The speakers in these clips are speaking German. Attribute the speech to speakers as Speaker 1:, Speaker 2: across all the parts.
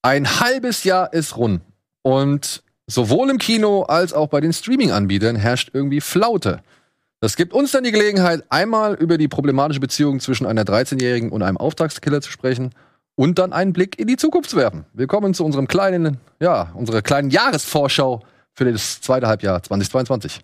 Speaker 1: Ein halbes Jahr ist rum und sowohl im Kino als auch bei den Streaming-Anbietern herrscht irgendwie Flaute. Das gibt uns dann die Gelegenheit, einmal über die problematische Beziehung zwischen einer 13-Jährigen und einem Auftragskiller zu sprechen und dann einen Blick in die Zukunft zu werfen. Willkommen zu unserer kleinen Jahresvorschau für das zweite Halbjahr 2022.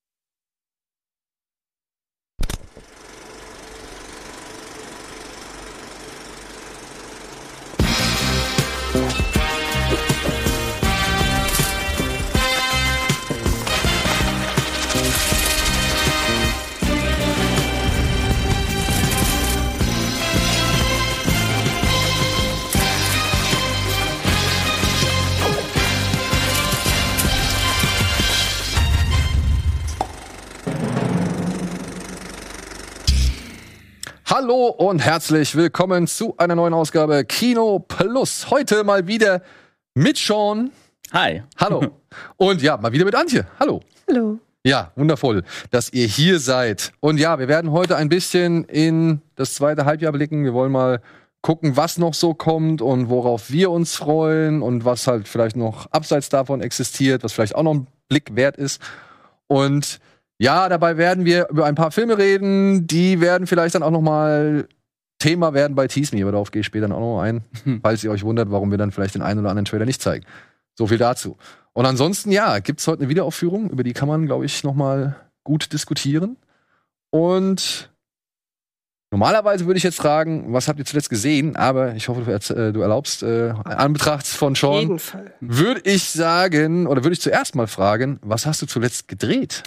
Speaker 1: Hallo und herzlich willkommen zu einer neuen Ausgabe Kino Plus. Heute mal wieder mit Sean.
Speaker 2: Hi.
Speaker 1: Hallo. Und ja, mal wieder mit Antje. Hallo.
Speaker 3: Hallo.
Speaker 1: Ja, wundervoll, dass ihr hier seid. Und ja, wir werden heute ein bisschen in das zweite Halbjahr blicken. Wir wollen mal gucken, was noch so kommt und worauf wir uns freuen und was halt vielleicht noch abseits davon existiert, was vielleicht auch noch ein Blick wert ist. Und ja, dabei werden wir über ein paar Filme reden, die werden vielleicht dann auch noch mal Thema werden bei Tease Me, aber darauf gehe ich später auch noch ein, falls ihr euch wundert, warum wir dann vielleicht den einen oder anderen Trailer nicht zeigen. So viel dazu. Und ansonsten, ja, gibt's heute eine Wiederaufführung, über die kann man, glaube ich, noch mal gut diskutieren. Und normalerweise würde ich jetzt fragen, was habt ihr zuletzt gesehen? Aber ich hoffe, du erlaubst, an Betracht von Sean,
Speaker 3: Auf jeden Fall.
Speaker 1: würde ich sagen, oder würde ich zuerst mal fragen, was hast du zuletzt gedreht?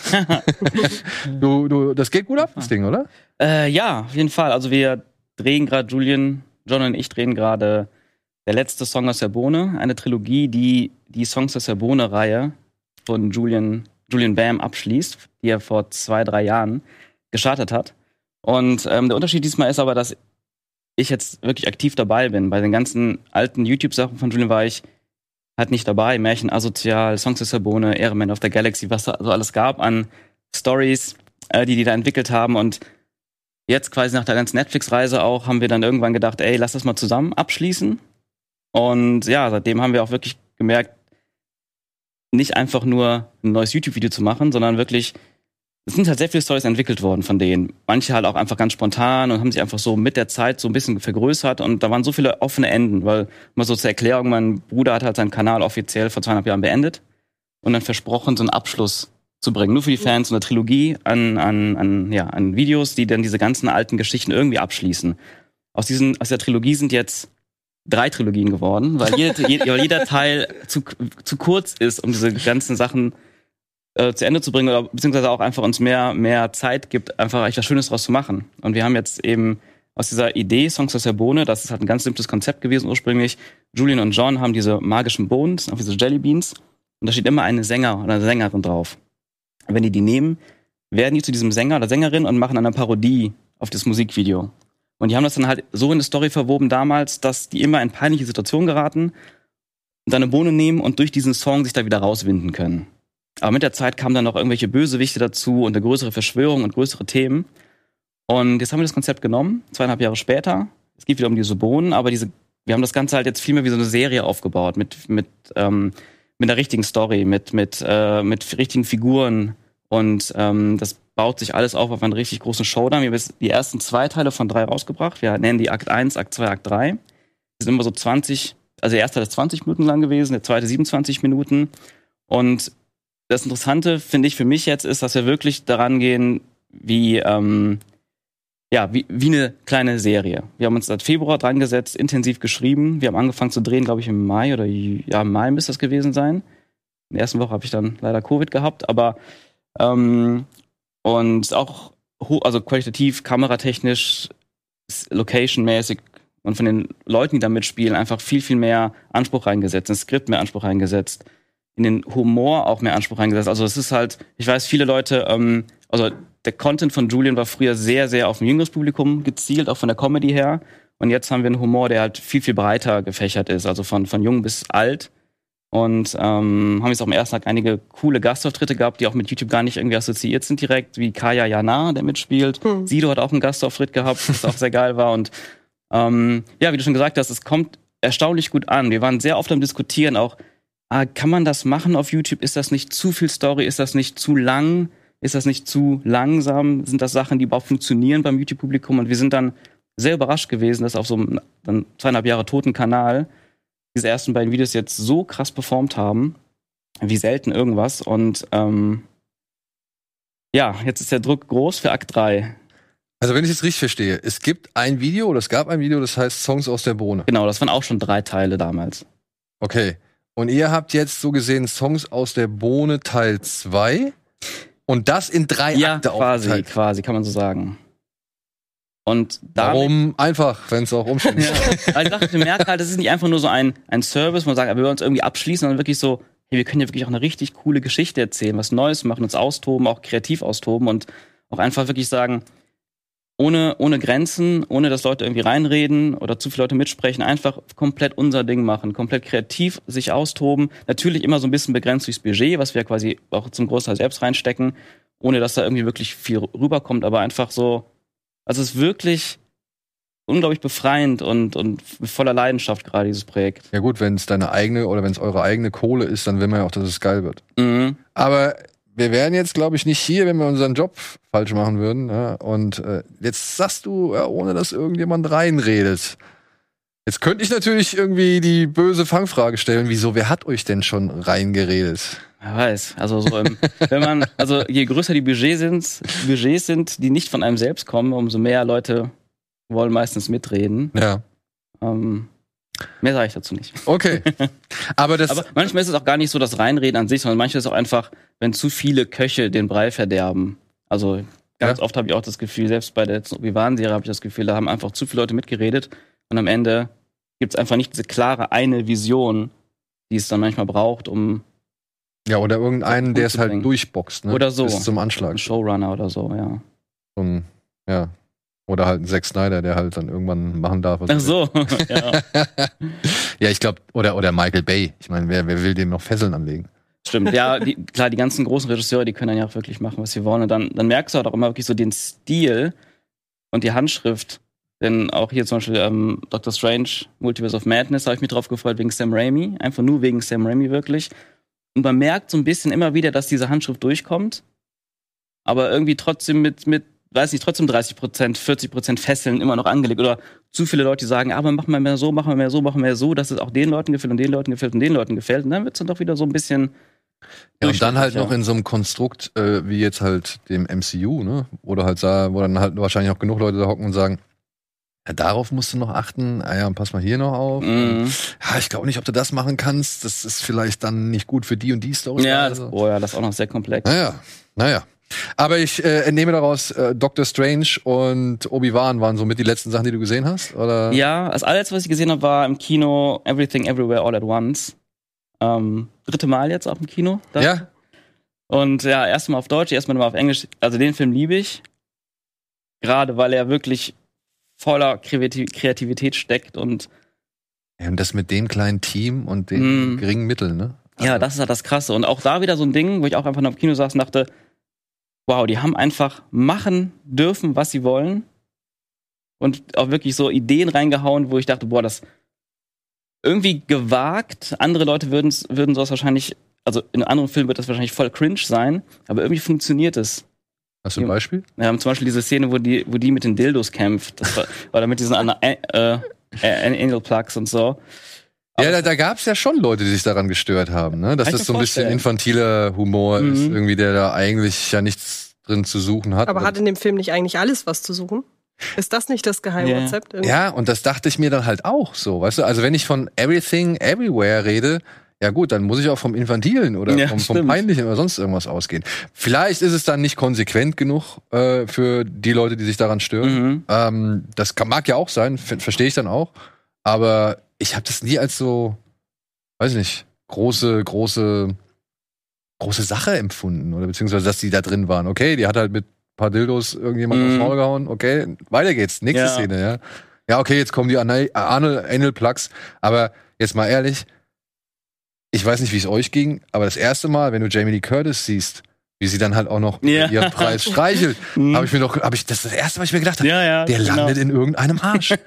Speaker 1: Das geht gut ab, das Ding, oder?
Speaker 2: Ja, auf jeden Fall. Also wir drehen gerade, John und ich drehen gerade der letzte Song aus der Bohne, eine Trilogie, die die Songs aus der Bohne-Reihe von Julian Bam abschließt, die er vor 2-3 Jahren gestartet hat. Und der Unterschied diesmal ist aber, dass ich jetzt wirklich aktiv dabei bin. Bei den ganzen alten YouTube-Sachen von Julian war ich halt nicht dabei. Märchen asozial, Songs aus der Bohne, Ehrenmänner of the Galaxy, was da so alles gab an Stories, die da entwickelt haben. Und jetzt quasi nach der ganzen Netflix-Reise auch haben wir dann irgendwann gedacht, ey, lass das mal zusammen abschließen. Und ja, seitdem haben wir auch wirklich gemerkt, nicht einfach nur ein neues YouTube-Video zu machen, sondern wirklich, es sind halt sehr viele Storys entwickelt worden von denen. Manche halt auch einfach ganz spontan und haben sich einfach so mit der Zeit so ein bisschen vergrößert. Und da waren so viele offene Enden, weil mal so zur Erklärung, mein Bruder hat halt seinen Kanal offiziell vor 2,5 Jahren beendet und dann versprochen, so einen Abschluss zu bringen. Nur für die Fans, so eine Trilogie an Videos, die dann diese ganzen alten Geschichten irgendwie abschließen. Aus der Trilogie sind jetzt 3 Trilogien geworden, weil jeder Teil zu kurz ist, um diese ganzen Sachen zu Ende zu bringen oder beziehungsweise auch einfach uns mehr Zeit gibt, einfach echt was Schönes draus zu machen. Und wir haben jetzt eben aus dieser Idee, Songs aus der Bohne, das ist halt ein ganz simples Konzept gewesen ursprünglich. Julian und John haben diese magischen Bohnen, das sind auch diese Jellybeans, und da steht immer ein Sänger oder eine Sängerin drauf. Und wenn die nehmen, werden die zu diesem Sänger oder Sängerin und machen eine Parodie auf das Musikvideo. Und die haben das dann halt so in eine Story verwoben damals, dass die immer in peinliche Situationen geraten, dann eine Bohne nehmen und durch diesen Song sich da wieder rauswinden können. Aber mit der Zeit kamen dann noch irgendwelche Bösewichte dazu und eine größere Verschwörung und größere Themen. Und jetzt haben wir das Konzept genommen, 2,5 Jahre später. Es geht wieder um diese Bohnen, aber wir haben das Ganze halt jetzt viel mehr wie so eine Serie aufgebaut, mit einer richtigen Story, mit richtigen Figuren. Und das baut sich alles auf einen richtig großen Showdown. Wir haben jetzt die ersten 2 Teile von 3 rausgebracht. Wir nennen die Akt 1, Akt 2, Akt 3. Die sind immer so 20, also der erste Teil ist 20 Minuten lang gewesen, der zweite 27 Minuten. Und das Interessante, finde ich, für mich jetzt ist, dass wir wirklich daran gehen, wie eine kleine Serie. Wir haben uns seit Februar dran gesetzt, intensiv geschrieben. Wir haben angefangen zu drehen, glaube ich, im Mai im Mai müsste das gewesen sein. In der ersten Woche habe ich dann leider Covid gehabt, aber und auch also qualitativ, kameratechnisch, locationmäßig und von den Leuten, die da mitspielen, einfach viel, viel mehr Anspruch reingesetzt, ins Skript mehr Anspruch reingesetzt, in den Humor auch mehr Anspruch reingesetzt. Also es ist halt, ich weiß, viele Leute, also der Content von Julian war früher sehr, sehr auf ein jüngeres Publikum gezielt, auch von der Comedy her. Und jetzt haben wir einen Humor, der halt viel, viel breiter gefächert ist, also von jung bis alt. Und haben jetzt auch am ersten Tag einige coole Gastauftritte gehabt, die auch mit YouTube gar nicht irgendwie assoziiert sind direkt, wie Kaya Jana, der mitspielt. Sido hat auch einen Gastauftritt gehabt, was auch sehr geil war. Und wie du schon gesagt hast, es kommt erstaunlich gut an. Wir waren sehr oft am Diskutieren auch, kann man das machen auf YouTube? Ist das nicht zu viel Story? Ist das nicht zu lang? Ist das nicht zu langsam? Sind das Sachen, die überhaupt funktionieren beim YouTube-Publikum? Und wir sind dann sehr überrascht gewesen, dass auf so einem dann 2,5 Jahre toten Kanal diese ersten beiden Videos jetzt so krass performt haben, wie selten irgendwas. Und jetzt ist der Druck groß für Akt 3.
Speaker 1: Also wenn ich es richtig verstehe, es gab ein Video, das heißt Songs aus der Bohne.
Speaker 2: Genau, das waren auch schon 3 Teile damals.
Speaker 1: Okay. Und ihr habt jetzt so gesehen Songs aus der Bohne Teil 2 und das in 3 Akte aufgeteilt.
Speaker 2: Quasi, kann man so sagen. Und
Speaker 1: warum einfach, wenn es auch umständlich ist?
Speaker 2: Ja, ich dachte, wir merken halt, das ist nicht einfach nur so ein Service, wo man sagt, wir wollen uns irgendwie abschließen, sondern wirklich so, hey, wir können ja wirklich auch eine richtig coole Geschichte erzählen, was Neues machen, uns austoben, auch kreativ austoben und auch einfach wirklich sagen, ohne Grenzen, ohne dass Leute irgendwie reinreden oder zu viele Leute mitsprechen, einfach komplett unser Ding machen, komplett kreativ sich austoben. Natürlich immer so ein bisschen begrenzt durchs Budget, was wir quasi auch zum Großteil selbst reinstecken, ohne dass da irgendwie wirklich viel rüberkommt, aber einfach so, also es ist wirklich unglaublich befreiend und voller Leidenschaft gerade dieses Projekt.
Speaker 1: Ja gut, wenn es deine eigene oder wenn es eure eigene Kohle ist, dann will man ja auch, dass es geil wird. Mhm. Aber wir wären jetzt, glaube ich, nicht hier, wenn wir unseren Job falsch machen würden. Ja? Und jetzt sagst du, ohne dass irgendjemand reinredet. Jetzt könnte ich natürlich irgendwie die böse Fangfrage stellen, wieso, wer hat euch denn schon reingeredet?
Speaker 2: Wer weiß, also so je größer die Budgets sind, die nicht von einem selbst kommen, umso mehr Leute wollen meistens mitreden.
Speaker 1: Ja.
Speaker 2: Mehr sage ich dazu nicht.
Speaker 1: Okay. Aber
Speaker 2: manchmal ist es auch gar nicht so das Reinreden an sich, sondern manchmal ist es auch einfach, wenn zu viele Köche den Brei verderben. Also ganz oft habe ich auch das Gefühl, selbst bei der Obi-Wan-Serie habe ich das Gefühl, da haben einfach zu viele Leute mitgeredet und am Ende gibt es einfach nicht diese klare eine Vision, die es dann manchmal braucht, um
Speaker 1: oder irgendeinen, der es halt durchboxt, ne?
Speaker 2: Oder so.
Speaker 1: Bis zum Anschlag.
Speaker 2: Ein Showrunner oder so, ja.
Speaker 1: Oder halt ein Zack Snyder, der halt dann irgendwann machen darf.
Speaker 2: Ach so, ja.
Speaker 1: Ja, ich glaube, oder Michael Bay. Ich meine, wer will dem noch Fesseln anlegen?
Speaker 2: Stimmt, ja, klar, die ganzen großen Regisseure, die können dann ja auch wirklich machen, was sie wollen. Und dann merkst du halt auch immer wirklich so den Stil und die Handschrift. Denn auch hier zum Beispiel Doctor Strange, Multiverse of Madness, habe ich mich drauf gefreut, wegen Sam Raimi. Einfach nur wegen Sam Raimi wirklich. Und man merkt so ein bisschen immer wieder, dass diese Handschrift durchkommt. Aber irgendwie trotzdem trotzdem 30%, 40% Fesseln immer noch angelegt. Oder zu viele Leute, die sagen, aber machen wir mehr so, dass es auch den Leuten gefällt und den Leuten gefällt und den Leuten gefällt. Und dann wird es dann doch wieder so ein bisschen.
Speaker 1: Ja, und dann halt noch in so einem Konstrukt, wie jetzt halt dem MCU, ne? Wo dann halt wahrscheinlich auch genug Leute da hocken und sagen, ja, darauf musst du noch achten. Und pass mal hier noch auf.
Speaker 2: Mhm.
Speaker 1: Ja, ich glaube nicht, ob du das machen kannst. Das ist vielleicht dann nicht gut für die und die Story.
Speaker 2: Ja, das ist auch noch sehr komplex.
Speaker 1: Naja. Aber ich entnehme daraus, Doctor Strange und Obi-Wan waren somit die letzten Sachen, die du gesehen hast? Oder?
Speaker 2: Ja, das allerletzte, was ich gesehen habe, war im Kino Everything Everywhere All at Once. 3. Mal jetzt auch im Kino.
Speaker 1: Ja.
Speaker 2: Und ja, erstmal auf Deutsch, erstmal mal auf Englisch. Also den Film liebe ich. Gerade weil er wirklich voller Kreativität steckt und
Speaker 1: das mit dem kleinen Team und den geringen Mitteln, ne?
Speaker 2: Also. Ja, das ist halt das Krasse. Und auch da wieder so ein Ding, wo ich auch einfach noch im Kino saß und dachte, wow, die haben einfach machen dürfen, was sie wollen. Und auch wirklich so Ideen reingehauen, wo ich dachte, boah, das irgendwie gewagt. Andere Leute würden sowas wahrscheinlich, also in anderen Filmen wird das wahrscheinlich voll cringe sein, aber irgendwie funktioniert es.
Speaker 1: Hast du ein Beispiel?
Speaker 2: Wir haben zum Beispiel diese Szene, wo die mit den Dildos kämpft. Das war mit diesen Anal Plugs und so.
Speaker 1: Ja, da gab's ja schon Leute, die sich daran gestört haben, ne? Dass das so ein bisschen infantiler Humor ist, irgendwie, der da eigentlich ja nichts drin zu suchen hat.
Speaker 3: Aber hat in dem Film nicht eigentlich alles was zu suchen? Ist das nicht das Geheimrezept?
Speaker 1: Ja, und das dachte ich mir dann halt auch so, weißt du? Also wenn ich von Everything Everywhere rede, ja gut, dann muss ich auch vom Infantilen oder vom Peinlichen oder sonst irgendwas ausgehen. Vielleicht ist es dann nicht konsequent genug für die Leute, die sich daran stören. Das mag ja auch sein, verstehe ich dann auch. Aber ich habe das nie als so, weiß ich nicht, große Sache empfunden. Oder beziehungsweise, dass die da drin waren. Okay, die hat halt mit ein paar Dildos irgendjemand aufs Maul gehauen. Okay, weiter geht's. Nächste Szene, ja. Ja, okay, jetzt kommen die Anal Plugs. Aber jetzt mal ehrlich, ich weiß nicht, wie es euch ging, aber das erste Mal, wenn du Jamie Lee Curtis siehst, wie sie dann halt auch noch ihren Preis streichelt, das erste Mal, ich mir gedacht habe, der landet in irgendeinem Arsch.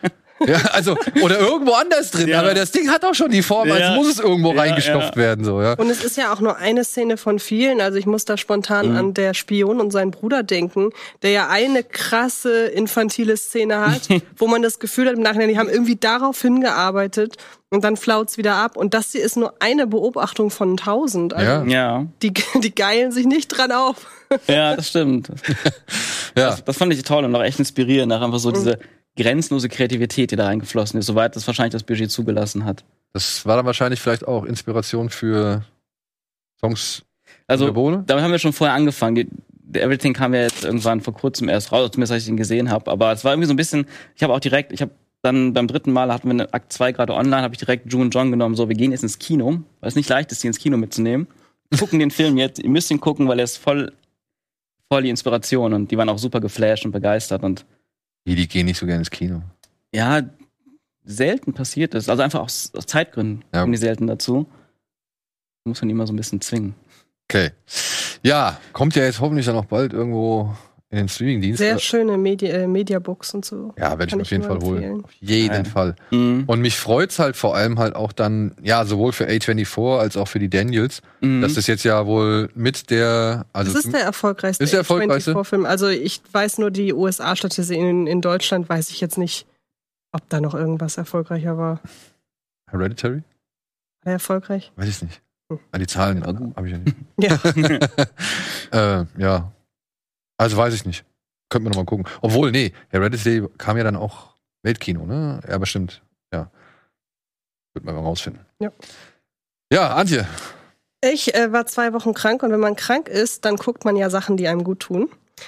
Speaker 1: Ja, also, oder irgendwo anders drin.
Speaker 2: Ja.
Speaker 1: Aber das Ding hat auch schon die Form, als
Speaker 2: Ja.
Speaker 1: muss es irgendwo
Speaker 2: Ja,
Speaker 1: reingestopft werden. So, ja.
Speaker 3: Und es ist ja auch nur eine Szene von vielen. Also ich muss da spontan an der Spion und seinen Bruder denken, der ja eine krasse infantile Szene hat, wo man das Gefühl hat im Nachhinein, die haben irgendwie darauf hingearbeitet und dann flaut's wieder ab. Und das hier ist nur eine Beobachtung von 1000. Also
Speaker 2: Ja,
Speaker 3: die geilen sich nicht dran auf.
Speaker 2: ja, das stimmt.
Speaker 1: Ja.
Speaker 2: Das fand ich toll und auch echt inspirierend. Auch einfach so diese grenzenlose Kreativität, die da reingeflossen ist, soweit das wahrscheinlich das Budget zugelassen hat.
Speaker 1: Das war dann wahrscheinlich vielleicht auch Inspiration für Songs
Speaker 2: Also,
Speaker 1: der Bohne.
Speaker 2: damit haben wir schon vorher angefangen. Everything kam ja jetzt irgendwann vor kurzem erst raus, zumindest als ich ihn gesehen habe. Aber es war irgendwie so ein bisschen, ich habe dann beim dritten Mal hatten wir eine Akt 2 gerade online, habe ich direkt Ju und John genommen, so, wir gehen jetzt ins Kino, weil es nicht leicht ist, die ins Kino mitzunehmen. Gucken den Film jetzt, ihr müsst ihn gucken, weil er ist voll die Inspiration und die waren auch super geflasht und begeistert und
Speaker 1: Die gehen nicht so gerne ins Kino.
Speaker 2: ja, selten passiert ist. Also einfach aus Zeitgründen
Speaker 1: Ja.
Speaker 2: kommen die selten dazu. Muss man immer so ein bisschen zwingen.
Speaker 1: Okay. Ja, kommt ja jetzt hoffentlich dann auch bald irgendwo in den Streamingdienst.
Speaker 3: Sehr schöne Mediabooks und so.
Speaker 1: Ja, werde ich
Speaker 3: Kann
Speaker 1: mir auf jeden
Speaker 3: nur
Speaker 1: Fall holen.
Speaker 3: empfehlen.
Speaker 1: Auf jeden
Speaker 2: Ja.
Speaker 1: Fall.
Speaker 2: Mhm.
Speaker 1: Und mich freut's halt vor allem halt auch dann, ja, sowohl für A24 als auch für die Daniels, dass das jetzt ja wohl mit der, also
Speaker 3: Das ist der erfolgreichste
Speaker 1: Ist der erfolgreichste?
Speaker 3: A24-Film. Also ich weiß nur die USA-Statistik. In Deutschland weiß ich jetzt nicht, ob da noch irgendwas erfolgreicher war.
Speaker 1: Hereditary?
Speaker 3: War der erfolgreich?
Speaker 1: Weiß ich nicht. Die Zahlen
Speaker 2: Ja, gut.
Speaker 1: habe ich ja nicht.
Speaker 3: Ja.
Speaker 1: Ja. Also weiß ich nicht. Könnten wir noch mal gucken. Obwohl, nee, Hereditary kam ja dann auch Weltkino, ne? Ja, bestimmt. Ja. Wird man mal rausfinden.
Speaker 3: Ja.
Speaker 1: Ja, Antje.
Speaker 3: Ich war 2 Wochen krank und wenn man krank ist, dann guckt man ja Sachen, die einem gut tun.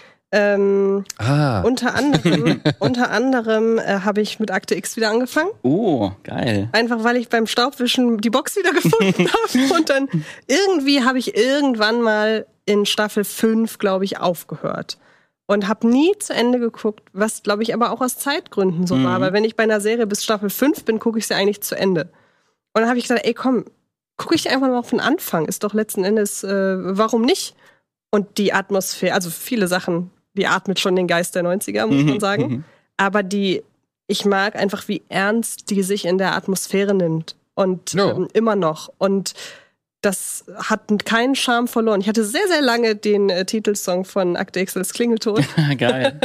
Speaker 3: Unter anderem habe ich mit Akte X wieder angefangen.
Speaker 2: Oh, geil.
Speaker 3: Einfach weil ich beim Staubwischen die Box wieder gefunden habe. Und dann irgendwie habe ich irgendwann mal in Staffel 5, glaube ich, aufgehört. Und habe nie zu Ende geguckt, was, glaube ich, aber auch aus Zeitgründen so war. Weil wenn ich bei einer Serie bis Staffel 5 bin, gucke ich sie eigentlich zu Ende. Und dann habe ich gesagt, ey, komm, gucke ich einfach mal auf den Anfang. Ist doch letzten Endes, warum nicht? Und die Atmosphäre, also viele Sachen, die atmet schon den Geist der 90er, muss man sagen. Aber ich mag einfach, wie ernst die sich in der Atmosphäre nimmt. Und immer noch. Und das hat keinen Charme verloren. Ich hatte sehr, sehr lange den Titelsong von Akte X als Klingelton.
Speaker 2: Geil.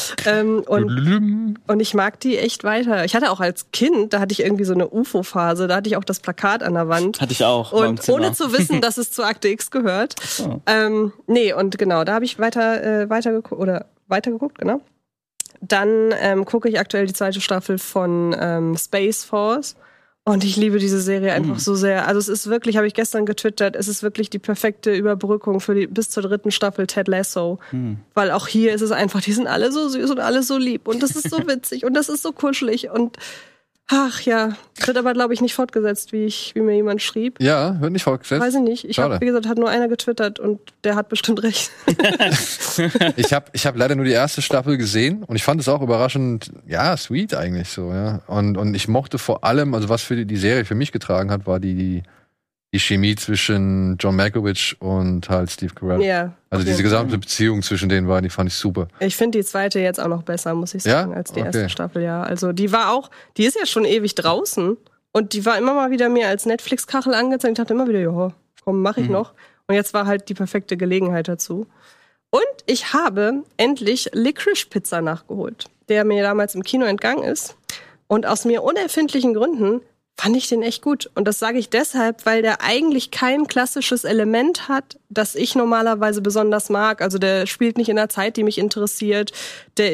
Speaker 3: Und ich mag die echt weiter. Ich hatte auch als Kind, da hatte ich irgendwie so eine UFO-Phase, da hatte ich auch das Plakat an der Wand.
Speaker 2: Hatte ich auch.
Speaker 3: Und ohne zu wissen, dass es zu Akte X gehört.
Speaker 2: Oh.
Speaker 3: Nee, und genau, da habe ich weitergeguckt, genau. Dann gucke ich aktuell die 2. Staffel von Space Force. Und ich liebe diese Serie einfach so sehr. Also es ist wirklich, habe ich gestern getwittert, es ist wirklich die perfekte Überbrückung für bis zur 3. Staffel Ted Lasso. Weil auch hier ist es einfach, die sind alle so süß und alle so lieb. Und das ist so witzig und das ist so kuschelig. Und ach ja, wird aber, glaube ich, nicht fortgesetzt, wie mir jemand schrieb.
Speaker 1: Ja, wird nicht fortgesetzt.
Speaker 3: Weiß ich nicht. Ich habe, wie gesagt, hat nur einer getwittert und der hat bestimmt recht.
Speaker 1: Ich hab leider nur die erste Staffel gesehen und ich fand es auch überraschend, ja, sweet eigentlich so, ja. Und ich mochte vor allem, also was für die Serie für mich getragen hat, war die Chemie zwischen John Malkovich und halt Steve Carell.
Speaker 3: Ja.
Speaker 1: Also diese gesamte Beziehung zwischen denen die fand ich super.
Speaker 3: Ich finde die 2. jetzt auch noch besser, muss ich sagen, als die erste Staffel, ja. Also die ist ja schon ewig draußen und die war immer mal wieder mir als Netflix-Kachel angezeigt. Ich dachte immer wieder, ja, komm, mach ich noch. Und jetzt war halt die perfekte Gelegenheit dazu. Und ich habe endlich Licorice Pizza nachgeholt, der mir damals im Kino entgangen ist. Und aus mir unerfindlichen Gründen fand ich den echt gut. Und das sage ich deshalb, weil der eigentlich kein klassisches Element hat, das ich normalerweise besonders mag. Also der spielt nicht in einer Zeit, die mich interessiert. Der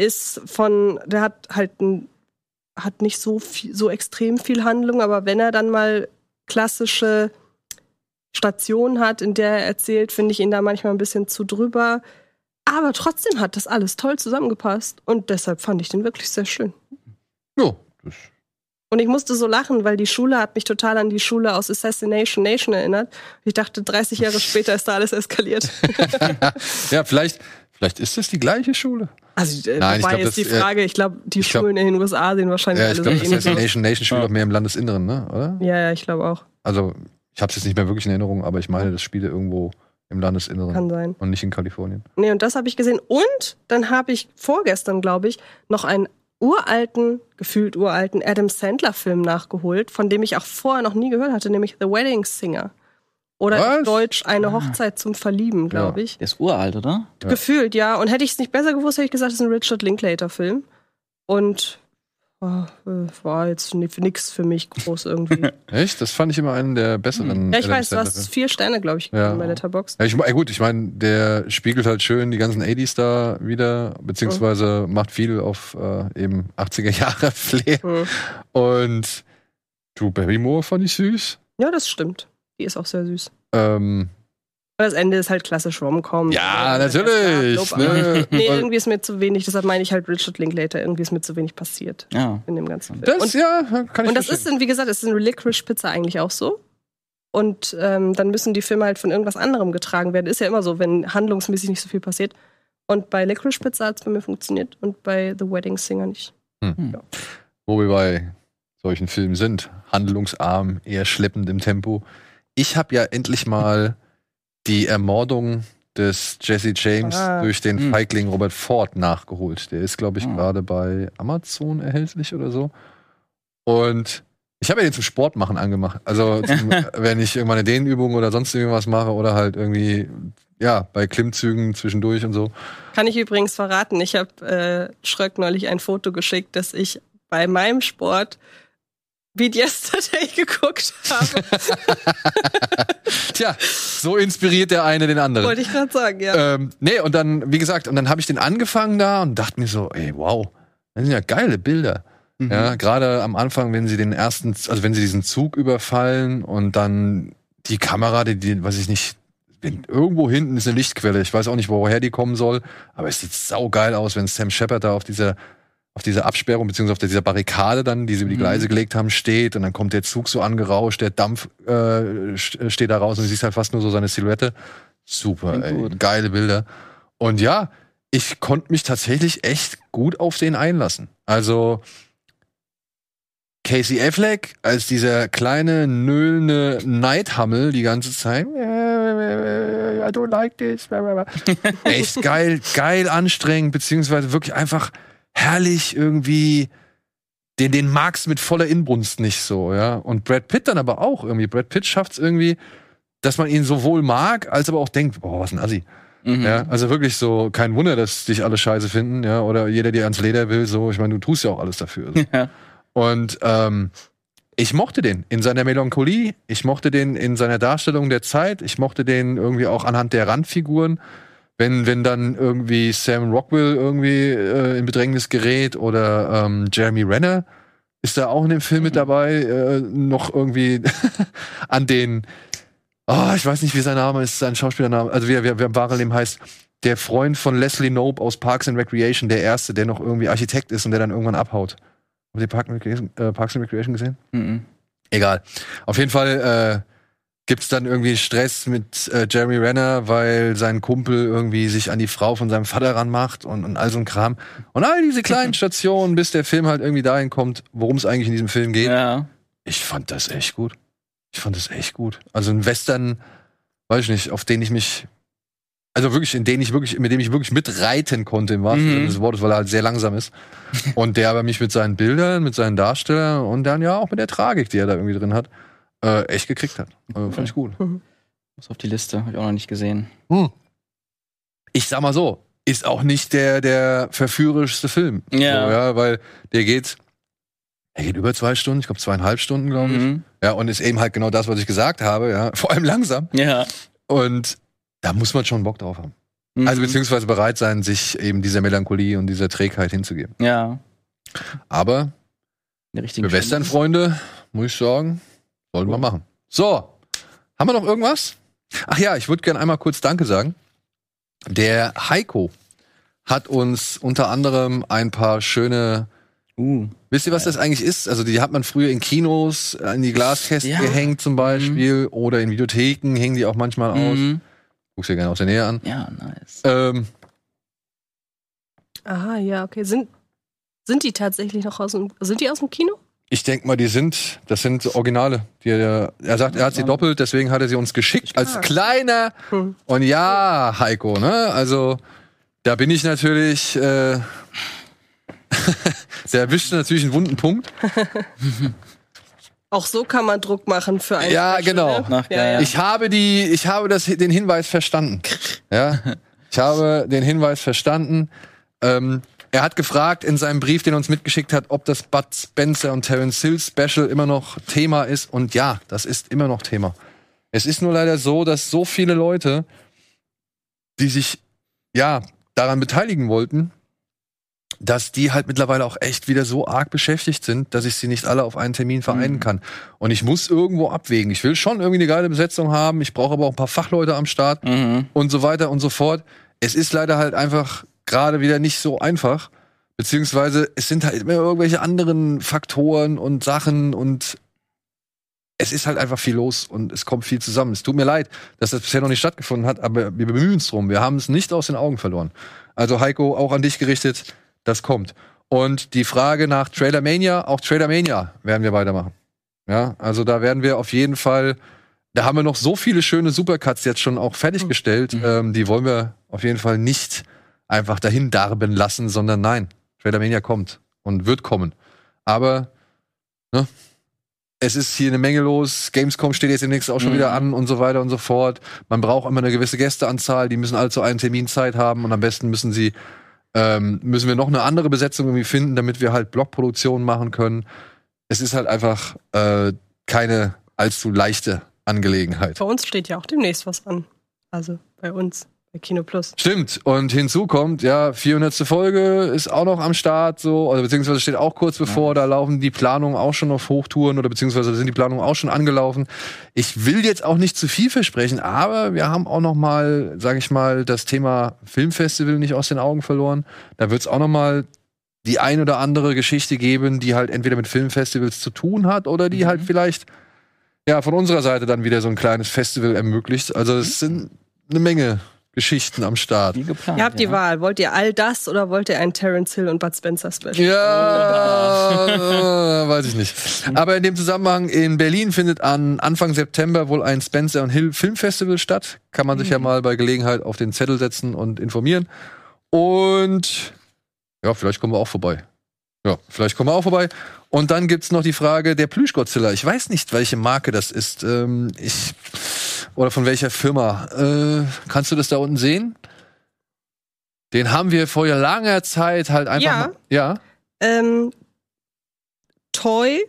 Speaker 3: hat nicht so extrem viel Handlung, aber wenn er dann mal klassische Stationen hat, in der er erzählt, finde ich ihn da manchmal ein bisschen zu drüber. Aber trotzdem hat das alles toll zusammengepasst. Und deshalb fand ich den wirklich sehr schön.
Speaker 1: Ja,
Speaker 3: und ich musste so lachen, weil die Schule hat mich total an die Schule aus Assassination Nation erinnert. Ich dachte, 30 Jahre später ist da alles eskaliert.
Speaker 1: Ja, vielleicht ist das die gleiche Schule.
Speaker 3: Also,
Speaker 1: Nein,
Speaker 3: wobei ist die Frage, ich glaube, die Schulen in den USA sehen wahrscheinlich alle so ähnlich.
Speaker 1: Assassination Nation spielt auch mehr im Landesinneren, ne? Oder?
Speaker 3: Ja, ich glaube auch.
Speaker 1: Also, ich habe es jetzt nicht mehr wirklich in Erinnerung, aber ich meine, das spiele irgendwo im Landesinneren.
Speaker 3: Kann sein.
Speaker 1: Und nicht in Kalifornien.
Speaker 3: Nee, und das habe ich gesehen. Und dann habe ich vorgestern, glaube ich, noch einen gefühlt uralten Adam Sandler-Film nachgeholt, von dem ich auch vorher noch nie gehört hatte, nämlich The Wedding Singer. Oder auf Deutsch Eine Hochzeit zum Verlieben, glaube ich.
Speaker 2: Der ist uralt, oder?
Speaker 3: Ja. Gefühlt, ja. Und hätte ich es nicht besser gewusst, hätte ich gesagt, es ist ein Richard Linklater-Film. Und war jetzt nix für mich groß irgendwie.
Speaker 1: Echt? Das fand ich immer einen der besseren.
Speaker 3: Ja, ich weiß, du hast 4 Sterne, glaube ich, gegeben bei Letterboxd.
Speaker 1: Ja, ich meine, der spiegelt halt schön die ganzen 80s da wieder, beziehungsweise macht viel auf eben 80er-Jahre-Flair. Und Barrymore fand ich süß.
Speaker 3: Ja, das stimmt. Die ist auch sehr süß. Das Ende ist halt klassisch Rom-Com.
Speaker 1: Ja, natürlich. Ne?
Speaker 3: Nee, irgendwie ist mir zu wenig, deshalb meine ich halt Richard Linklater, irgendwie ist mir zu wenig passiert in dem ganzen Film.
Speaker 1: Kann ich
Speaker 3: und das ist, wie gesagt, ist in Licorice Pizza eigentlich auch so. Und dann müssen die Filme halt von irgendwas anderem getragen werden. Ist ja immer so, wenn handlungsmäßig nicht so viel passiert. Und bei Licorice Pizza hat es bei mir funktioniert und bei The Wedding Singer nicht. Ja.
Speaker 1: Wo wir bei solchen Filmen sind, handlungsarm, eher schleppend im Tempo. Ich habe ja endlich mal die Ermordung des Jesse James durch den Feigling Robert Ford nachgeholt. Der ist, glaube ich, gerade bei Amazon erhältlich oder so. Und ich habe ja den zum Sport machen angemacht. Also, wenn ich irgendwann eine Dehnübung oder sonst irgendwas mache oder halt irgendwie, bei Klimmzügen zwischendurch und so.
Speaker 3: Kann ich übrigens verraten, ich habe Schröck neulich ein Foto geschickt, dass ich bei meinem Sport Beat Yesterday geguckt habe.
Speaker 1: Tja, so inspiriert der eine den anderen.
Speaker 3: Wollte ich gerade sagen, ja.
Speaker 1: Und dann, wie gesagt, und dann habe ich den angefangen da und dachte mir so, ey, wow, das sind ja geile Bilder. Ja, gerade am Anfang, wenn sie wenn sie diesen Zug überfallen und dann die Kamera, weiß ich nicht, irgendwo hinten ist eine Lichtquelle. Ich weiß auch nicht, woher die kommen soll, aber es sieht saugeil aus, wenn Sam Shepard da auf dieser Absperrung, beziehungsweise auf dieser Barrikade dann, die sie über die Gleise gelegt haben, steht und dann kommt der Zug so angerauscht, der Dampf steht da raus und du siehst halt fast nur so seine Silhouette. Super, ey, geile Bilder. Und ja, ich konnte mich tatsächlich echt gut auf den einlassen. Also Casey Affleck als dieser kleine, nöhlende Neidhammel die ganze Zeit. I don't like this. Echt geil anstrengend, beziehungsweise wirklich einfach herrlich irgendwie, den magst mit voller Inbrunst nicht so, ja. Und Brad Pitt dann aber auch irgendwie. Brad Pitt schafft's irgendwie, dass man ihn sowohl mag, als aber auch denkt, boah, was ein Assi. Ja, also wirklich so, kein Wunder, dass dich alle scheiße finden, ja, oder jeder dir ans Leder will, so. Ich meine, du tust ja auch alles dafür. So. Ja. Und ich mochte den in seiner Melancholie, ich mochte den in seiner Darstellung der Zeit, ich mochte den irgendwie auch anhand der Randfiguren. Wenn dann irgendwie Sam Rockwell irgendwie in Bedrängnis gerät oder Jeremy Renner ist da auch in dem Film mit dabei, noch irgendwie an den, ich weiß nicht, wie sein Name ist, sein Schauspielername, also wie er im wahren Leben heißt, der Freund von Leslie Knope aus Parks and Recreation, der Erste, der noch irgendwie Architekt ist und der dann irgendwann abhaut. Habt ihr Parks and Recreation gesehen? Egal. Auf jeden Fall gibt's dann irgendwie Stress mit Jeremy Renner, weil sein Kumpel irgendwie sich an die Frau von seinem Vater ranmacht und all so ein Kram. Und all diese kleinen Stationen, bis der Film halt irgendwie dahin kommt, worum es eigentlich in diesem Film geht. Ja. Ich fand das echt gut. Also ein Western, weiß ich nicht, auf den ich mich, also wirklich, mit dem ich wirklich mitreiten konnte, im wahrsten Sinne des Wortes, weil er halt sehr langsam ist. Und der aber mich mit seinen Bildern, mit seinen Darstellern und dann ja auch mit der Tragik, die er da irgendwie drin hat, echt gekriegt hat. Fand ich gut.
Speaker 2: Muss auf die Liste, hab ich auch noch nicht gesehen.
Speaker 1: Ich sag mal so, ist auch nicht der verführerischste Film. Ja. So, ja, weil der geht über 2 Stunden, ich glaube 2,5 Stunden, glaube ich. Ja, und ist eben halt genau das, was ich gesagt habe, ja. Vor allem langsam. Ja. Und da muss man schon Bock drauf haben. Also beziehungsweise bereit sein, sich eben dieser Melancholie und dieser Trägheit hinzugeben. Ja. Aber für Western-Freunde, muss ich sagen, sollten wir machen. So, haben wir noch irgendwas? Ach ja, ich würde gerne einmal kurz Danke sagen. Der Heiko hat uns unter anderem ein paar schöne wisst ihr, was das eigentlich ist? Also die hat man früher in Kinos in die Glaskästen gehängt zum Beispiel oder in Videotheken hängen die auch manchmal aus. Guck's dir gerne aus der Nähe an.
Speaker 2: Ja, nice.
Speaker 3: Aha, ja, okay. Sind die tatsächlich noch aus dem Kino?
Speaker 1: Ich denke mal, das sind Originale. Er sagt, er hat sie doppelt, deswegen hat er sie uns geschickt als kleiner. Und ja, Heiko, ne? Also, da bin ich natürlich Der erwischte natürlich einen wunden Punkt.
Speaker 3: Auch so kann man Druck machen für einen.
Speaker 1: Ja, genau.
Speaker 3: Ne?
Speaker 2: Ach, ja.
Speaker 1: Ich habe den Hinweis verstanden. Ja, ich habe den Hinweis verstanden. Er hat gefragt in seinem Brief, den er uns mitgeschickt hat, ob das Bud Spencer und Terence Hill Special immer noch Thema ist. Und ja, das ist immer noch Thema. Es ist nur leider so, dass so viele Leute, die sich daran beteiligen wollten, dass die halt mittlerweile auch echt wieder so arg beschäftigt sind, dass ich sie nicht alle auf einen Termin vereinen kann. Und ich muss irgendwo abwägen. Ich will schon irgendwie eine geile Besetzung haben, ich brauche aber auch ein paar Fachleute am Start und so weiter und so fort. Es ist leider halt einfach gerade wieder nicht so einfach, beziehungsweise es sind halt immer irgendwelche anderen Faktoren und Sachen und es ist halt einfach viel los und es kommt viel zusammen. Es tut mir leid, dass das bisher noch nicht stattgefunden hat, aber wir bemühen uns drum. Wir haben es nicht aus den Augen verloren. Also Heiko, auch an dich gerichtet, das kommt. Und die Frage nach Trailer Mania, auch Trailer Mania werden wir weitermachen. Ja, also da werden wir auf jeden Fall, da haben wir noch so viele schöne Supercuts jetzt schon auch fertiggestellt, die wollen wir auf jeden Fall nicht einfach dahin darben lassen, sondern nein, Trailer Mania kommt und wird kommen. Aber, ne, es ist hier eine Menge los, Gamescom steht jetzt demnächst auch schon wieder an und so weiter und so fort. Man braucht immer eine gewisse Gästeanzahl, die müssen alle zu einem Termin Zeit haben und am besten müssen wir noch eine andere Besetzung irgendwie finden, damit wir halt Blockproduktionen machen können. Es ist halt einfach keine allzu leichte Angelegenheit.
Speaker 3: Bei uns steht ja auch demnächst was an. Also bei uns, bei Kino Plus.
Speaker 1: Stimmt. Und hinzu kommt, 400. Folge ist auch noch am Start, so, oder beziehungsweise steht auch kurz bevor, da laufen die Planungen auch schon auf Hochtouren oder beziehungsweise sind die Planungen auch schon angelaufen. Ich will jetzt auch nicht zu viel versprechen, aber wir haben auch noch mal, sag ich mal, das Thema Filmfestival nicht aus den Augen verloren. Da wird es auch noch mal die ein oder andere Geschichte geben, die halt entweder mit Filmfestivals zu tun hat oder die halt vielleicht von unserer Seite dann wieder so ein kleines Festival ermöglicht. Also es sind eine Menge Geschichten am Start.
Speaker 2: Wie geplant.
Speaker 3: Ihr habt die Wahl. Wollt ihr all das oder wollt ihr ein Terence Hill und Bud Spencer Special?
Speaker 1: Ja, weiß ich nicht. Aber in dem Zusammenhang, in Berlin findet an Anfang September wohl ein Spencer und Hill Filmfestival statt. Kann man sich ja mal bei Gelegenheit auf den Zettel setzen und informieren. Und vielleicht kommen wir auch vorbei. Und dann gibt's noch die Frage der Plüsch-Godzilla. Ich weiß nicht, welche Marke das ist. Oder von welcher Firma. Kannst du das da unten sehen? Den haben wir vor langer Zeit halt einfach
Speaker 3: Toy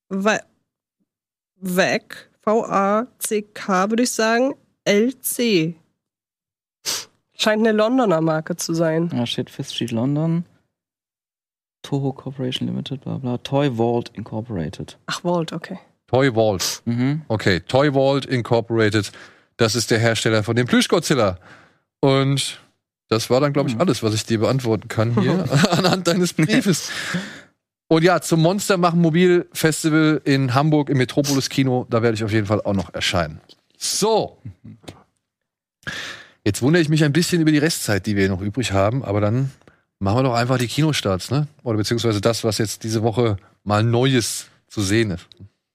Speaker 3: Vac, V-A-C-K, würde ich sagen, LC. Scheint eine Londoner Marke zu sein.
Speaker 2: Da steht Fifth Street London. Toho Corporation Limited, bla bla. Toy Vault Incorporated.
Speaker 3: Ach, Vault, okay.
Speaker 1: Toy Vault. Okay, Toy Vault Incorporated. Das ist der Hersteller von dem Plüsch-Godzilla. Und das war dann, glaube ich, alles, was ich dir beantworten kann hier anhand deines Briefes. Und zum Monster machen Mobil Festival in Hamburg im Metropolis Kino. Da werde ich auf jeden Fall auch noch erscheinen. So. Jetzt wundere ich mich ein bisschen über die Restzeit, die wir noch übrig haben. Aber dann machen wir doch einfach die Kinostarts, ne? Oder beziehungsweise das, was jetzt diese Woche mal Neues zu sehen ist.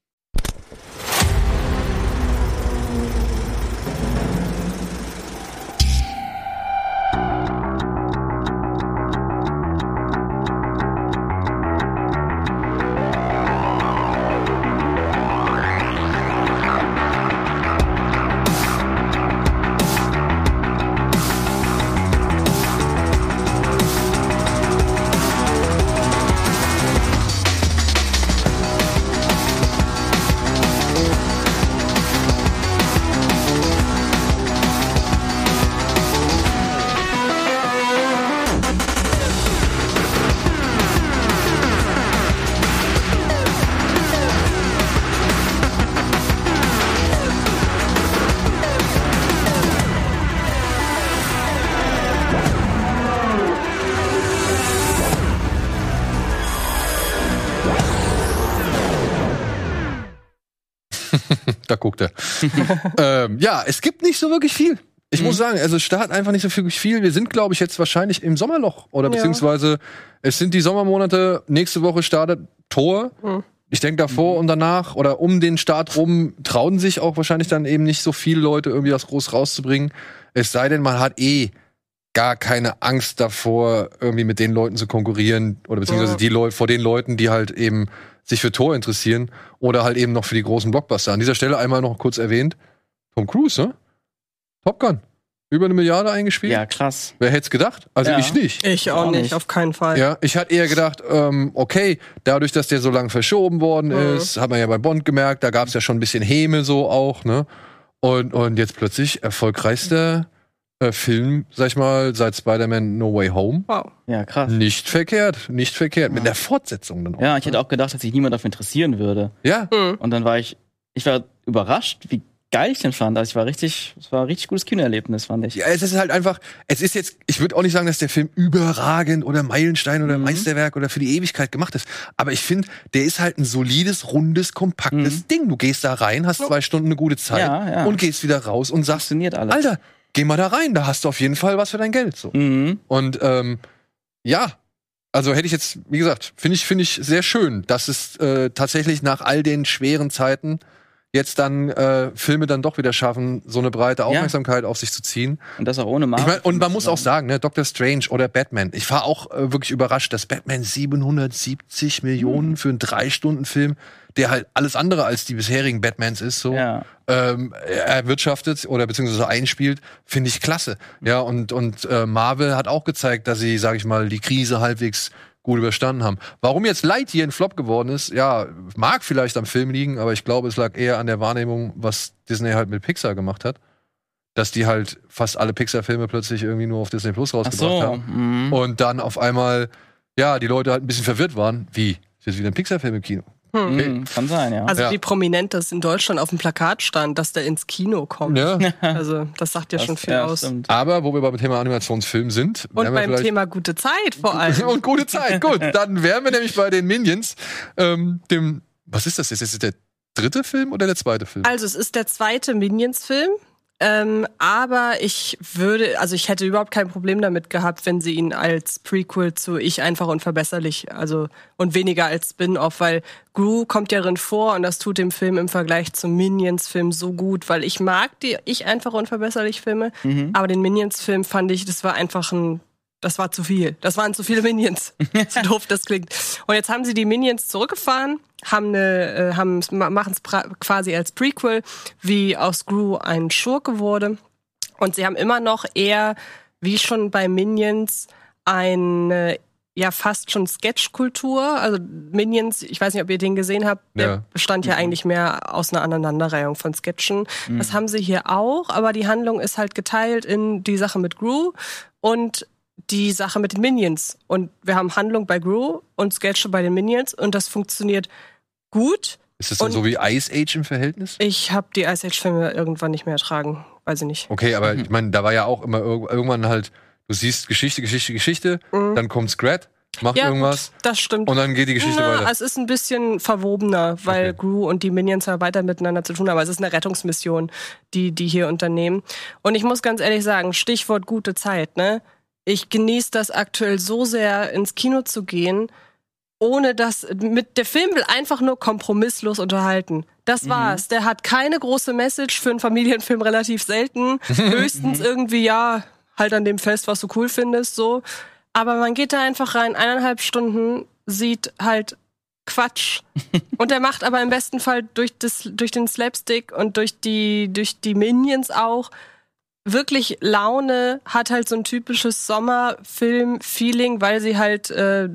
Speaker 1: Da guckt er. Es gibt nicht so wirklich viel. Ich muss sagen, also es startet einfach nicht so wirklich viel. Wir sind, glaube ich, jetzt wahrscheinlich im Sommerloch. Oder beziehungsweise es sind die Sommermonate. Nächste Woche startet Thor. Ich denke davor und danach oder um den Start rum trauen sich auch wahrscheinlich dann eben nicht so viele Leute irgendwie das groß rauszubringen. Es sei denn, man hat gar keine Angst davor, irgendwie mit den Leuten zu konkurrieren oder beziehungsweise vor den Leuten, die halt eben sich für Thor interessieren oder halt eben noch für die großen Blockbuster. An dieser Stelle einmal noch kurz erwähnt, Tom Cruise, ne? Top Gun. Über 1 Milliarde eingespielt.
Speaker 2: Ja, krass.
Speaker 1: Wer hätte es gedacht? Also ich nicht.
Speaker 3: Ich auch nicht, auf keinen Fall.
Speaker 1: Ja, ich hatte eher gedacht, okay, dadurch, dass der so lange verschoben worden ist, hat man ja bei Bond gemerkt, da gab es ja schon ein bisschen Häme so auch, ne? Und jetzt plötzlich erfolgreichster Film, sag ich mal, seit Spider-Man No Way Home.
Speaker 3: Wow.
Speaker 2: Ja, krass.
Speaker 1: Nicht verkehrt. Mit der Fortsetzung dann auch.
Speaker 2: Ja, ich hätte auch gedacht, dass sich niemand dafür interessieren würde.
Speaker 1: Ja.
Speaker 2: Und dann war ich war überrascht, wie geil ich den fand. Also es war ein richtig gutes Kinoerlebnis, fand ich.
Speaker 1: Ja, es ist halt einfach, es ist jetzt, ich würde auch nicht sagen, dass der Film überragend oder Meilenstein oder Meisterwerk oder für die Ewigkeit gemacht ist. Aber ich finde, der ist halt ein solides, rundes, kompaktes Ding. Du gehst da rein, hast 2 Stunden eine gute Zeit und gehst wieder raus und sagst,
Speaker 2: Funktioniert alles.
Speaker 1: Alter, geh mal da rein, da hast du auf jeden Fall was für dein Geld. So. Und ja, also hätte ich jetzt, wie gesagt, finde ich sehr schön, dass es tatsächlich nach all den schweren Zeiten jetzt dann Filme dann doch wieder schaffen, so eine breite Aufmerksamkeit auf sich zu ziehen.
Speaker 2: Und das auch ohne Marvel.
Speaker 1: Ich mein, und man muss auch sagen, ne, Doctor Strange oder Batman. Ich war auch wirklich überrascht, dass Batman 770 Millionen für einen 3-Stunden-Film, der halt alles andere als die bisherigen Batmans ist, so erwirtschaftet oder beziehungsweise einspielt, finde ich klasse. Ja, und Marvel hat auch gezeigt, dass sie, sag ich mal, die Krise halbwegs gut überstanden haben. Warum jetzt Lightyear ein Flop geworden ist, ja, mag vielleicht am Film liegen, aber ich glaube, es lag eher an der Wahrnehmung, was Disney halt mit Pixar gemacht hat. Dass die halt fast alle Pixar-Filme plötzlich irgendwie nur auf Disney Plus rausgebracht haben. Und dann auf einmal, ja, die Leute halt ein bisschen verwirrt waren. Wie? Ist jetzt wieder ein Pixar-Film im Kino? Okay.
Speaker 2: Kann sein, ja.
Speaker 3: Also wie prominent das in Deutschland auf dem Plakat stand, dass der ins Kino kommt.
Speaker 1: Ja.
Speaker 3: Also das sagt ja schon viel aus.
Speaker 2: Stimmt.
Speaker 1: Aber wo wir beim Thema Animationsfilm sind.
Speaker 3: Und beim Thema gute Zeit vor allem.
Speaker 1: Und gute Zeit, gut. Dann wären wir nämlich bei den Minions. Was ist das jetzt? Ist es der 3. Film oder der 2. Film?
Speaker 3: Also es ist der 2. Minions-Film. Aber ich hätte überhaupt kein Problem damit gehabt, wenn sie ihn als Prequel zu Ich einfach unverbesserlich, und weniger als Spin-off, weil Gru kommt ja drin vor und das tut dem Film im Vergleich zum Minions-Film so gut, weil ich mag die Ich einfach unverbesserlich Filme, aber den Minions-Film fand ich, das war zu viel. Das waren zu viele Minions. So doof das klingt. Und jetzt haben sie die Minions zurückgefahren, machen es quasi als Prequel, wie aus Gru ein Schurke wurde. Und sie haben immer noch eher, wie schon bei Minions, eine fast schon Sketch-Kultur. Also Minions, ich weiß nicht, ob ihr den gesehen habt, der bestand ja eigentlich mehr aus einer Aneinanderreihung von Sketchen. Das haben sie hier auch, aber die Handlung ist halt geteilt in die Sache mit Gru und die Sache mit den Minions. Und wir haben Handlung bei Gru und Sketche bei den Minions und das funktioniert gut.
Speaker 1: Ist das dann so wie Ice Age im Verhältnis?
Speaker 3: Ich habe die Ice Age-Filme irgendwann nicht mehr ertragen. Weiß ich nicht.
Speaker 1: Okay, aber ich meine, da war ja auch immer irgendwann halt, du siehst Geschichte, dann kommt Scrat, macht irgendwas.
Speaker 3: Gut, das stimmt.
Speaker 1: Und dann geht die Geschichte weiter.
Speaker 3: Es ist ein bisschen verwobener, weil Gru und die Minions ja weiter miteinander zu tun haben. Aber es ist eine Rettungsmission, die hier unternehmen. Und ich muss ganz ehrlich sagen, Stichwort gute Zeit, ne? Ich genieße das aktuell so sehr, ins Kino zu gehen, ohne dass, der Film will einfach nur kompromisslos unterhalten. Das war's. Der hat keine große Message, für einen Familienfilm relativ selten. Höchstens irgendwie, halt an dem fest, was du cool findest, so. Aber man geht da einfach rein, 1,5 Stunden, sieht halt Quatsch. Und der macht aber im besten Fall durch den Slapstick und durch die Minions auch wirklich Laune, hat halt so ein typisches Sommerfilm-Feeling, weil sie halt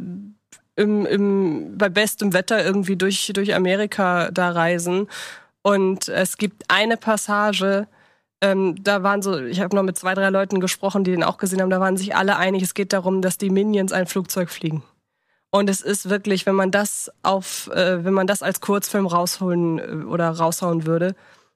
Speaker 3: bei bestem Wetter irgendwie durch Amerika da reisen. Und es gibt eine Passage, ich habe noch mit 2, 3 Leuten gesprochen, die den auch gesehen haben, da waren sich alle einig, es geht darum, dass die Minions ein Flugzeug fliegen. Und es ist wirklich, wenn man das als Kurzfilm raushauen würde,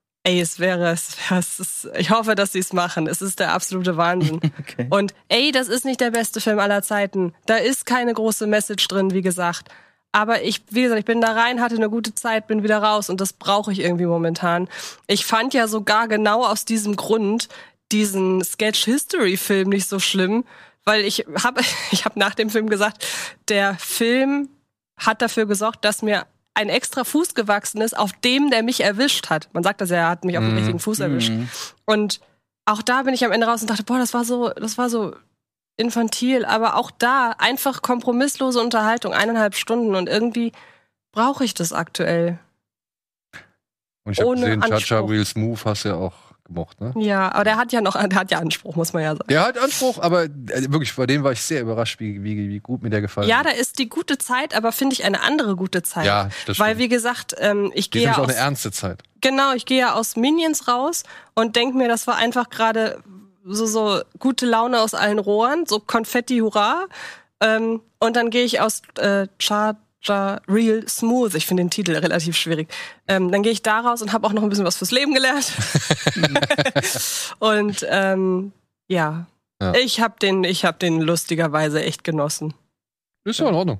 Speaker 3: ich hoffe, dass sie es machen. Es ist der absolute Wahnsinn. Okay. Und das ist nicht der beste Film aller Zeiten. Da ist keine große Message drin, wie gesagt. Aber ich bin da rein, hatte eine gute Zeit, bin wieder raus und das brauche ich irgendwie momentan. Ich fand ja sogar genau aus diesem Grund diesen Sketch-History-Film nicht so schlimm, weil ich hab nach dem Film gesagt, der Film hat dafür gesorgt, dass mir ein extra Fuß gewachsen ist, auf dem der mich erwischt hat. Man sagt das ja, er hat mich auf dem richtigen Fuß erwischt. Und auch da bin ich am Ende raus und dachte, das war so infantil, aber auch da einfach kompromisslose Unterhaltung, 1,5 Stunden und irgendwie brauche ich das aktuell.
Speaker 1: Und ich habe
Speaker 3: Ohne
Speaker 1: gesehen, Chacha
Speaker 3: Anspruch.
Speaker 1: Real Smooth hast du ja auch gemocht, ne?
Speaker 3: Ja, aber der hat ja Anspruch, muss man ja sagen.
Speaker 1: Der hat Anspruch, aber wirklich, bei dem war ich sehr überrascht, wie gut mir der gefallen
Speaker 3: Ja,
Speaker 1: hat.
Speaker 3: da ist die gute Zeit, aber finde ich eine andere gute Zeit.
Speaker 1: Ja, das
Speaker 3: Weil,
Speaker 1: stimmt.
Speaker 3: wie gesagt, ich
Speaker 1: Die
Speaker 3: gehe
Speaker 1: ist
Speaker 3: ja
Speaker 1: nämlich auch eine
Speaker 3: aus,
Speaker 1: ernste Zeit.
Speaker 3: genau, ich gehe ja aus Minions raus und denke mir, das war einfach gerade so gute Laune aus allen Rohren, so Konfetti, hurra. Und dann gehe ich aus Chacha Real Smooth, ich finde den Titel relativ schwierig. Dann gehe ich da raus und habe auch noch ein bisschen was fürs Leben gelernt. Und ja. Ich habe den lustigerweise echt genossen.
Speaker 1: Ist doch in Ordnung.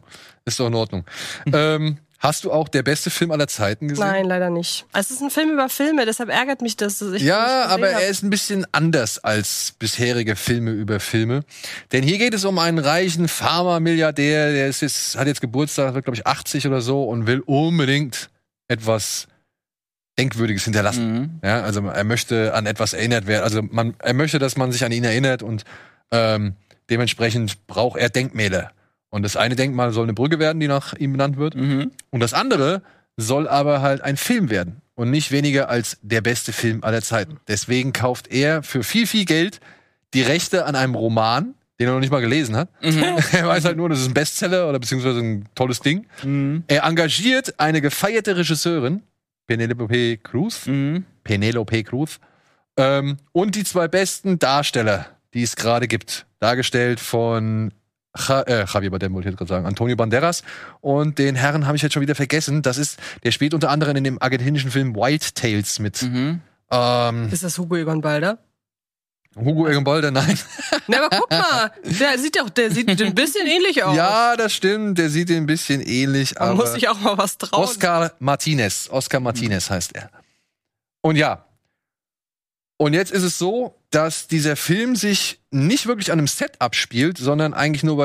Speaker 1: Hast du auch der beste Film aller Zeiten gesehen?
Speaker 3: Nein, leider nicht. Es ist ein Film über Filme, deshalb ärgert mich das, dass ich
Speaker 1: Ja,
Speaker 3: den nicht gesehen
Speaker 1: aber
Speaker 3: hab.
Speaker 1: er ist ein bisschen anders als bisherige Filme über Filme. Denn hier geht es um einen reichen Pharma-Milliardär, der hat jetzt Geburtstag, wird glaube ich 80 oder so und will unbedingt etwas Denkwürdiges hinterlassen.
Speaker 2: Mhm.
Speaker 1: Ja, also er möchte an etwas erinnert werden. Also er möchte, dass man sich an ihn erinnert und dementsprechend braucht er Denkmäler. Und das eine Denkmal soll eine Brücke werden, die nach ihm benannt wird.
Speaker 2: Mhm.
Speaker 1: Und das andere soll aber halt ein Film werden. Und nicht weniger als der beste Film aller Zeiten. Deswegen kauft er für viel, viel Geld die Rechte an einem Roman, den er noch nicht mal gelesen hat. Er weiß halt nur, das ist ein Bestseller oder beziehungsweise ein tolles Ding.
Speaker 2: Mhm.
Speaker 1: Er engagiert eine gefeierte Regisseurin, Penelope Cruz. Und die 2 besten Darsteller, die es gerade gibt. Dargestellt von Javier Bardem, wollte ich jetzt gerade sagen, Antonio Banderas. Und den Herren habe ich jetzt schon wieder vergessen. Der spielt unter anderem in dem argentinischen Film Wild Tales mit.
Speaker 2: Mhm.
Speaker 3: Ist das Hugo Egon Balder?
Speaker 1: Hugo Egon Balder, nein.
Speaker 3: Na, aber guck mal, der sieht ein bisschen ähnlich aus.
Speaker 1: Ja, das stimmt. Der sieht ein bisschen ähnlich
Speaker 3: Man
Speaker 1: aus.
Speaker 3: muss sich auch mal was trauen.
Speaker 1: Oscar Martinez heißt er. Und ja. Und jetzt ist es so, dass dieser Film sich nicht wirklich an einem Set abspielt, sondern eigentlich nur bei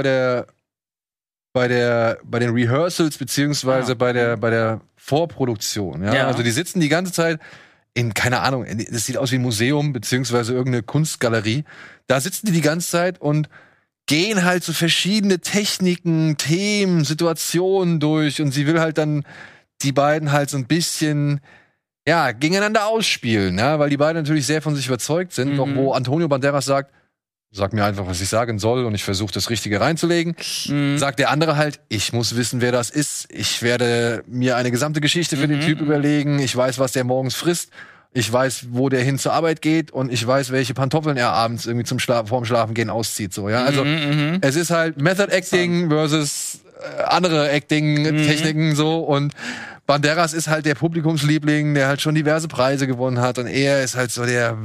Speaker 1: den Rehearsals beziehungsweise bei der Vorproduktion. Ja?
Speaker 2: Ja.
Speaker 1: Also die sitzen die ganze Zeit in, keine Ahnung, das sieht aus wie ein Museum beziehungsweise irgendeine Kunstgalerie. Da sitzen die ganze Zeit und gehen halt so verschiedene Techniken, Themen, Situationen durch und sie will halt dann die beiden halt so ein bisschen gegeneinander ausspielen, ja, weil die beiden natürlich sehr von sich überzeugt sind, doch wo Antonio Banderas sagt, sag mir einfach, was ich sagen soll und ich versuche das Richtige reinzulegen, sagt der andere halt, ich muss wissen, wer das ist, ich werde mir eine gesamte Geschichte für den Typ überlegen, ich weiß, was der morgens frisst, ich weiß, wo der hin zur Arbeit geht und ich weiß, welche Pantoffeln er abends irgendwie vorm Schlafengehen auszieht, so, ja, also es ist halt Method Acting versus andere Acting-Techniken so und Banderas ist halt der Publikumsliebling, der halt schon diverse Preise gewonnen hat und er ist halt so der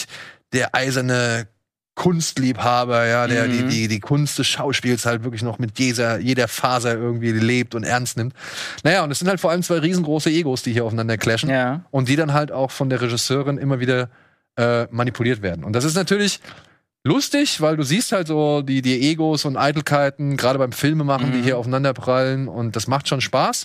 Speaker 1: eiserne Kunstliebhaber, ja, der die Kunst des Schauspiels halt wirklich noch mit jeder Faser irgendwie lebt und ernst nimmt. Naja, und es sind halt vor allem 2 riesengroße Egos, die hier aufeinander clashen und die dann halt auch von der Regisseurin immer wieder manipuliert werden. Und das ist natürlich lustig, weil du siehst halt so die Egos und Eitelkeiten, gerade beim Filmemachen, die hier aufeinander prallen und das macht schon Spaß.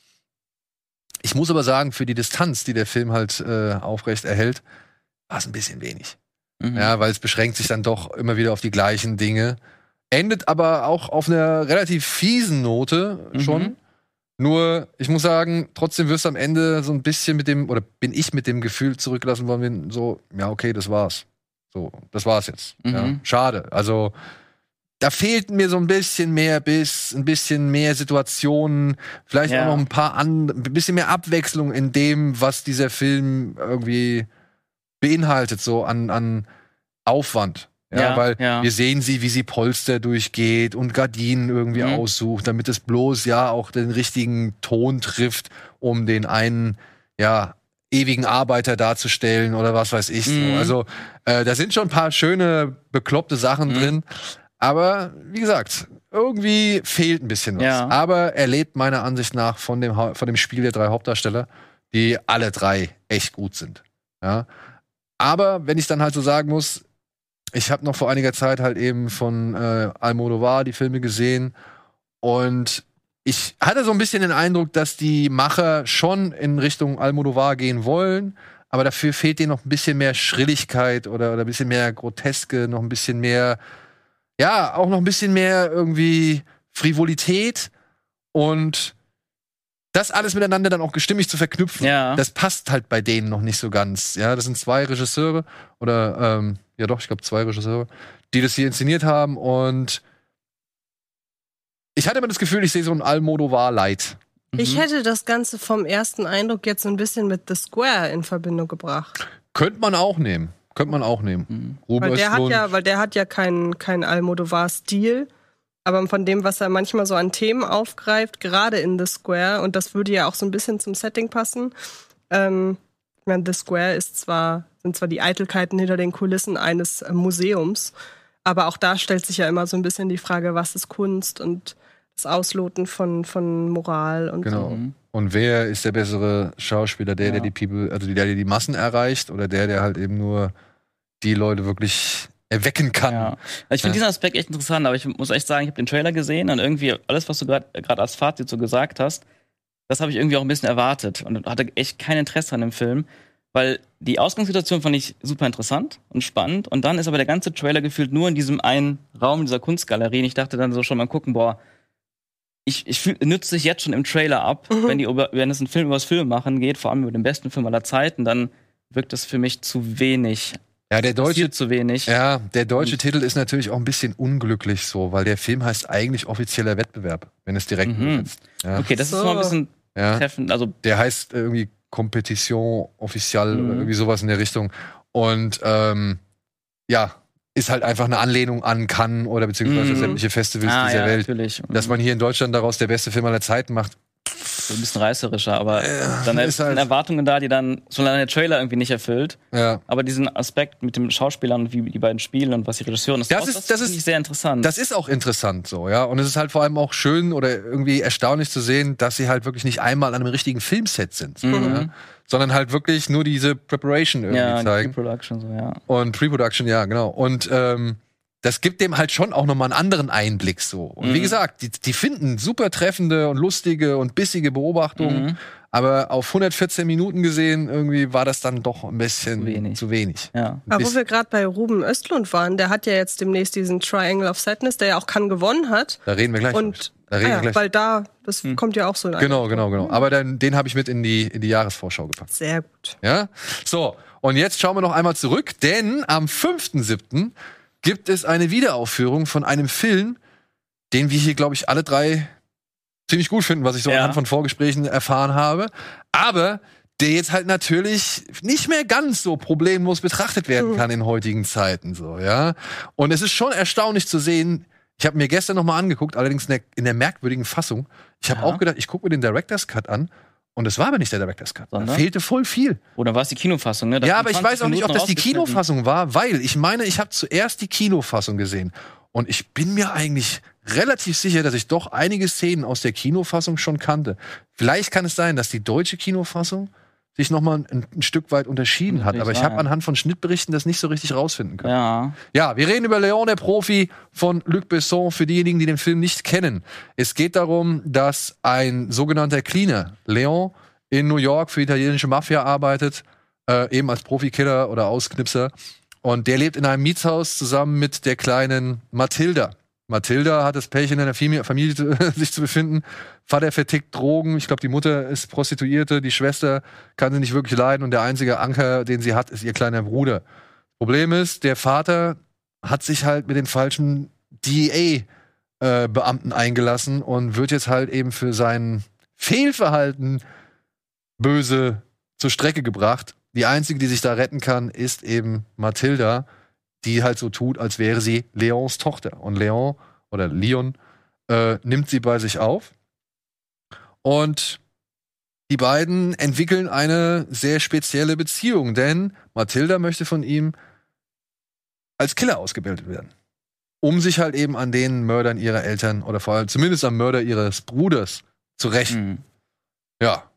Speaker 1: Ich muss aber sagen, für die Distanz, die der Film halt aufrecht erhält, war es ein bisschen wenig. Ja, weil es beschränkt sich dann doch immer wieder auf die gleichen Dinge. Endet aber auch auf einer relativ fiesen Note schon. Nur, ich muss sagen, trotzdem wirst du am Ende so ein bisschen bin ich mit dem Gefühl zurückgelassen worden, so, ja, okay, das war's. So, das war's jetzt. Ja, schade. Also, da fehlt mir so ein bisschen mehr Biss, ein bisschen mehr Situationen, vielleicht auch noch ein bisschen mehr Abwechslung in dem, was dieser Film irgendwie beinhaltet, so an Aufwand. Ja, weil wir sehen sie, wie sie Polster durchgeht und Gardinen irgendwie aussucht, damit es bloß auch den richtigen Ton trifft, um den einen, ewigen Arbeiter darzustellen oder was weiß ich. So. Also, da sind schon ein paar schöne, bekloppte Sachen drin. Aber, wie gesagt, irgendwie fehlt ein bisschen was.
Speaker 2: Ja.
Speaker 1: Aber er lebt meiner Ansicht nach von dem Spiel der 3 Hauptdarsteller, die alle 3 echt gut sind. Ja. Aber, wenn ich dann halt so sagen muss, ich habe noch vor einiger Zeit halt eben von Almodovar die Filme gesehen und ich hatte so ein bisschen den Eindruck, dass die Macher schon in Richtung Almodovar gehen wollen, aber dafür fehlt denen noch ein bisschen mehr Schrilligkeit oder ein bisschen mehr Groteske, noch ein bisschen mehr ja, auch noch ein bisschen mehr irgendwie Frivolität und das alles miteinander dann auch gestimmig zu verknüpfen, das passt halt bei denen noch nicht so ganz. Ja, das sind 2 Regisseure oder ja doch, ich glaube 2 Regisseure, die das hier inszeniert haben und ich hatte immer das Gefühl, ich sehe so ein Almodovar-Light.
Speaker 3: Ich hätte das Ganze vom ersten Eindruck jetzt so ein bisschen mit The Square in Verbindung gebracht.
Speaker 1: Könnte man auch nehmen.
Speaker 3: Weil der hat ja keinen Almodovar-Stil. Aber von dem, was er manchmal so an Themen aufgreift, gerade in The Square, und das würde ja auch so ein bisschen zum Setting passen. Ich meine, The Square sind zwar die Eitelkeiten hinter den Kulissen eines Museums, aber auch da stellt sich ja immer so ein bisschen die Frage, was ist Kunst und das Ausloten von Moral und
Speaker 1: genau.
Speaker 3: so.
Speaker 1: Und wer ist der bessere Schauspieler? Der die Massen erreicht oder der halt eben nur die Leute wirklich erwecken kann.
Speaker 2: Ja. Ich finde diesen Aspekt echt interessant, aber ich muss echt sagen, ich habe den Trailer gesehen und irgendwie alles, was du gerade als Fazit so gesagt hast, das habe ich irgendwie auch ein bisschen erwartet und hatte echt kein Interesse an dem Film, weil die Ausgangssituation fand ich super interessant und spannend und dann ist aber der ganze Trailer gefühlt nur in diesem einen Raum dieser Kunstgalerie und ich dachte dann so schon mal gucken, nützt sich jetzt schon im Trailer ab, wenn es ein Film über das Film machen geht, vor allem über den besten Film aller Zeiten, dann wirkt das für mich zu wenig.
Speaker 1: Ja, der deutsche
Speaker 2: Titel
Speaker 1: ist natürlich auch ein bisschen unglücklich so, weil der Film heißt eigentlich offizieller Wettbewerb, wenn es direkt übersetzt. Ja.
Speaker 2: Okay, das ist mal ein bisschen treffend. Also
Speaker 1: der heißt irgendwie Competition Officielle oder irgendwie sowas in der Richtung. Und ist halt einfach eine Anlehnung an Cannes oder beziehungsweise sämtliche Festivals dieser Welt.
Speaker 2: Natürlich.
Speaker 1: Dass man hier in Deutschland daraus der beste Film aller Zeiten macht.
Speaker 2: So ein bisschen reißerischer, aber dann sind halt Erwartungen da, die dann solange der Trailer irgendwie nicht erfüllt.
Speaker 1: Ja.
Speaker 2: Aber diesen Aspekt mit den Schauspielern und wie die beiden spielen und was die Regisseurin ist, das finde ich sehr interessant.
Speaker 1: Das ist auch interessant so, ja. Und es ist halt vor allem auch schön oder irgendwie erstaunlich zu sehen, dass sie halt wirklich nicht einmal an einem richtigen Filmset sind. Ja? Sondern halt wirklich nur diese Preparation irgendwie zeigen.
Speaker 2: Pre-Production so, ja.
Speaker 1: Und Pre-Production, ja, genau. Und das gibt dem halt schon auch nochmal einen anderen Einblick so. Und wie gesagt, die finden super treffende und lustige und bissige Beobachtungen, aber auf 114 Minuten gesehen irgendwie war das dann doch ein bisschen zu wenig.
Speaker 2: Ja.
Speaker 3: Aber wo wir gerade bei Ruben Östlund waren, der hat ja jetzt demnächst diesen Triangle of Sadness, der ja auch Cannes gewonnen hat.
Speaker 1: Da reden wir gleich.
Speaker 3: Weil das kommt ja auch so in
Speaker 1: Genau. Aber den habe ich mit in die Jahresvorschau gepackt.
Speaker 3: Sehr gut.
Speaker 1: Ja? So, und jetzt schauen wir noch einmal zurück, denn am 5.7. gibt es eine Wiederaufführung von einem Film, den wir hier, glaube ich, alle 3 ziemlich gut finden, was ich so anhand von Vorgesprächen erfahren habe. Aber der jetzt halt natürlich nicht mehr ganz so problemlos betrachtet werden kann in heutigen Zeiten. So, ja. Und es ist schon erstaunlich zu sehen, ich habe mir gestern noch mal angeguckt, allerdings in der merkwürdigen Fassung. Ich habe auch gedacht, ich gucke mir den Director's Cut an. Und es war aber nicht der Director's Cut. Da fehlte voll viel.
Speaker 2: Oder war es die Kinofassung, ne?
Speaker 1: Ja, aber ich weiß auch nicht, ob das die Kinofassung war, weil ich meine, ich habe zuerst die Kinofassung gesehen. Und ich bin mir eigentlich relativ sicher, dass ich doch einige Szenen aus der Kinofassung schon kannte. Vielleicht kann es sein, dass die deutsche Kinofassung sich noch mal ein Stück weit unterschieden hat. Aber ich habe anhand von Schnittberichten das nicht so richtig rausfinden können. Ja, wir reden über Léon, der Profi von Luc Besson, für diejenigen, die den Film nicht kennen. Es geht darum, dass ein sogenannter Cleaner, Léon, in New York für die italienische Mafia arbeitet, eben als Profikiller oder Ausknipser. Und der lebt in einem Mietshaus zusammen mit der kleinen Mathilda. Mathilda hat das Pech, in einer Familie sich zu befinden. Vater vertickt Drogen. Ich glaube, die Mutter ist Prostituierte. Die Schwester kann sie nicht wirklich leiden. Und der einzige Anker, den sie hat, ist ihr kleiner Bruder. Problem ist, der Vater hat sich halt mit den falschen DEA-Beamten eingelassen und wird jetzt halt eben für sein Fehlverhalten böse zur Strecke gebracht. Die einzige, die sich da retten kann, ist eben Mathilda, die halt so tut, als wäre sie Leons Tochter. Und Leon nimmt sie bei sich auf. Und die beiden entwickeln eine sehr spezielle Beziehung, denn Mathilda möchte von ihm als Killer ausgebildet werden. Um sich halt eben an den Mördern ihrer Eltern oder vor allem zumindest am Mörder ihres Bruders zu rächen. Ja.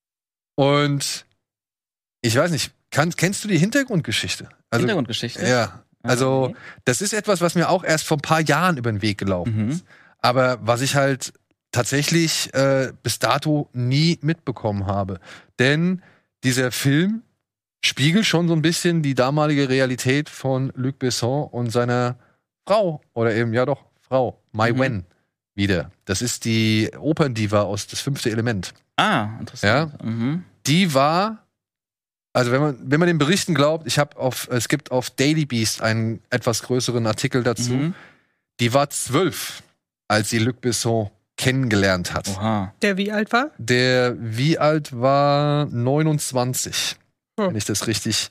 Speaker 1: Und ich weiß nicht, kennst du die Hintergrundgeschichte?
Speaker 2: Hintergrundgeschichte?
Speaker 1: Ja. Also, das ist etwas, was mir auch erst vor ein paar Jahren über den Weg gelaufen ist. Aber was ich halt tatsächlich bis dato nie mitbekommen habe. Denn dieser Film spiegelt schon so ein bisschen die damalige Realität von Luc Besson und seiner Frau, oder eben, ja doch, Frau, Mai Wen, wieder. Das ist die Operndiva aus Das 5. Element.
Speaker 2: Ah, interessant.
Speaker 1: Ja? Die war, also wenn man den Berichten glaubt, es gibt auf Daily Beast einen etwas größeren Artikel dazu, die war 12, als sie Luc Besson kennengelernt hat.
Speaker 3: Oha. Der wie alt war?
Speaker 1: Der wie alt war 29, wenn ich das richtig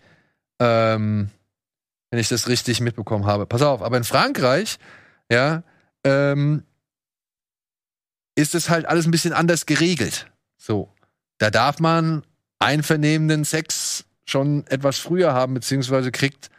Speaker 1: mitbekommen habe. Pass auf, aber in Frankreich, ja, ist es halt alles ein bisschen anders geregelt. So, da darf man einvernehmenden Sex schon etwas früher haben, beziehungsweise kriegt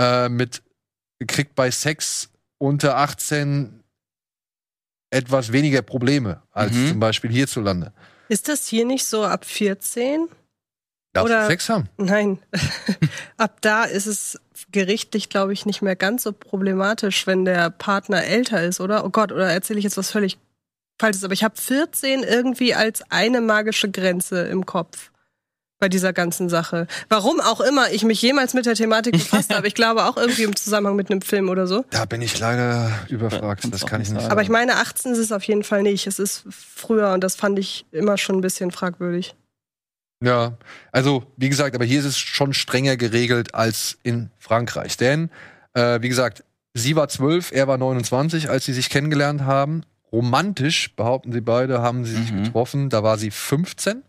Speaker 1: bei Sex unter 18 etwas weniger Probleme als zum Beispiel hierzulande.
Speaker 3: Ist das hier nicht so ab 14?
Speaker 1: Darfst du Sex haben?
Speaker 3: Nein. Ab da ist es gerichtlich, glaube ich, nicht mehr ganz so problematisch, wenn der Partner älter ist, oder? Oh Gott, oder erzähle ich jetzt was völlig Falsches? Aber ich habe 14 irgendwie als eine magische Grenze im Kopf bei dieser ganzen Sache. Warum auch immer ich mich jemals mit der Thematik befasst habe. Ich glaube auch irgendwie im Zusammenhang mit einem Film oder so.
Speaker 1: Da bin ich leider überfragt. Das kann ich nicht sagen.
Speaker 3: Aber ich meine, 18 ist es auf jeden Fall nicht. Es ist früher und das fand ich immer schon ein bisschen fragwürdig.
Speaker 1: Ja, also wie gesagt, aber hier ist es schon strenger geregelt als in Frankreich. Denn, wie gesagt, sie war 12, er war 29, als sie sich kennengelernt haben. Romantisch, behaupten sie beide, haben sie sich getroffen. Da war sie 15.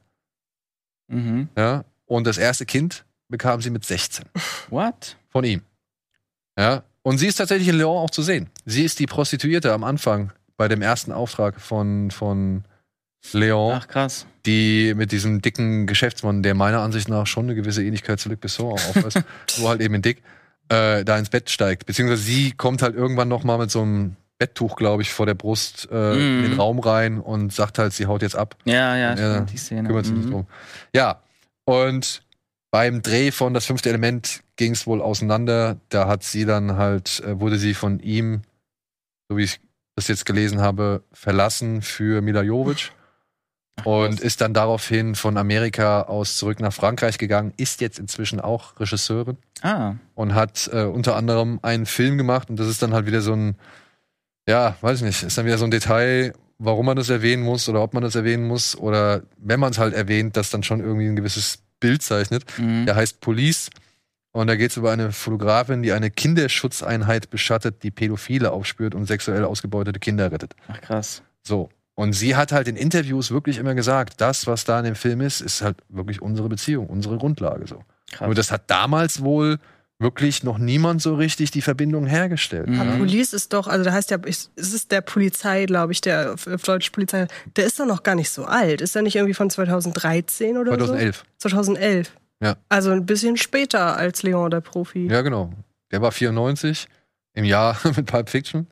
Speaker 1: Ja, und das erste Kind bekam sie mit 16.
Speaker 2: What?
Speaker 1: Von ihm. Ja, und sie ist tatsächlich in Lyon auch zu sehen. Sie ist die Prostituierte am Anfang bei dem ersten Auftrag von Leon.
Speaker 2: Ach, krass.
Speaker 1: Die mit diesem dicken Geschäftsmann, der meiner Ansicht nach schon eine gewisse Ähnlichkeit zu Luc Besson auch aufweist, so halt eben in dick, da ins Bett steigt. Beziehungsweise sie kommt halt irgendwann noch mal mit so einem Betttuch, glaube ich, vor der Brust in den Raum rein und sagt halt, sie haut jetzt ab.
Speaker 2: Ja, die Szene.
Speaker 1: Kümmert sich nicht drum. Ja, und beim Dreh von Das 5. Element ging es wohl auseinander. Da hat sie dann halt, wurde sie von ihm, so wie ich das jetzt gelesen habe, verlassen für Mila Jovovich. Und ist dann daraufhin von Amerika aus zurück nach Frankreich gegangen, ist jetzt inzwischen auch Regisseurin. Und hat unter anderem einen Film gemacht. Und das ist dann halt wieder so ein, ja, weiß ich nicht, ist dann wieder so ein Detail, warum man das erwähnen muss oder ob man das erwähnen muss. Oder wenn man es halt erwähnt, das dann schon irgendwie ein gewisses Bild zeichnet. Der heißt Police. Und da geht es über eine Fotografin, die eine Kinderschutzeinheit beschattet, die Pädophile aufspürt und sexuell ausgebeutete Kinder rettet.
Speaker 2: Ach, krass.
Speaker 1: So. Und sie hat halt in Interviews wirklich immer gesagt, das, was da in dem Film ist halt wirklich unsere Beziehung, unsere Grundlage. So. Nur das hat damals wohl wirklich noch niemand so richtig die Verbindung hergestellt.
Speaker 3: Aber Police ist doch, also da heißt ja, es ist der Polizei, glaube ich, der deutsche Polizei, der ist doch noch gar nicht so alt. Ist er nicht irgendwie von 2013 oder
Speaker 1: 2011.
Speaker 3: So? 2011.
Speaker 1: Ja.
Speaker 3: Also ein bisschen später als Leon, der Profi.
Speaker 1: Ja, genau. Der war 94 im Jahr mit Pulp Fiction.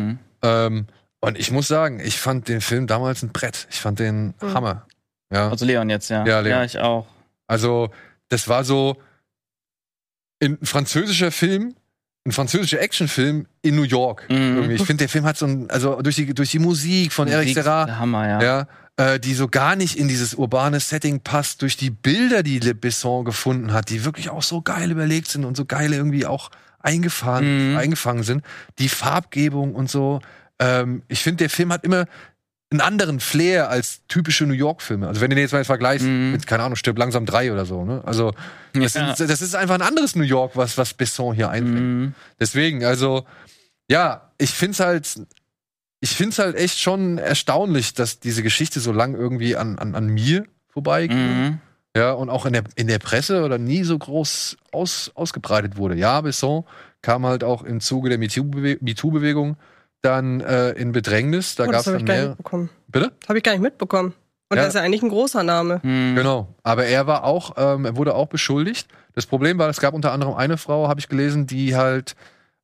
Speaker 1: Und ich muss sagen, ich fand den Film damals ein Brett. Ich fand den Hammer. Ja.
Speaker 2: Also Leon jetzt, ja.
Speaker 1: Ja, Leon.
Speaker 2: Ja, ich auch.
Speaker 1: Also, das war so ein französischer Actionfilm in New York. Irgendwie. Ich finde, der Film hat so ein, also durch die Musik von Eric Serra,
Speaker 2: der Hammer, ja.
Speaker 1: Die so gar nicht in dieses urbane Setting passt, durch die Bilder, die Le Besson gefunden hat, die wirklich auch so geil überlegt sind und so geil irgendwie auch eingefangen sind. Die Farbgebung und so. Ich finde, der Film hat immer einen anderen Flair als typische New York-Filme. Also wenn du den jetzt mal vergleichst mit, keine Ahnung, Stirb langsam 3 oder so. Ne? Also das ist einfach ein anderes New York, was Besson hier einbringt. Deswegen, also ja, ich find's halt echt schon erstaunlich, dass diese Geschichte so lang irgendwie an mir vorbeigeht. Ja, und auch in der Presse oder nie so groß ausgebreitet wurde. Ja, Besson kam halt auch im Zuge der MeToo-Bewegung dann in Bedrängnis. Da gab's dann mehr. Bitte?
Speaker 3: Habe ich gar nicht mitbekommen. Und das ist ja eigentlich ein großer Name.
Speaker 1: Genau. Aber er wurde auch beschuldigt. Das Problem war, es gab unter anderem eine Frau, habe ich gelesen, die halt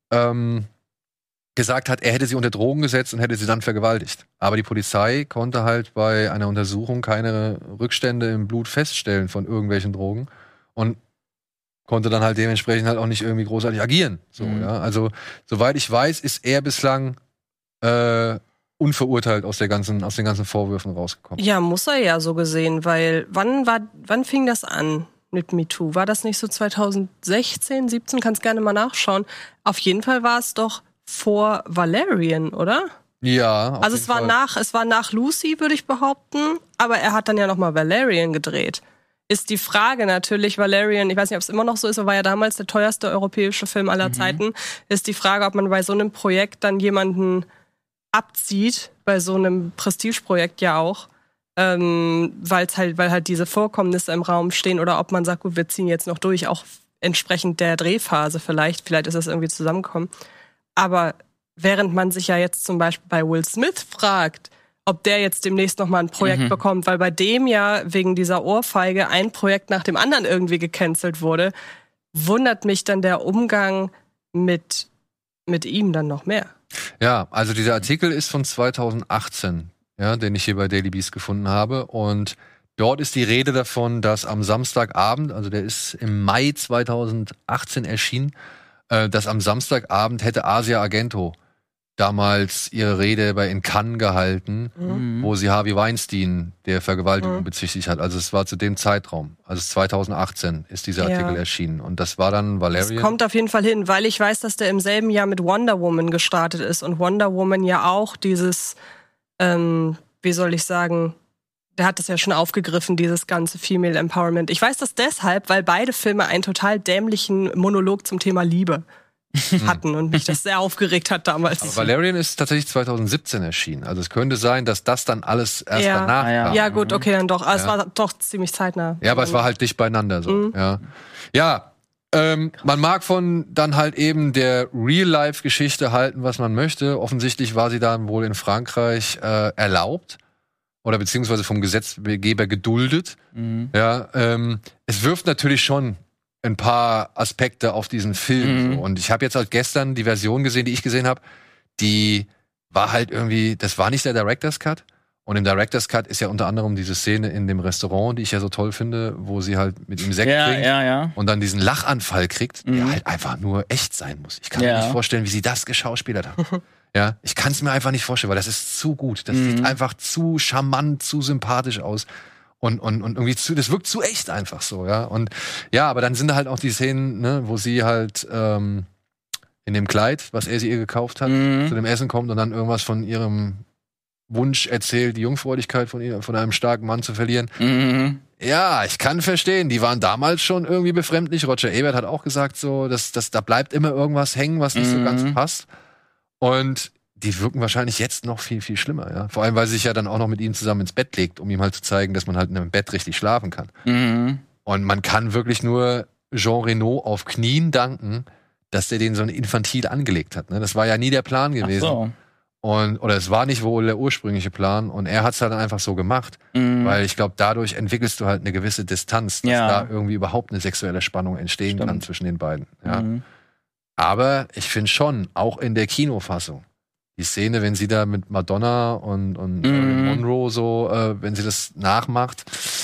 Speaker 1: gesagt hat, er hätte sie unter Drogen gesetzt und hätte sie dann vergewaltigt. Aber die Polizei konnte halt bei einer Untersuchung keine Rückstände im Blut feststellen von irgendwelchen Drogen und konnte dann halt dementsprechend halt auch nicht irgendwie großartig agieren. So, ja. Also, soweit ich weiß, ist er bislang unverurteilt aus den ganzen Vorwürfen rausgekommen.
Speaker 3: Ja, muss er ja so gesehen, weil wann fing das an mit MeToo? War das nicht so 2016, 17? Kannst gerne mal nachschauen. Auf jeden Fall war es doch vor Valerian, oder?
Speaker 1: Ja.
Speaker 3: Also es war nach Lucy, würde ich behaupten, aber er hat dann ja nochmal Valerian gedreht. Ist die Frage natürlich, Valerian, ich weiß nicht, ob es immer noch so ist, aber war ja damals der teuerste europäische Film aller Zeiten, ist die Frage, ob man bei so einem Projekt dann jemanden abzieht, bei so einem Prestigeprojekt ja auch, weil halt diese Vorkommnisse im Raum stehen, oder ob man sagt, gut, wir ziehen jetzt noch durch, auch entsprechend der Drehphase vielleicht ist das irgendwie zusammengekommen. Aber während man sich ja jetzt zum Beispiel bei Will Smith fragt, ob der jetzt demnächst noch mal ein Projekt bekommt, weil bei dem ja wegen dieser Ohrfeige ein Projekt nach dem anderen irgendwie gecancelt wurde, wundert mich dann der Umgang mit ihm dann noch mehr.
Speaker 1: Ja, also dieser Artikel ist von 2018, ja, den ich hier bei Daily Beast gefunden habe. Und dort ist die Rede davon, dass am Samstagabend, also der ist im Mai 2018 erschienen, dass am Samstagabend hätte Asia Argento damals ihre Rede in Cannes gehalten, wo sie Harvey Weinstein der Vergewaltigung bezichtigt hat. Also es war zu dem Zeitraum. Also 2018 ist dieser Artikel erschienen. Und das war dann Valerian.
Speaker 3: Das kommt auf jeden Fall hin, weil ich weiß, dass der im selben Jahr mit Wonder Woman gestartet ist. Und Wonder Woman ja auch dieses, wie soll ich sagen, der hat das ja schon aufgegriffen, dieses ganze Female Empowerment. Ich weiß das deshalb, weil beide Filme einen total dämlichen Monolog zum Thema Liebe hatten und mich das sehr aufgeregt hat damals.
Speaker 1: Aber Valerian ist tatsächlich 2017 erschienen. Also es könnte sein, dass das dann alles erst danach kam.
Speaker 3: Ja gut, okay, dann doch. Also es war doch ziemlich zeitnah.
Speaker 1: Ja, aber es war halt dicht beieinander so. Ja, man mag von dann halt eben der Real-Life-Geschichte halten, was man möchte. Offensichtlich war sie dann wohl in Frankreich erlaubt oder beziehungsweise vom Gesetzgeber geduldet. Ja, es wirft natürlich schon ein paar Aspekte auf diesen Film. So. Und ich habe jetzt halt gestern die Version gesehen, die ich gesehen habe, die war halt irgendwie, das war nicht der Director's Cut. Und im Director's Cut ist ja unter anderem diese Szene in dem Restaurant, die ich ja so toll finde, wo sie halt mit ihm Sekt trinkt und dann diesen Lachanfall kriegt, der halt einfach nur echt sein muss. Ich kann mir nicht vorstellen, wie sie das geschauspielert hat. Ja, ich kann es mir einfach nicht vorstellen, weil das ist zu gut. Das sieht einfach zu charmant, zu sympathisch aus. Und irgendwie das wirkt zu echt einfach so, ja. Und ja, aber dann sind da halt auch die Szenen, ne, wo sie halt in dem Kleid, was er ihr gekauft hat, zu dem Essen kommt und dann irgendwas von ihrem Wunsch erzählt, die Jungfräulichkeit von einem starken Mann zu verlieren. Ja, ich kann verstehen, die waren damals schon irgendwie befremdlich. Roger Ebert hat auch gesagt, so, dass da bleibt immer irgendwas hängen, was nicht so ganz passt. Und die wirken wahrscheinlich jetzt noch viel, viel schlimmer, ja. Vor allem, weil sie sich ja dann auch noch mit ihm zusammen ins Bett legt, um ihm halt zu zeigen, dass man halt in einem Bett richtig schlafen kann. Und man kann wirklich nur Jean Reno auf Knien danken, dass der den so infantil angelegt hat. Ne? Das war ja nie der Plan gewesen. Ach so. Oder es war nicht wohl der ursprüngliche Plan. Und er hat es halt dann einfach so gemacht. Weil ich glaube, dadurch entwickelst du halt eine gewisse Distanz, dass da irgendwie überhaupt eine sexuelle Spannung entstehen kann zwischen den beiden. Ja? Aber ich finde schon, auch in der Kinofassung, die Szene, wenn sie da mit Madonna und Marilyn Monroe so, wenn sie das nachmacht,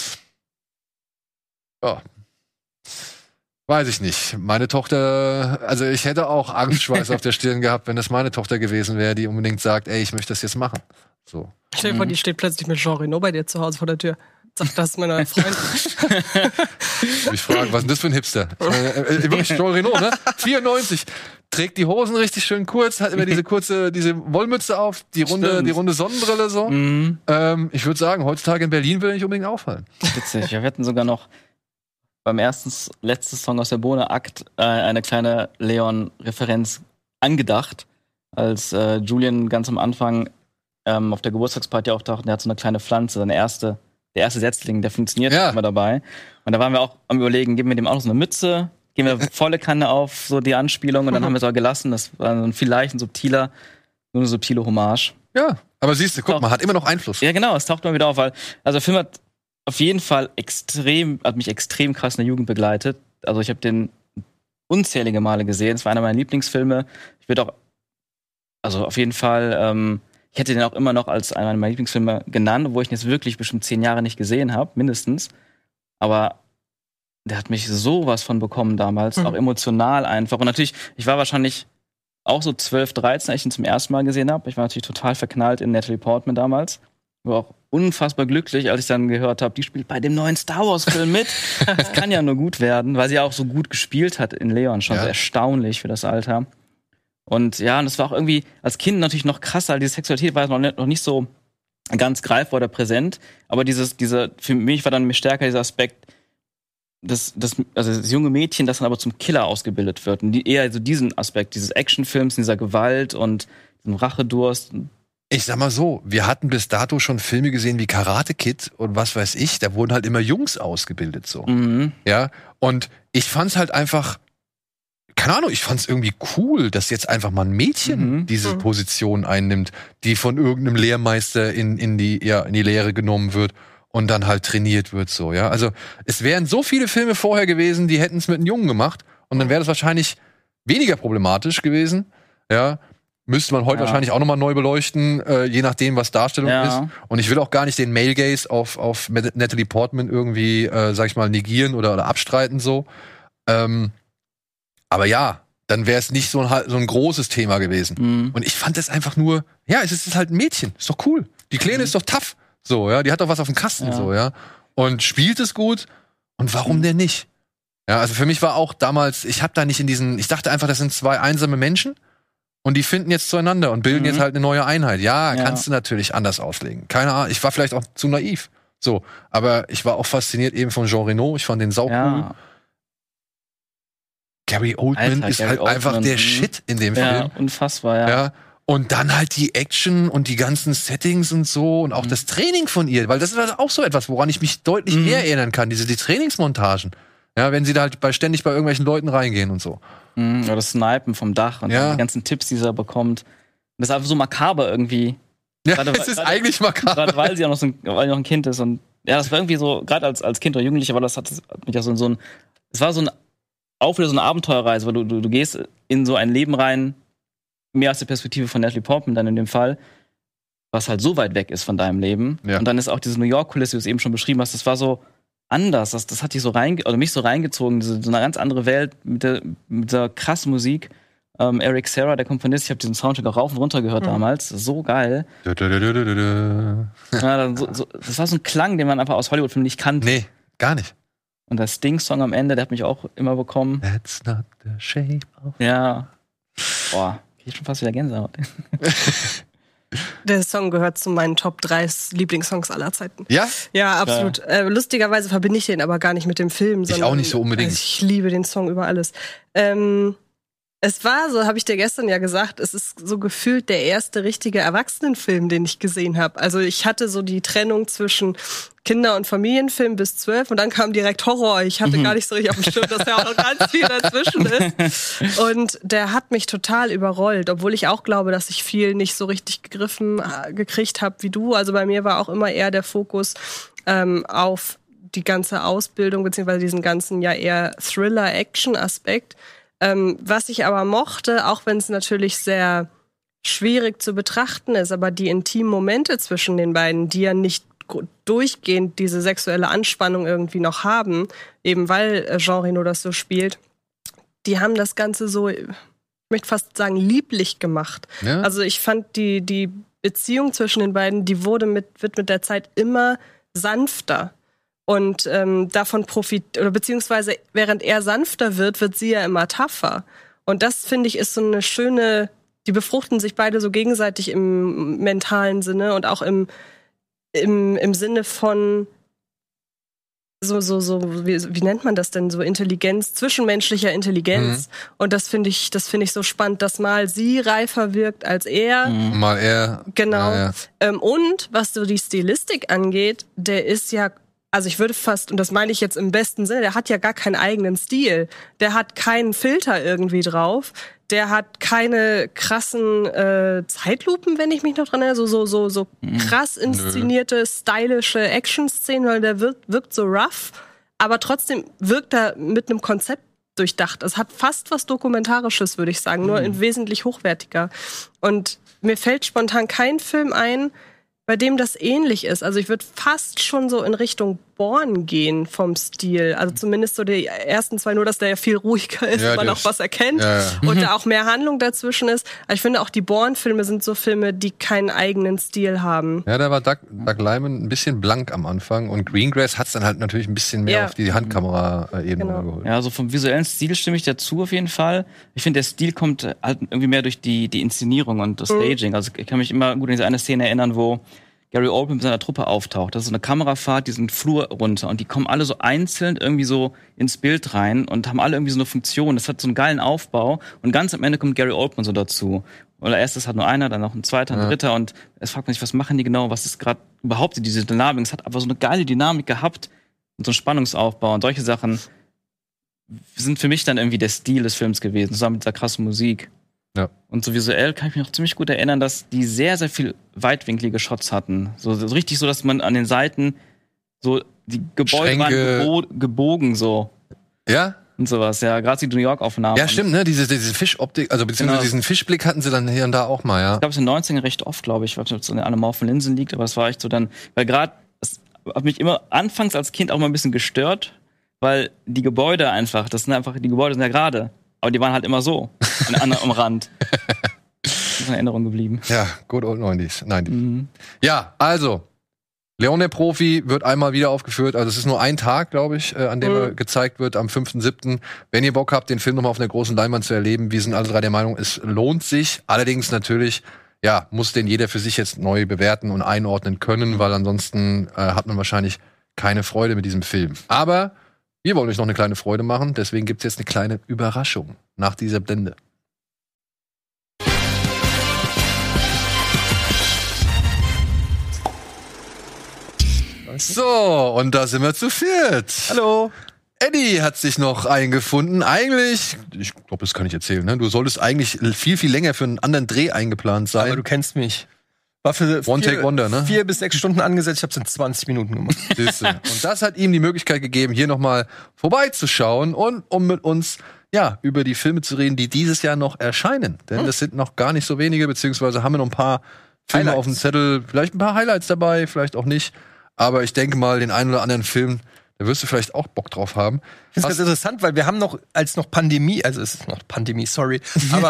Speaker 1: ja, weiß ich nicht. Meine Tochter, also ich hätte auch Angstschweiß auf der Stirn gehabt, wenn das meine Tochter gewesen wäre, die unbedingt sagt, ey, ich möchte das jetzt machen. So.
Speaker 3: Stell dir vor, die steht plötzlich mit Jean Reno bei dir zu Hause vor der Tür. Sagt, das ist mein neuer Freund.
Speaker 1: Ich frage, was ist denn das für ein Hipster? Wirklich Jean Reno, ne? 94. Trägt die Hosen richtig schön kurz, hat immer diese Wollmütze auf, die runde Sonnenbrille so. Ich würde sagen, heutzutage in Berlin würde er nicht unbedingt auffallen.
Speaker 2: Witzig. Wir hatten sogar noch beim letzten Song aus der Bohne-Akt eine kleine Leon-Referenz angedacht, als Julian ganz am Anfang auf der Geburtstagsparty auftaucht und der hat so eine kleine Pflanze, der erste Setzling, der funktioniert immer dabei. Und da waren wir auch am Überlegen, geben wir dem auch noch so eine Mütze, gehen wir volle Kanne auf so die Anspielung und dann haben wir es auch gelassen. Das war so ein vielleicht nur eine subtile Hommage.
Speaker 1: Ja, aber siehst du, guck mal, hat immer noch Einfluss.
Speaker 2: Ja, genau, es taucht mal wieder auf, weil der Film hat auf jeden Fall hat mich extrem krass in der Jugend begleitet. Also ich habe den unzählige Male gesehen. Es war einer meiner Lieblingsfilme. Ich würde auch, also auf jeden Fall, ich hätte den auch immer noch als einer meiner Lieblingsfilme genannt, obwohl ich ihn jetzt wirklich bestimmt 10 Jahre nicht gesehen habe, mindestens. Aber der hat mich sowas von bekommen damals, auch emotional einfach. Und natürlich, ich war wahrscheinlich auch so 12, 13, als ich ihn zum ersten Mal gesehen habe. Ich war natürlich total verknallt in Natalie Portman damals. War auch unfassbar glücklich, als ich dann gehört habe, die spielt bei dem neuen Star Wars-Film mit. Das kann ja nur gut werden, weil sie auch so gut gespielt hat in Leon. Schon so erstaunlich für das Alter. Und ja, und das war auch irgendwie als Kind natürlich noch krasser. Diese Sexualität war noch nicht so ganz greifbar oder präsent. Aber für mich war dann stärker dieser Aspekt, also das junge Mädchen, das dann aber zum Killer ausgebildet wird. Und eher so diesen Aspekt, dieses Actionfilms, dieser Gewalt und diesem Rachedurst.
Speaker 1: Ich sag mal so, wir hatten bis dato schon Filme gesehen wie Karate Kid und was weiß ich, da wurden halt immer Jungs ausgebildet so.
Speaker 2: Mhm.
Speaker 1: Ja, und ich fand's halt einfach, keine Ahnung, ich fand's irgendwie cool, dass jetzt einfach mal ein Mädchen diese Position einnimmt, die von irgendeinem Lehrmeister in die Lehre genommen wird und dann halt trainiert wird so, ja. Also, es wären so viele Filme vorher gewesen, die hätten es mit einem Jungen gemacht und dann wäre das wahrscheinlich weniger problematisch gewesen, ja. Müsste man heute wahrscheinlich auch nochmal neu beleuchten, je nachdem, was Darstellung ist. Und ich will auch gar nicht den Male Gaze auf Natalie Portman irgendwie, sag ich mal, negieren oder abstreiten so. Aber ja, dann wäre es nicht so ein großes Thema gewesen. Und ich fand das einfach nur, ja, es ist halt ein Mädchen, ist doch cool. Die Kleine ist doch tough, so, ja, die hat doch was auf dem Kasten, so, ja. Und spielt es gut. Und warum denn nicht? Ja, also für mich war auch damals, ich dachte einfach, das sind zwei einsame Menschen. Und die finden jetzt zueinander und bilden jetzt halt eine neue Einheit. Ja, kannst du natürlich anders auslegen. Keine Ahnung, ich war vielleicht auch zu naiv. So, aber ich war auch fasziniert eben von Jean Reno. Ich fand den saucool. Gary Oldman ist halt einfach der Shit in dem Film.
Speaker 2: Ja, unfassbar, ja.
Speaker 1: Und dann halt die Action und die ganzen Settings und so und auch das Training von ihr, weil das ist auch so etwas, woran ich mich deutlich mehr erinnern kann, die Trainingsmontagen. Ja, wenn sie da halt ständig bei irgendwelchen Leuten reingehen und so.
Speaker 2: Oder das Snipen vom Dach und dann die ganzen Tipps, die sie da bekommt. Das ist einfach so makaber irgendwie.
Speaker 1: Ja, es ist eigentlich makaber.
Speaker 2: Gerade weil sie auch noch ein Kind ist. Und ja, das war irgendwie so, gerade als Kind oder Jugendlicher, weil das hat mich ja es war so auch wieder so eine Abenteuerreise, weil du gehst in so ein Leben rein, mehr aus der Perspektive von Natalie Portman dann in dem Fall, was halt so weit weg ist von deinem Leben. Ja. Und dann ist auch diese New York-Kulisse, wie du es eben schon beschrieben hast, das war so anders. Das hat dich so mich so reingezogen, so eine ganz andere Welt mit dieser krassen Musik. Eric Serra, der Komponist, ich habe diesen Soundtrack auch rauf und runter gehört damals. So geil. Ja, das war so ein Klang, den man einfach aus Hollywood-Filmen nicht kannte.
Speaker 1: Nee, gar nicht.
Speaker 2: Und der Sting-Song am Ende, der hat mich auch immer bekommen.
Speaker 1: That's not the shape of...
Speaker 2: Ja. Boah, krieg ich schon fast wieder Gänsehaut.
Speaker 3: Der Song gehört zu meinen Top 3 Lieblingssongs aller Zeiten.
Speaker 1: Ja?
Speaker 3: Ja, absolut. Ja. Lustigerweise verbinde ich den aber gar nicht mit dem Film.
Speaker 1: Ich auch nicht so unbedingt.
Speaker 3: Ich liebe den Song über alles. Es war, so habe ich dir gestern ja gesagt, es ist so gefühlt der erste richtige Erwachsenenfilm, den ich gesehen habe. Also ich hatte so die Trennung zwischen Kinder- und Familienfilm bis 12 und dann kam direkt Horror. Ich hatte gar nicht so richtig auf dem Schirm, dass da auch noch ganz viel dazwischen ist. Und der hat mich total überrollt, obwohl ich auch glaube, dass ich viel nicht so richtig gekriegt habe wie du. Also bei mir war auch immer eher der Fokus auf die ganze Ausbildung, beziehungsweise diesen ganzen ja eher Thriller-Action-Aspekt. Was ich aber mochte, auch wenn es natürlich sehr schwierig zu betrachten ist, aber die intimen Momente zwischen den beiden, die ja nicht durchgehend diese sexuelle Anspannung irgendwie noch haben, eben weil Jean Reno das so spielt, die haben das Ganze so, ich möchte fast sagen, lieblich gemacht. Ja. Also ich fand die Beziehung zwischen den beiden, die wird mit der Zeit immer sanfter. Und davon beziehungsweise während er sanfter wird sie ja immer tougher. Und das, finde ich, ist so eine schöne, die befruchten sich beide so gegenseitig im mentalen Sinne und auch im Sinne von wie nennt man das denn, so Intelligenz, zwischenmenschlicher Intelligenz. Und das finde ich so spannend, dass mal sie reifer wirkt als er.
Speaker 1: Mal er.
Speaker 3: Genau. Ja. Und was so die Stilistik angeht, der ist ja, also ich würde fast, und das meine ich jetzt im besten Sinne, der hat ja gar keinen eigenen Stil. Der hat keinen Filter irgendwie drauf. Der hat keine krassen Zeitlupen, wenn ich mich noch dran erinnere. So krass inszenierte, stylische Action-Szenen, weil der wirkt so rough. Aber trotzdem wirkt er mit einem Konzept durchdacht. Es hat fast was Dokumentarisches, würde ich sagen, nur in wesentlich hochwertiger. Und mir fällt spontan kein Film ein, bei dem das ähnlich ist. Also ich würde fast schon so in Richtung Bourne gehen vom Stil. Also zumindest so die ersten 2, nur dass der ja viel ruhiger ist, man auch was erkennt und da auch mehr Handlung dazwischen ist. Aber ich finde auch die Bourne-Filme sind so Filme, die keinen eigenen Stil haben.
Speaker 1: Ja, da war Doug Liman ein bisschen blank am Anfang und Greengrass hat's dann halt natürlich ein bisschen mehr auf die Handkamera-Ebene geholt.
Speaker 2: Ja, also vom visuellen Stil stimme ich dazu auf jeden Fall. Ich finde, der Stil kommt halt irgendwie mehr durch die Inszenierung und das Staging. Also ich kann mich immer gut an diese eine Szene erinnern, wo Gary Oldman mit seiner Truppe auftaucht. Das ist so eine Kamerafahrt, diesen Flur runter und die kommen alle so einzeln irgendwie so ins Bild rein und haben alle irgendwie so eine Funktion. Das hat so einen geilen Aufbau und ganz am Ende kommt Gary Oldman so dazu. Oder erst ist halt nur einer, dann noch ein zweiter, ein dritter und es fragt man sich, was machen die genau, was ist gerade überhaupt diese Dynamik. Es hat aber so eine geile Dynamik gehabt und so einen Spannungsaufbau und solche Sachen sind für mich dann irgendwie der Stil des Films gewesen, zusammen mit dieser krassen Musik. Ja. Und so visuell kann ich mich noch ziemlich gut erinnern, dass die sehr, sehr viel weitwinklige Shots hatten. So richtig so, dass man an den Seiten so die Gebäude waren gebogen so.
Speaker 1: Ja?
Speaker 2: Und sowas, ja. Gerade die New York-Aufnahmen.
Speaker 1: Ja, stimmt, ne? Diese Fischoptik, also beziehungsweise diesen Fischblick hatten sie dann hier und da auch mal, ja.
Speaker 2: Ich glaube, es in den 90ern recht oft, glaube ich. Ich weiß nicht, ob es an den anamorphen Linsen liegt, aber es war echt so dann, weil gerade, das hat mich immer anfangs als Kind auch mal ein bisschen gestört, weil die Gebäude einfach, die Gebäude sind ja gerade. Aber die waren halt immer so, am Rand. Das ist eine Erinnerung geblieben.
Speaker 1: Ja, good old 90s. Ja, also, Leon der Profi wird einmal wieder aufgeführt. Also es ist nur ein Tag, glaube ich, an dem er gezeigt wird, am 5.7. Wenn ihr Bock habt, den Film nochmal auf einer großen Leinwand zu erleben, wir sind alle drei der Meinung, es lohnt sich. Allerdings natürlich, ja, muss den jeder für sich jetzt neu bewerten und einordnen können, weil ansonsten hat man wahrscheinlich keine Freude mit diesem Film. Aber wir wollen euch noch eine kleine Freude machen, deswegen gibt's jetzt eine kleine Überraschung nach dieser Blende. So, und da sind wir zu viert.
Speaker 4: Hallo.
Speaker 1: Eddie hat sich noch eingefunden. Eigentlich, ich glaube, das kann ich erzählen, ne? Du solltest eigentlich viel, viel länger für einen anderen Dreh eingeplant sein.
Speaker 4: Aber du kennst mich. War für
Speaker 1: One Take Wonder, ne?
Speaker 4: 4 bis 6 Stunden angesetzt, ich hab's in 20 Minuten gemacht.
Speaker 1: Siehste. Und das hat ihm die Möglichkeit gegeben, hier nochmal vorbeizuschauen und um mit uns über die Filme zu reden, die dieses Jahr noch erscheinen. Denn das sind noch gar nicht so wenige, beziehungsweise haben wir noch ein paar Filme auf dem Zettel. Vielleicht ein paar Highlights dabei, vielleicht auch nicht. Aber ich denke mal, den einen oder anderen Film, da wirst du vielleicht auch Bock drauf haben.
Speaker 4: Ich finde es ganz interessant, weil wir haben noch, als noch Pandemie, also es ist noch Pandemie, sorry, aber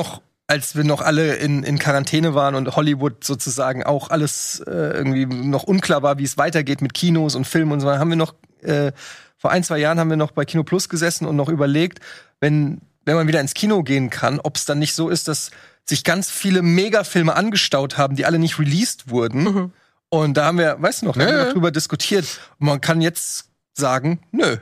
Speaker 4: als wir noch alle in Quarantäne waren und Hollywood sozusagen auch alles irgendwie noch unklar war, wie es weitergeht mit Kinos und Filmen und so, haben wir noch, vor 1-2 Jahren haben wir noch bei Kino Plus gesessen und noch überlegt, wenn man wieder ins Kino gehen kann, ob es dann nicht so ist, dass sich ganz viele Megafilme angestaut haben, die alle nicht released wurden. Und da haben wir, weißt du noch, haben wir noch drüber diskutiert. Und man kann jetzt sagen, nö.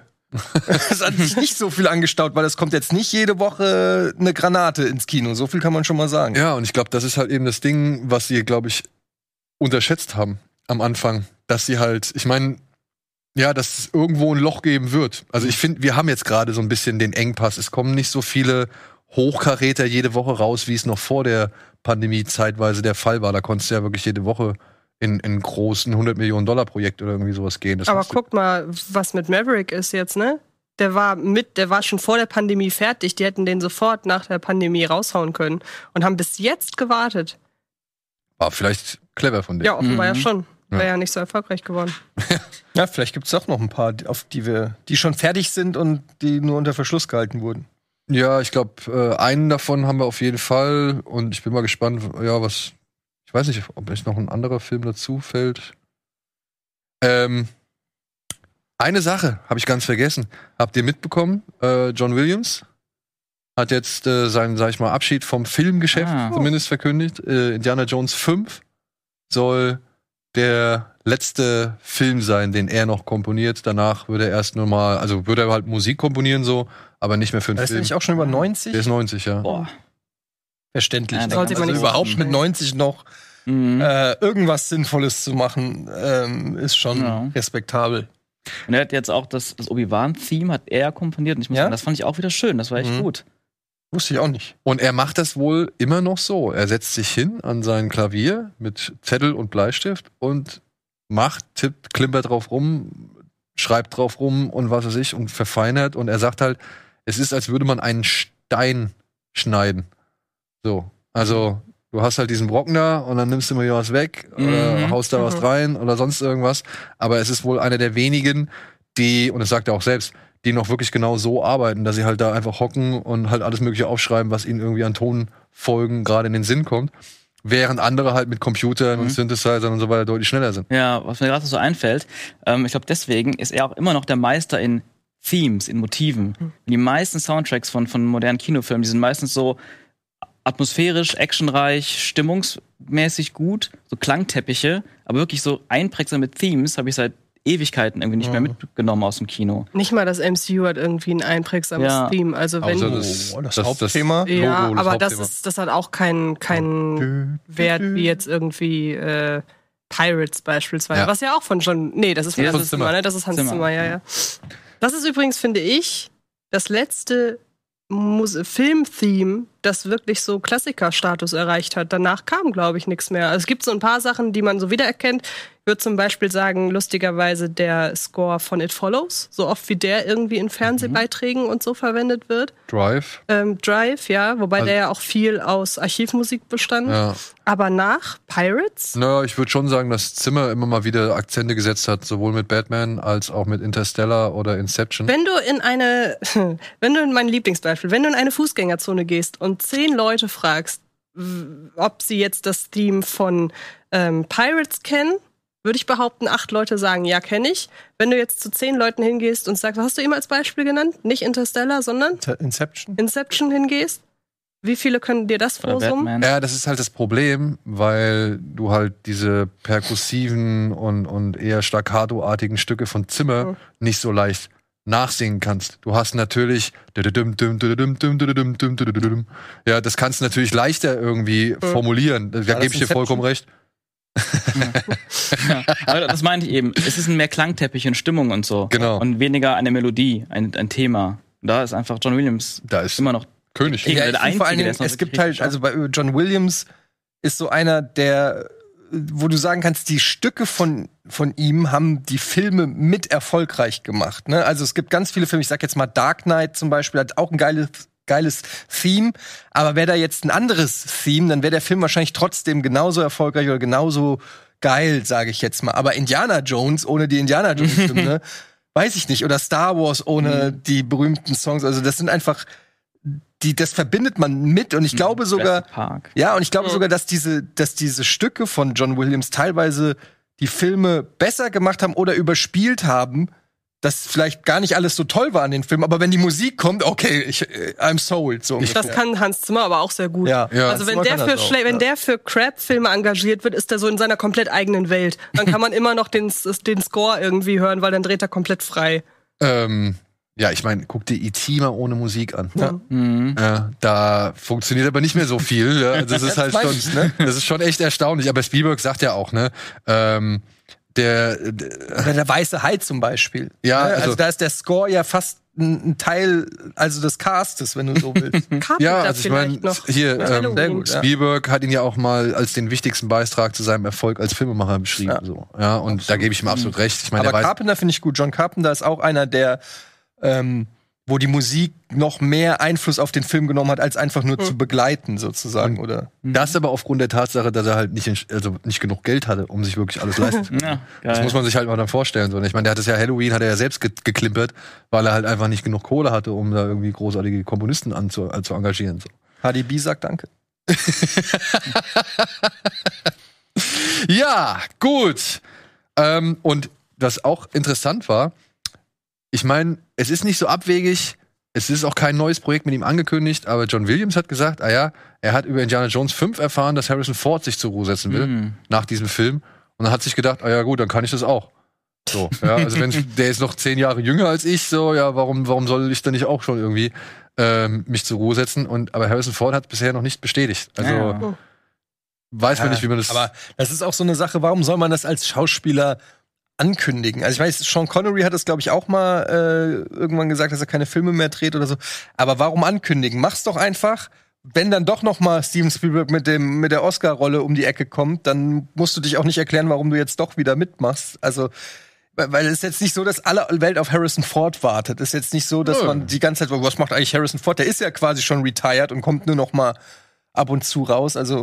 Speaker 4: Es hat sich nicht so viel angestaut, weil es kommt jetzt nicht jede Woche eine Granate ins Kino. So viel kann man schon mal sagen.
Speaker 1: Ja, und ich glaube, das ist halt eben das Ding, was sie, glaube ich, unterschätzt haben am Anfang. Dass sie halt, ich meine, ja, dass es irgendwo ein Loch geben wird. Also ich finde, wir haben jetzt gerade so ein bisschen den Engpass. Es kommen nicht so viele Hochkaräter jede Woche raus, wie es noch vor der Pandemie zeitweise der Fall war. Da konntest du ja wirklich jede Woche in großen $100-Millionen-Projekt oder irgendwie sowas gehen.
Speaker 3: Aber guck mal, was mit Maverick ist jetzt, ne? Der war schon vor der Pandemie fertig. Die hätten den sofort nach der Pandemie raushauen können und haben bis jetzt gewartet.
Speaker 1: War vielleicht clever von denen.
Speaker 3: Ja, offenbar ja schon. Wäre ja nicht so erfolgreich geworden.
Speaker 4: Ja, vielleicht gibt's auch noch ein paar, die schon fertig sind und die nur unter Verschluss gehalten wurden.
Speaker 1: Ja, ich glaube, einen davon haben wir auf jeden Fall und ich bin mal gespannt, ja, was. Ich weiß nicht, ob euch noch ein anderer Film dazu fällt. Eine Sache habe ich ganz vergessen. Habt ihr mitbekommen? John Williams hat jetzt seinen, sag ich mal, Abschied vom Filmgeschäft zumindest verkündigt. Indiana Jones 5 soll der letzte Film sein, den er noch komponiert. Danach würde er erst nur mal, also würde er halt Musik komponieren so, aber nicht mehr für einen Film.
Speaker 4: Ist er nicht auch schon über 90?
Speaker 1: Der ist 90, ja.
Speaker 2: Boah.
Speaker 4: Verständlich.
Speaker 3: Ja, sollte man nicht
Speaker 4: überhaupt mit 90 noch irgendwas Sinnvolles zu machen, ist schon respektabel.
Speaker 2: Und er hat jetzt auch das Obi-Wan-Theme hat er komponiert und ich muss sagen, das fand ich auch wieder schön, das war echt gut.
Speaker 4: Wusste ich auch nicht.
Speaker 1: Und er macht das wohl immer noch so. Er setzt sich hin an sein Klavier mit Zettel und Bleistift und tippt, klimpert drauf rum, schreibt drauf rum und was weiß ich und verfeinert. Und er sagt halt, es ist, als würde man einen Stein schneiden. So. Also, Du hast halt diesen Brocken da und dann nimmst du mal hier was weg oder haust da was rein oder sonst irgendwas. Aber es ist wohl einer der wenigen, die, und das sagt er auch selbst, die noch wirklich genau so arbeiten, dass sie halt da einfach hocken und halt alles Mögliche aufschreiben, was ihnen irgendwie an Tonfolgen gerade in den Sinn kommt. Während andere halt mit Computern und Synthesizern und so weiter deutlich schneller sind.
Speaker 2: Ja, was mir gerade so einfällt, ich glaube, deswegen ist er auch immer noch der Meister in Themes, in Motiven. Die meisten Soundtracks von modernen Kinofilmen, die sind meistens so atmosphärisch, actionreich, stimmungsmäßig gut, so Klangteppiche, aber wirklich so einprägsame Themes habe ich seit Ewigkeiten irgendwie nicht mehr mitgenommen aus dem Kino.
Speaker 3: Nicht mal das MCU hat irgendwie ein einprägsames Theme. Also wenn
Speaker 1: das
Speaker 4: Hauptthema.
Speaker 3: ja,
Speaker 1: Logo,
Speaker 3: aber
Speaker 1: Hauptthema.
Speaker 3: das hat auch keinen Wert wie jetzt irgendwie Pirates beispielsweise.
Speaker 1: Ja.
Speaker 3: Was ja auch von John. Nee, das ist von
Speaker 2: Ja,
Speaker 3: Hans Zimmer, ne? Das ist Hans Zimmer, ja. Das ist übrigens, finde ich, das letzte Film-Theme, das wirklich so Klassiker-Status erreicht hat. Danach kam, glaube ich, nichts mehr. Also es gibt so ein paar Sachen, die man so wiedererkennt. Ich würde zum Beispiel sagen, lustigerweise der Score von It Follows, so oft wie der irgendwie in Fernsehbeiträgen und so verwendet wird.
Speaker 1: Drive.
Speaker 3: Drive, ja, wobei
Speaker 1: Also-
Speaker 3: der ja auch viel aus Archivmusik bestand.
Speaker 1: Ja.
Speaker 3: Aber nach Pirates,
Speaker 1: Naja, ich würde schon sagen, dass Zimmer immer mal wieder Akzente gesetzt hat, sowohl mit Batman als auch mit Interstellar oder Inception.
Speaker 3: wenn du in mein Lieblingsbeispiel, wenn du in eine Fußgängerzone gehst und 10 Leute fragst, ob sie jetzt das Theme von Pirates kennen, würde ich behaupten, 8 Leute sagen, ja, kenne ich. Wenn du jetzt zu 10 Leuten hingehst und sagst, was hast du ihm als Beispiel genannt? Nicht Interstellar, sondern Inception hingehst, wie viele können dir das
Speaker 2: Oder
Speaker 3: vorsummen?
Speaker 2: Batman.
Speaker 1: Ja, das ist halt das Problem, weil du halt diese perkussiven und eher staccato-artigen Stücke von Zimmer nicht so leicht nachsingen kannst. Du hast natürlich ja, das kannst du natürlich leichter irgendwie formulieren. Da gebe ich dir vollkommen recht.
Speaker 2: Ja, aber das meinte ich eben. Es ist mehr Klangteppich und Stimmung und so.
Speaker 1: Genau.
Speaker 2: Und weniger eine Melodie, ein Thema. Da ist einfach John Williams
Speaker 1: Da ist
Speaker 2: immer noch
Speaker 1: König.
Speaker 2: Ja, der
Speaker 4: vor
Speaker 2: Einzige,
Speaker 4: allen
Speaker 2: der
Speaker 4: Dingen,
Speaker 2: es noch
Speaker 4: es gibt
Speaker 2: wirklich
Speaker 4: halt,
Speaker 2: richtig
Speaker 4: also bei John Williams ist so einer, der, wo du sagen kannst, die Stücke von ihm haben die Filme mit erfolgreich gemacht. Ne? Also es gibt ganz viele Filme, ich sag jetzt mal Dark Knight zum Beispiel, hat auch ein geiles Theme, aber wäre da jetzt ein anderes Theme, dann wäre der Film wahrscheinlich trotzdem genauso erfolgreich oder genauso geil, sage ich jetzt mal. Aber Indiana Jones ohne die Indiana Jones-Filme, weiß ich nicht. Oder Star Wars ohne die berühmten Songs. Also das sind einfach, das verbindet man mit. Und ich glaube sogar,
Speaker 2: Jurassic Park.
Speaker 4: ja, und ich glaube sogar, dass diese Stücke von John Williams teilweise die Filme besser gemacht haben oder überspielt haben, dass vielleicht gar nicht alles so toll war an den Filmen, aber wenn die Musik kommt, okay, I'm sold. So
Speaker 3: Das
Speaker 4: ungefähr.
Speaker 3: kann Hans Zimmer aber auch sehr gut.
Speaker 4: Ja.
Speaker 1: Ja.
Speaker 3: Also wenn
Speaker 4: Zimmer
Speaker 3: der
Speaker 4: kann
Speaker 3: für
Speaker 4: das auch,
Speaker 3: wenn der für Crap-Filme engagiert wird, ist er so in seiner komplett eigenen Welt. Dann kann man immer noch den Score irgendwie hören, weil dann dreht er komplett frei.
Speaker 1: Ja, ich meine, guck dir E.T. mal ohne Musik an.
Speaker 4: Ja.
Speaker 1: Ja, da funktioniert aber nicht mehr so viel. Ja. Das ist halt
Speaker 4: Das
Speaker 1: schon,
Speaker 4: weiß ich, ne?
Speaker 1: das ist schon echt erstaunlich. Aber Spielberg sagt ja auch, ne,
Speaker 4: Oder der Weiße Hai zum Beispiel.
Speaker 1: Ja,
Speaker 4: Ne?
Speaker 1: also
Speaker 4: also da ist der Score ja fast ein Teil, also des Castes, wenn du so willst.
Speaker 3: Carpenter
Speaker 1: ja, also ich meine,
Speaker 3: vielleicht noch.
Speaker 1: hier,
Speaker 3: Halloween.
Speaker 4: sehr gut, ja.
Speaker 1: Spielberg hat ihn ja auch mal als den wichtigsten Beitrag zu seinem Erfolg als Filmemacher beschrieben.
Speaker 4: Ja.
Speaker 1: So. Ja, und da gebe ich ihm absolut recht. Ich meine,
Speaker 4: Aber
Speaker 1: der weiß,
Speaker 4: Carpenter finde ich gut. John Carpenter ist auch einer, der wo die Musik noch mehr Einfluss auf den Film genommen hat, als einfach nur zu begleiten, sozusagen, oder?
Speaker 1: das aber aufgrund der Tatsache, dass er halt nicht genug Geld hatte, um sich wirklich alles leisten zu können.
Speaker 2: Ja,
Speaker 1: Das
Speaker 2: geil.
Speaker 1: muss man sich halt mal dann vorstellen. So. Ich meine, der hat es ja Halloween, hat er ja selbst geklimpert, weil er halt einfach nicht genug Kohle hatte, um da irgendwie großartige Komponisten zu engagieren. So.
Speaker 4: HDB sagt Danke.
Speaker 1: Ja, gut. Und was auch interessant war, ich meine, es ist nicht so abwegig, es ist auch kein neues Projekt mit ihm angekündigt, aber John Williams hat gesagt, er hat über Indiana Jones 5 erfahren, dass Harrison Ford sich zur Ruhe setzen will, nach diesem Film. Und dann hat sich gedacht, ja gut, dann kann ich das auch. So, ja, also der ist noch 10 Jahre jünger als ich, so, ja, warum soll ich dann nicht auch schon irgendwie mich zur Ruhe setzen? Aber Harrison Ford hat bisher noch nicht bestätigt. Also
Speaker 2: Ja.
Speaker 1: weiß man nicht, wie man das.
Speaker 4: Aber das ist auch so eine Sache, warum soll man das als Schauspieler ankündigen? Also ich weiß, Sean Connery hat es, glaube ich, auch mal irgendwann gesagt, dass er keine Filme mehr dreht oder so. Aber warum ankündigen? Mach's doch einfach. Wenn dann doch noch mal Steven Spielberg mit der Oscar-Rolle um die Ecke kommt, dann musst du dich auch nicht erklären, warum du jetzt doch wieder mitmachst. Also, weil es ist jetzt nicht so, dass alle Welt auf Harrison Ford wartet. Es ist jetzt nicht so, dass man die ganze Zeit, was macht eigentlich Harrison Ford? Der ist ja quasi schon retired und kommt nur noch mal ab und zu raus. Also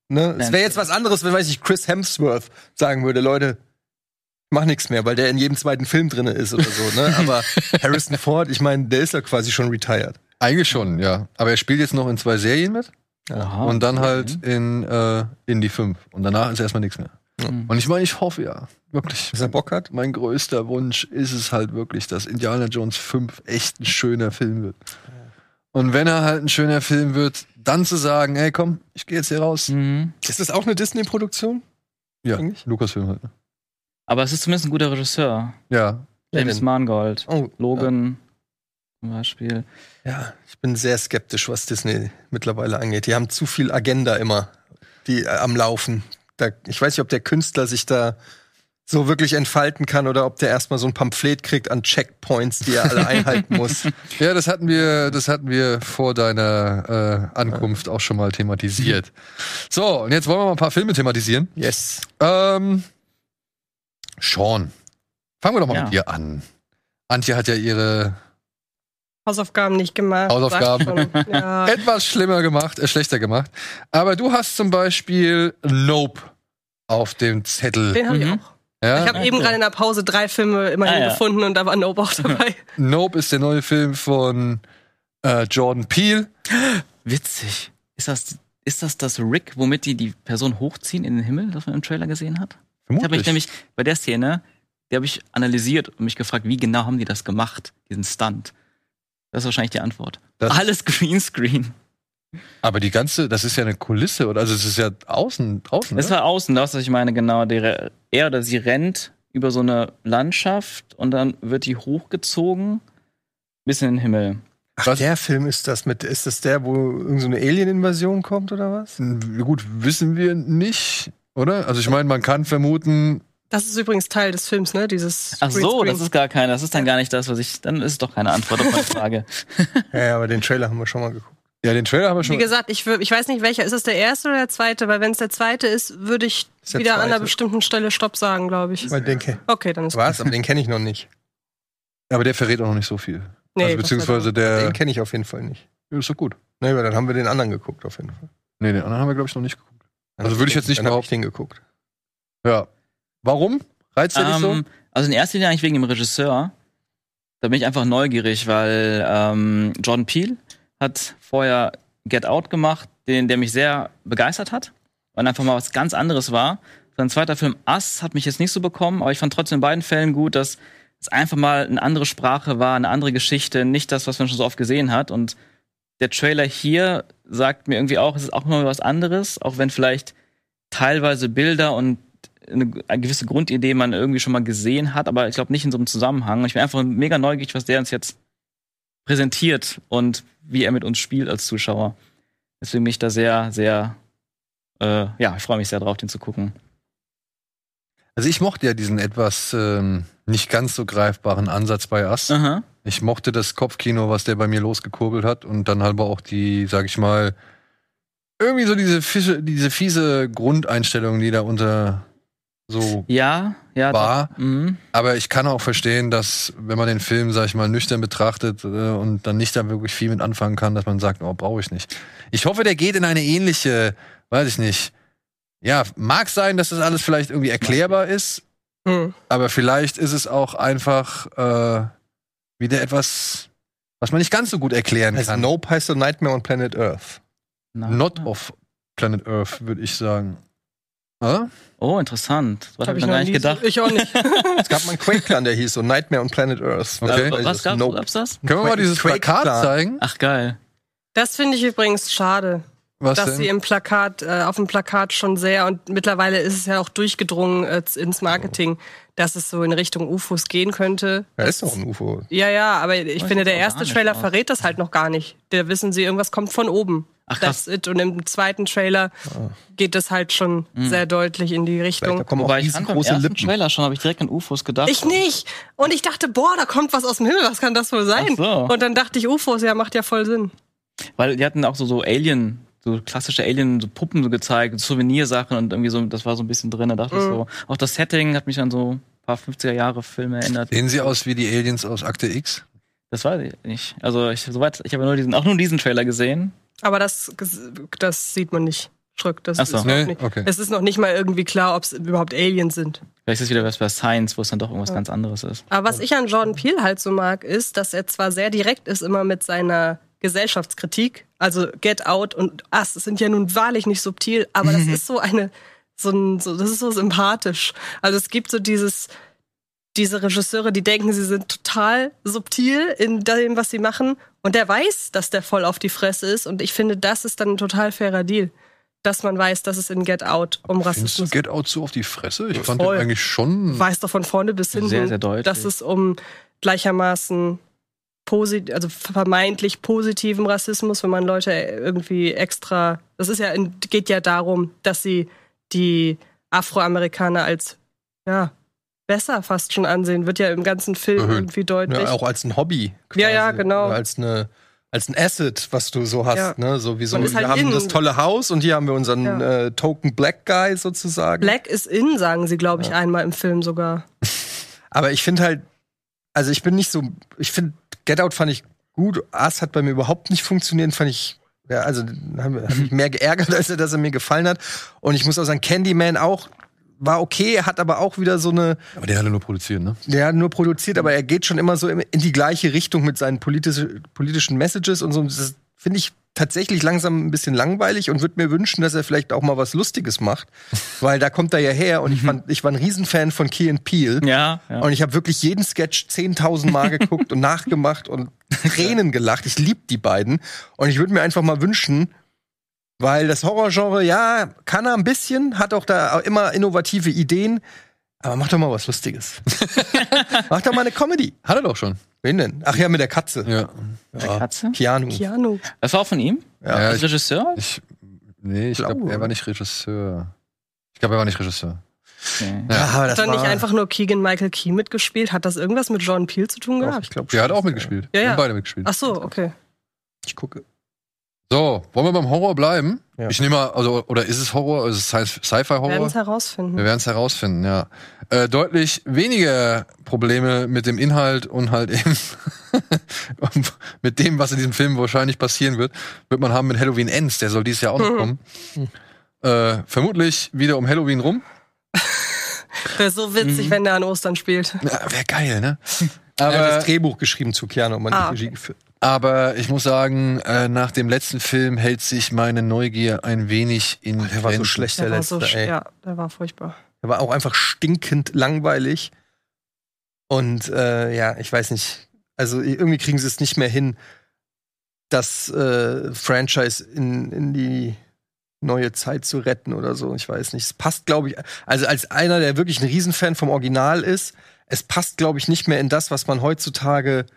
Speaker 4: Ne? Es wäre jetzt was anderes, wenn, weiß ich, Chris Hemsworth sagen würde, Leute, mach nichts mehr, weil der in jedem zweiten Film drin ist oder so, ne? Aber Harrison Ford, ich meine, der ist ja quasi schon retired.
Speaker 1: Eigentlich schon, ja. Aber er spielt jetzt noch in 2 Serien mit.
Speaker 2: Aha,
Speaker 1: Und dann
Speaker 2: okay.
Speaker 1: halt in die 5. Und danach ist erstmal nichts mehr.
Speaker 2: Mhm.
Speaker 1: Und ich meine, ich hoffe ja, wirklich.
Speaker 4: Dass er Bock hat.
Speaker 1: Mein größter Wunsch ist es halt wirklich, dass Indiana Jones 5 echt ein schöner Film wird. Und wenn er halt ein schöner Film wird, dann zu sagen, ey, komm, ich gehe jetzt hier raus.
Speaker 2: Mhm.
Speaker 4: Ist das auch eine Disney-Produktion?
Speaker 1: Ja,
Speaker 4: Eigentlich?
Speaker 1: Lucasfilm halt. Ne?
Speaker 2: Aber es ist zumindest ein guter Regisseur.
Speaker 1: Ja.
Speaker 2: James Mangold.
Speaker 4: Oh,
Speaker 2: Logan zum Beispiel.
Speaker 4: Ja, ich bin sehr skeptisch, was Disney mittlerweile angeht. Die haben zu viel Agenda immer, die am Laufen. Ich weiß nicht, ob der Künstler sich da so wirklich entfalten kann oder ob der erstmal so ein Pamphlet kriegt an Checkpoints, die er alle einhalten muss.
Speaker 1: Ja, das hatten wir vor deiner Ankunft auch schon mal thematisiert. So, und jetzt wollen wir mal ein paar Filme thematisieren.
Speaker 4: Yes.
Speaker 1: Sean, fangen wir doch mal
Speaker 2: Ja.
Speaker 1: mit dir an. Antje hat ja ihre
Speaker 3: Hausaufgaben nicht gemacht.
Speaker 1: Hausaufgaben.
Speaker 3: Sag schon. Ja.
Speaker 1: etwas schlechter gemacht. Aber du hast zum Beispiel Nope auf dem Zettel.
Speaker 3: Den habe ich
Speaker 2: Mhm.
Speaker 3: auch.
Speaker 1: Ja?
Speaker 3: Ich habe eben gerade in der Pause 3 Filme immerhin
Speaker 2: ja.
Speaker 3: gefunden und da war Nope auch dabei.
Speaker 1: Nope ist der neue Film von Jordan Peele.
Speaker 2: Witzig. Ist das Rick, womit die Person hochziehen in den Himmel, das man im Trailer gesehen hat? Ich habe mich nämlich bei der Szene, die habe ich analysiert und mich gefragt, wie genau haben die das gemacht, diesen Stunt? Das ist wahrscheinlich die Antwort.
Speaker 1: Das-
Speaker 2: Alles Greenscreen.
Speaker 1: Aber das ist ja eine Kulisse, oder? Also es ist ja draußen.
Speaker 2: Das war außen, das, was ich meine, genau. Er oder sie rennt über so eine Landschaft und dann wird die hochgezogen bis in den Himmel.
Speaker 4: Ach, der Film ist das ist das der, wo irgend so eine Alien-Invasion kommt oder was?
Speaker 1: Gut, wissen wir nicht, oder? Also ich meine, man kann vermuten,
Speaker 3: Das ist übrigens Teil des Films, ne? Dieses
Speaker 2: Ach so,
Speaker 3: Greenscreen.
Speaker 2: das ist gar keine. Das ist dann gar nicht das, dann ist es doch keine Antwort auf meine Frage.
Speaker 4: Ja, aber den Trailer haben wir schon mal geguckt.
Speaker 1: ja, den Trailer haben wir
Speaker 3: Wie
Speaker 1: schon.
Speaker 3: gesagt, ich weiß nicht, welcher. Ist es der erste oder der zweite? Weil wenn es der zweite ist, würde ich
Speaker 4: Ist der
Speaker 3: wieder an einer
Speaker 4: zweite.
Speaker 3: bestimmten Stelle Stopp sagen, glaube ich.
Speaker 4: Weil
Speaker 3: Okay, dann ist
Speaker 4: was? Aber den kenne ich noch nicht.
Speaker 1: Aber der verrät auch noch nicht so viel.
Speaker 3: Nee,
Speaker 1: also
Speaker 3: Gott
Speaker 1: beziehungsweise der.
Speaker 4: Den kenne ich auf jeden Fall nicht.
Speaker 1: Ja, ist doch gut.
Speaker 4: Nee, aber dann haben wir den anderen geguckt, auf jeden Fall.
Speaker 1: Nee, den anderen haben wir, glaube ich, noch nicht geguckt. Also würde ich jetzt nicht
Speaker 4: Dann hab ich
Speaker 1: behaupten.
Speaker 4: den geguckt.
Speaker 1: Ja. Warum? Reizt der dich so?
Speaker 2: Also in erster Linie eigentlich wegen dem Regisseur. Da bin ich einfach neugierig, weil Jordan Peele hat vorher Get Out gemacht, der mich sehr begeistert hat. Und einfach mal was ganz anderes war. Sein zweiter Film Us hat mich jetzt nicht so bekommen, aber ich fand trotzdem in beiden Fällen gut, dass es einfach mal eine andere Sprache war, eine andere Geschichte, nicht das, was man schon so oft gesehen hat. Und der Trailer hier sagt mir irgendwie auch, es ist auch mal was anderes, auch wenn vielleicht teilweise Bilder und eine gewisse Grundidee man irgendwie schon mal gesehen hat, aber ich glaube nicht in so einem Zusammenhang. Ich bin einfach mega neugierig, was der uns jetzt präsentiert und wie er mit uns spielt als Zuschauer. Deswegen bin ich da sehr, sehr, ich freue mich sehr drauf, den zu gucken.
Speaker 1: Also ich mochte ja diesen etwas nicht ganz so greifbaren Ansatz bei Us.
Speaker 2: Aha.
Speaker 1: Ich mochte das Kopfkino, was der bei mir losgekurbelt hat. Und dann halt auch die, sag ich mal, irgendwie so diese fiese Grundeinstellung, die da unter so
Speaker 2: Ja,
Speaker 1: war.
Speaker 2: Mhm.
Speaker 1: Aber ich kann auch verstehen, dass, wenn man den Film, sag ich mal, nüchtern betrachtet und dann nicht da wirklich viel mit anfangen kann, dass man sagt, oh, brauche ich nicht. Ich hoffe, der geht in eine ähnliche, weiß ich nicht. Ja, mag sein, dass das alles vielleicht irgendwie erklärbar ist, aber vielleicht ist es auch einfach wieder etwas, was man nicht ganz so gut erklären
Speaker 4: Also
Speaker 1: kann.
Speaker 4: Nope heißt so Nightmare on Planet Earth.
Speaker 1: Not of Planet Earth, würde ich sagen. Oder?
Speaker 2: Oh, interessant. Das
Speaker 3: Hab
Speaker 2: hab
Speaker 3: ich
Speaker 2: ich mir
Speaker 3: noch
Speaker 2: gar nicht
Speaker 3: nie
Speaker 2: gedacht.
Speaker 3: Ich auch nicht.
Speaker 4: Es gab mal einen Quake-Clan, der hieß so Nightmare on Planet Earth.
Speaker 1: Okay.
Speaker 2: Was gab's das?
Speaker 1: Können wir mal dieses Plakat zeigen?
Speaker 2: Ach, geil.
Speaker 3: Das finde ich übrigens schade,
Speaker 1: Was
Speaker 3: dass
Speaker 1: denn?
Speaker 3: sie auf dem Plakat schon sehr, und mittlerweile ist es ja auch durchgedrungen ins Marketing, dass es so in Richtung UFOs gehen könnte.
Speaker 4: Ja, ist doch ein UFO.
Speaker 3: Ja, aber ich finde, der
Speaker 2: sieht
Speaker 3: erste
Speaker 2: organisch
Speaker 3: Trailer
Speaker 2: aus.
Speaker 3: verrät das halt noch gar nicht. Da wissen sie, irgendwas kommt von oben.
Speaker 2: Ach, krass.
Speaker 3: That's it. Und im zweiten Trailer geht das halt schon sehr deutlich in die
Speaker 4: Vielleicht da
Speaker 3: Richtung.
Speaker 4: kommen auch
Speaker 2: Wobei ich fand, beim
Speaker 4: riesengroße
Speaker 2: ersten
Speaker 4: Lippen.
Speaker 2: Trailer schon habe ich direkt an UFOs gedacht.
Speaker 3: Ich nicht. Und ich dachte, boah, da kommt was aus dem Himmel. Was kann das wohl sein?
Speaker 2: Ach so.
Speaker 3: Und dann dachte ich, UFOs, ja, macht ja voll Sinn.
Speaker 2: Weil die hatten auch so Alien, so klassische Alien, so Puppen so gezeigt, Souvenirsachen und irgendwie so, das war so ein bisschen drin, da dachte ich so. Auch das Setting hat mich an so ein paar 50er-Jahre-Filme erinnert.
Speaker 1: Sehen sie aus wie die Aliens aus Akte X?
Speaker 2: Das weiß ich nicht. Also ich habe nur diesen Trailer gesehen.
Speaker 3: Aber das sieht man nicht. Schruck. Das
Speaker 2: Ach so.
Speaker 3: ist noch nicht,
Speaker 1: Okay.
Speaker 3: es ist noch nicht mal irgendwie klar, ob es überhaupt Aliens sind.
Speaker 2: Vielleicht ist es wieder was bei Science, wo es dann doch irgendwas ganz anderes ist.
Speaker 3: Aber was ich an Jordan Peele halt so mag, ist, dass er zwar sehr direkt ist immer mit seiner Gesellschaftskritik, also Get Out und Us, das sind ja nun wahrlich nicht subtil, aber das ist das ist so sympathisch. Also es gibt so diese Regisseure, die denken, sie sind total subtil in dem, was sie machen, und der weiß, dass der voll auf die Fresse ist, und ich finde, das ist dann ein total fairer Deal, dass man weiß, dass es in Get Out um Rassismus
Speaker 1: Findest du Get Out so auf die Fresse? Ich fand
Speaker 3: Voll.
Speaker 1: den eigentlich schon.
Speaker 3: weiß doch von vorne bis hinten,
Speaker 2: Sehr, sehr deutlich.
Speaker 3: dass es um gleichermaßen also vermeintlich positiven Rassismus, wenn man Leute irgendwie extra, das ist ja, geht ja darum, dass sie die Afroamerikaner als, ja, besser fast schon ansehen, wird ja im ganzen Film irgendwie deutlich.
Speaker 4: Ja, auch als ein Hobby. Quasi.
Speaker 3: Ja, genau.
Speaker 4: Oder als ein Asset, was du so hast.
Speaker 3: Ja.
Speaker 4: Ne? So wie so,
Speaker 3: Man ist halt
Speaker 4: wir haben
Speaker 3: in.
Speaker 4: das tolle Haus und hier haben wir unseren Token Black Guy sozusagen.
Speaker 3: Black is in, sagen sie, glaube ich, einmal im Film sogar.
Speaker 4: Aber ich finde halt, also ich finde Get Out fand ich gut, Us hat bei mir überhaupt nicht funktioniert, fand ich, ja, also hat mich mehr geärgert, als dass er mir gefallen hat. Und ich muss auch sagen, Candyman auch war okay, hat aber auch wieder so eine.
Speaker 1: Aber der hat nur produziert, ne?
Speaker 4: Der hat nur produziert, aber er geht schon immer so in die gleiche Richtung mit seinen politischen Messages und so. Das finde ich tatsächlich langsam ein bisschen langweilig und würde mir wünschen, dass er vielleicht auch mal was Lustiges macht, weil da kommt er ja her und ich war ein Riesenfan von Key & Peele.
Speaker 2: Ja.
Speaker 4: Und ich habe wirklich jeden Sketch 10.000 Mal geguckt und nachgemacht und Tränen gelacht. Ich lieb die beiden. Und ich würde mir einfach mal wünschen, weil das Horrorgenre, ja, kann er ein bisschen, hat auch da immer innovative Ideen, aber mach doch mal was Lustiges. Mach doch mal eine Comedy.
Speaker 1: Hat er doch schon.
Speaker 4: Wen denn? Ach ja, mit der Katze.
Speaker 1: Ja.
Speaker 2: Der Katze?
Speaker 3: Keanu.
Speaker 2: Das war auch von ihm?
Speaker 1: Ja,
Speaker 2: Als Regisseur?
Speaker 1: ich glaube, er war nicht Regisseur.
Speaker 2: Okay.
Speaker 1: Ja.
Speaker 4: aber
Speaker 3: Hat dann nicht einfach nur Keegan-Michael Key mitgespielt? Hat das irgendwas mit Jordan Peele zu tun
Speaker 4: Doch,
Speaker 3: gehabt?
Speaker 4: ich glaube
Speaker 1: Der hat auch mitgespielt.
Speaker 3: Ja, ja.
Speaker 1: Wir haben beide mitgespielt.
Speaker 3: Ach so, okay.
Speaker 4: Ich gucke.
Speaker 1: So, wollen wir beim Horror bleiben?
Speaker 4: Ja.
Speaker 1: Ich nehme mal, oder ist es Horror? Ist es
Speaker 3: Wir
Speaker 1: Sci-Fi-Horror?
Speaker 3: werden es herausfinden.
Speaker 1: Wir werden es herausfinden, ja. Deutlich weniger Probleme mit dem Inhalt und halt eben mit dem, was in diesem Film wahrscheinlich passieren wird man haben mit Halloween Ends. Der soll dieses Jahr auch noch kommen. Vermutlich wieder um Halloween rum.
Speaker 3: Wäre so witzig, wenn der an Ostern spielt.
Speaker 1: Ja, wäre geil, ne?
Speaker 4: Er hat
Speaker 1: Aber,
Speaker 4: das Drehbuch geschrieben zu Keanu und die Regie geführt.
Speaker 1: aber ich muss sagen, nach dem letzten Film hält sich meine Neugier ein wenig in
Speaker 4: Der war so
Speaker 1: Grenzen.
Speaker 4: schlecht, der
Speaker 3: Der war
Speaker 4: letzte,
Speaker 3: so,
Speaker 4: ey.
Speaker 3: ja, der war furchtbar.
Speaker 4: Der war auch einfach stinkend langweilig. Und ja, ich weiß nicht. Also irgendwie kriegen sie es nicht mehr hin, das Franchise in die neue Zeit zu retten oder so. Ich weiß nicht. Es passt, glaube ich, also als einer, der wirklich ein Riesenfan vom Original ist, es passt, glaube ich, nicht mehr in das, was man heutzutage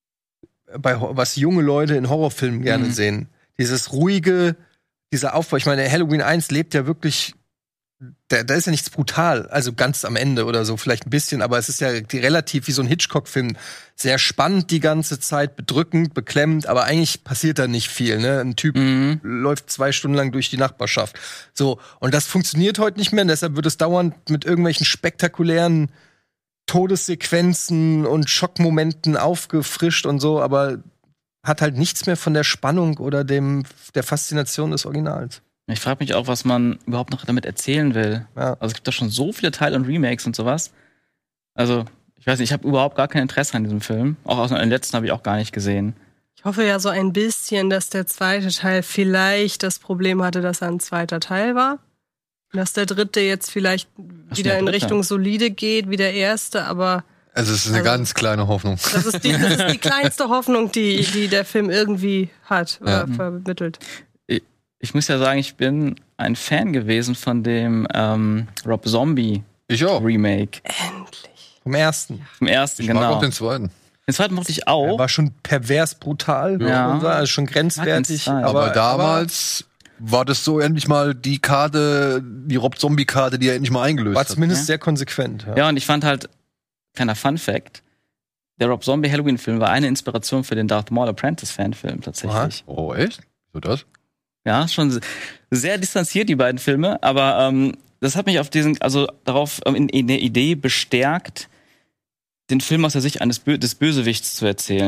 Speaker 4: was junge Leute in Horrorfilmen gerne sehen. Dieses ruhige, dieser Aufbau. Ich meine, Halloween 1 lebt ja wirklich, da ist ja nichts brutal, also ganz am Ende oder so, vielleicht ein bisschen, aber es ist ja relativ wie so ein Hitchcock-Film. Sehr spannend die ganze Zeit, bedrückend, beklemmend, aber eigentlich passiert da nicht viel, ne? Ein Typ läuft 2 Stunden lang durch die Nachbarschaft. So, und das funktioniert heute nicht mehr, und deshalb wird es dauernd mit irgendwelchen spektakulären Todessequenzen und Schockmomenten aufgefrischt und so, aber hat halt nichts mehr von der Spannung oder der Faszination des Originals.
Speaker 2: Ich frage mich auch, was man überhaupt noch damit erzählen will.
Speaker 4: Ja.
Speaker 2: Also es gibt doch schon so viele Teile und Remakes und sowas. Also, ich weiß nicht, ich habe überhaupt gar kein Interesse an diesem Film. Auch aus den letzten habe ich auch gar nicht gesehen.
Speaker 3: Ich hoffe ja so ein bisschen, dass der zweite Teil vielleicht das Problem hatte, dass er ein zweiter Teil war. Dass der dritte jetzt vielleicht wieder in Richtung solide geht, wie der erste, aber.
Speaker 1: Also es ist eine ganz kleine Hoffnung.
Speaker 3: Das ist die kleinste Hoffnung, die der Film irgendwie hat oder vermittelt.
Speaker 2: Ich muss ja sagen, ich bin ein Fan gewesen von dem Rob Zombie
Speaker 1: Ich auch.
Speaker 2: Remake.
Speaker 3: Endlich.
Speaker 4: Vom ersten.
Speaker 2: Vom ersten,
Speaker 1: Ich mag
Speaker 2: genau.
Speaker 1: auch den zweiten.
Speaker 2: Den zweiten mochte ich
Speaker 4: Er
Speaker 2: auch.
Speaker 4: war schon pervers brutal,
Speaker 2: Ja.
Speaker 4: muss man sagen, also schon grenzwertig.
Speaker 2: Mag ganz sein.
Speaker 1: Aber damals war das so endlich mal die Karte, die Rob-Zombie-Karte, die er endlich mal eingelöst
Speaker 4: war
Speaker 1: hat.
Speaker 4: zumindest sehr konsequent. Ja.
Speaker 2: Ja, und ich fand halt, kleiner Fun-Fact, der Rob Zombie Halloween-Film war eine Inspiration für den Darth Maul Apprentice-Fanfilm tatsächlich.
Speaker 1: Oh, echt? So das?
Speaker 2: Ja, schon sehr distanziert, die beiden Filme, aber das hat mich auf darauf in der Idee bestärkt, den Film aus der Sicht des Bösewichts zu erzählen.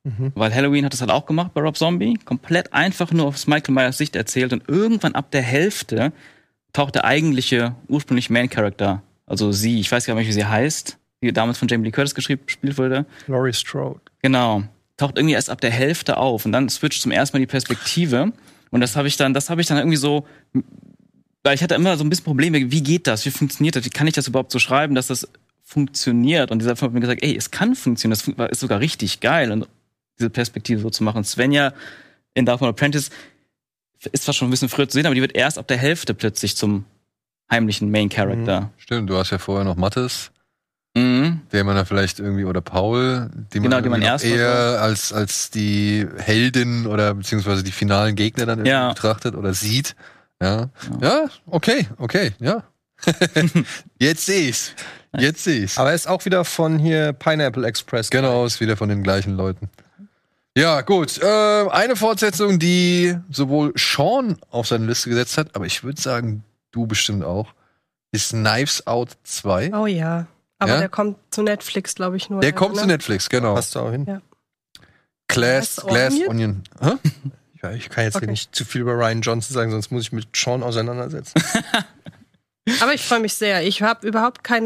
Speaker 2: Weil Halloween hat das halt auch gemacht bei Rob Zombie. Komplett einfach nur aus Michael Myers Sicht erzählt. Und irgendwann ab der Hälfte taucht der eigentliche, ursprüngliche Main-Character, also sie, ich weiß gar nicht, wie sie heißt, die damals von Jamie Lee Curtis gespielt wurde.
Speaker 4: Laurie Strode.
Speaker 2: Genau. Taucht irgendwie erst ab der Hälfte auf. Und dann switcht zum ersten Mal die Perspektive. Und das habe ich dann irgendwie so, weil ich hatte immer so ein bisschen Probleme, wie geht das, wie funktioniert das, wie kann ich das überhaupt so schreiben, dass das funktioniert? Und dieser Film hat mir gesagt, ey, es kann funktionieren, das ist sogar richtig geil. Und diese Perspektive so zu machen. Svenja in Dark Apprentice ist zwar schon ein bisschen früher zu sehen, aber die wird erst ab der Hälfte plötzlich zum heimlichen Main Character.
Speaker 1: Stimmt, du hast ja vorher noch Mathis,
Speaker 2: Mhm.
Speaker 1: der man da vielleicht irgendwie, oder Paul, die man,
Speaker 2: Genau, die man
Speaker 1: noch
Speaker 2: erst
Speaker 1: eher als die Heldin oder beziehungsweise die finalen Gegner dann irgendwie betrachtet oder sieht. Ja, okay, ja. Jetzt sehe ich's.
Speaker 4: Aber er ist auch wieder von hier Pineapple Express.
Speaker 1: Genau, ist wieder von den gleichen Leuten. Ja, gut. Eine Fortsetzung, die sowohl Sean auf seine Liste gesetzt hat, aber ich würde sagen, du bestimmt auch, ist Knives Out 2.
Speaker 3: Oh ja. Aber der kommt zu Netflix, glaube ich, nur.
Speaker 1: Der kommt zu Netflix, genau.
Speaker 4: Passt da auch hin.
Speaker 3: Ja.
Speaker 1: Glass Onion. Hä?
Speaker 4: Ja, ich kann jetzt hier nicht zu viel über Ryan Johnson sagen, sonst muss ich mit Sean auseinandersetzen.
Speaker 3: Aber ich freue mich sehr. Ich habe überhaupt keinen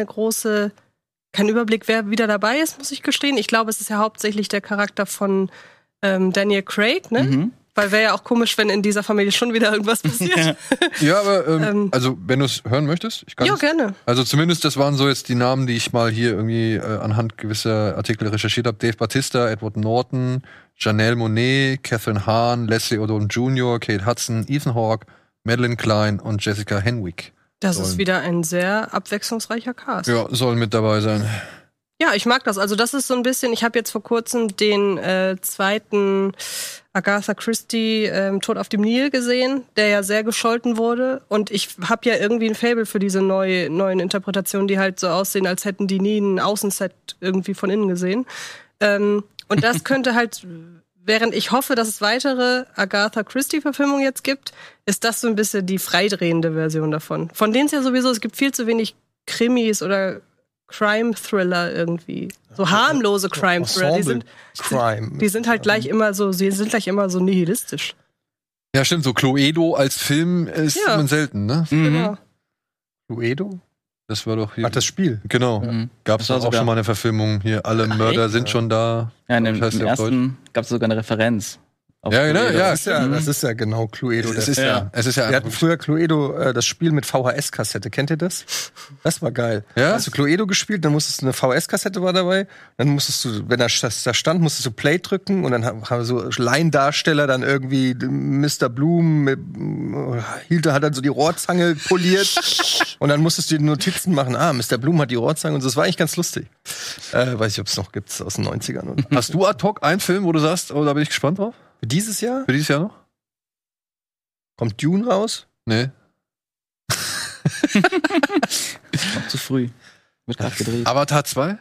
Speaker 3: Überblick, wer wieder dabei ist, muss ich gestehen. Ich glaube, es ist ja hauptsächlich der Charakter von Daniel Craig, ne?
Speaker 2: Mhm.
Speaker 3: Weil wäre ja auch komisch, wenn in dieser Familie schon wieder irgendwas passiert.
Speaker 1: Ja, aber also wenn du es hören möchtest, ich kann.
Speaker 3: Ja, gerne.
Speaker 1: Also zumindest das waren so jetzt die Namen, die ich mal hier irgendwie anhand gewisser Artikel recherchiert habe. Dave Bautista, Edward Norton, Janelle Monáe, Catherine Hahn, Leslie Odom Jr., Kate Hudson, Ethan Hawke, Madeleine Klein und Jessica Henwick.
Speaker 3: Das ist wieder ein sehr abwechslungsreicher Cast.
Speaker 1: Ja, sollen mit dabei sein.
Speaker 3: Ja, ich mag das. Also das ist so ein bisschen, ich habe jetzt vor kurzem den zweiten Agatha Christie Tod auf dem Nil gesehen, der ja sehr gescholten wurde. Und ich habe ja irgendwie ein Faible für diese neuen Interpretationen, die halt so aussehen, als hätten die nie ein Außenset irgendwie von innen gesehen. Und das könnte halt, während ich hoffe, dass es weitere Agatha Christie-Verfilmungen jetzt gibt, ist das so ein bisschen die freidrehende Version davon. Von denen es ja sowieso, es gibt viel zu wenig Krimis oder Crime-Thriller irgendwie. So harmlose Crime-Thriller. Die sind halt gleich immer so, nihilistisch.
Speaker 1: Ja, stimmt, so Cluedo als Film ist man selten, ne?
Speaker 3: Genau.
Speaker 4: Cluedo?
Speaker 1: Das war doch hier.
Speaker 4: Ach, das Spiel.
Speaker 1: Genau.
Speaker 2: Mhm.
Speaker 1: Gab es auch schon mal eine Verfilmung hier. Alle Mörder sind schon da.
Speaker 2: Ja, im ersten gab es sogar eine Referenz.
Speaker 1: Ja, genau, ja.
Speaker 4: Das ist ja genau Cluedo.
Speaker 1: Es ist ja
Speaker 4: Wir hatten früher Cluedo, das Spiel mit VHS-Kassette. Kennt ihr das? Das war geil.
Speaker 1: Ja?
Speaker 4: Hast du Cluedo gespielt, dann musstest du, eine VHS-Kassette war dabei, dann musstest du, wenn da stand, musstest du Play drücken und dann haben so Laiendarsteller dann irgendwie Mr. Bloom hat dann so die Rohrzange poliert und dann musstest du die Notizen machen, Mr. Bloom hat die Rohrzange und so. Das war eigentlich ganz lustig. Weiß ich, ob es noch gibt aus den 90ern. Oder?
Speaker 1: Hast du ad hoc einen Film, wo du sagst, oh, da bin ich gespannt drauf?
Speaker 4: Für dieses Jahr?
Speaker 1: Für dieses Jahr noch?
Speaker 4: Kommt Dune raus?
Speaker 1: Nee.
Speaker 2: Noch zu früh. Wird gerade gedreht.
Speaker 1: Avatar 2?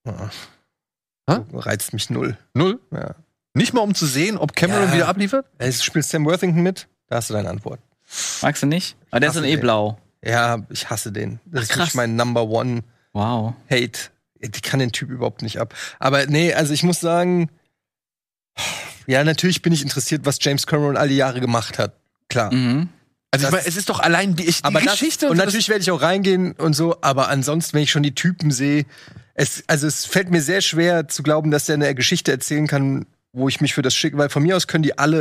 Speaker 4: Reizt mich null.
Speaker 1: Null?
Speaker 4: Ja.
Speaker 1: Nicht mal um zu sehen, ob Cameron wieder abliefert?
Speaker 4: Es spielt Sam Worthington mit, da hast du deine Antwort.
Speaker 2: Magst du nicht? Aber der ist dann blau.
Speaker 4: Ja, ich hasse den. Das ist
Speaker 2: krass.
Speaker 4: nicht mein Number One Hate. Ich kann den Typ überhaupt nicht ab. Aber nee, also ich muss sagen, ja, natürlich bin ich interessiert, was James Cameron all die Jahre gemacht hat. Klar.
Speaker 2: Mhm.
Speaker 1: Also ich meine, es ist doch allein die Geschichte.
Speaker 4: Und natürlich werde ich auch reingehen und so, aber ansonsten, wenn ich schon die Typen sehe, es fällt mir sehr schwer zu glauben, dass der eine Geschichte erzählen kann, wo ich mich für das schicke, weil von mir aus können die alle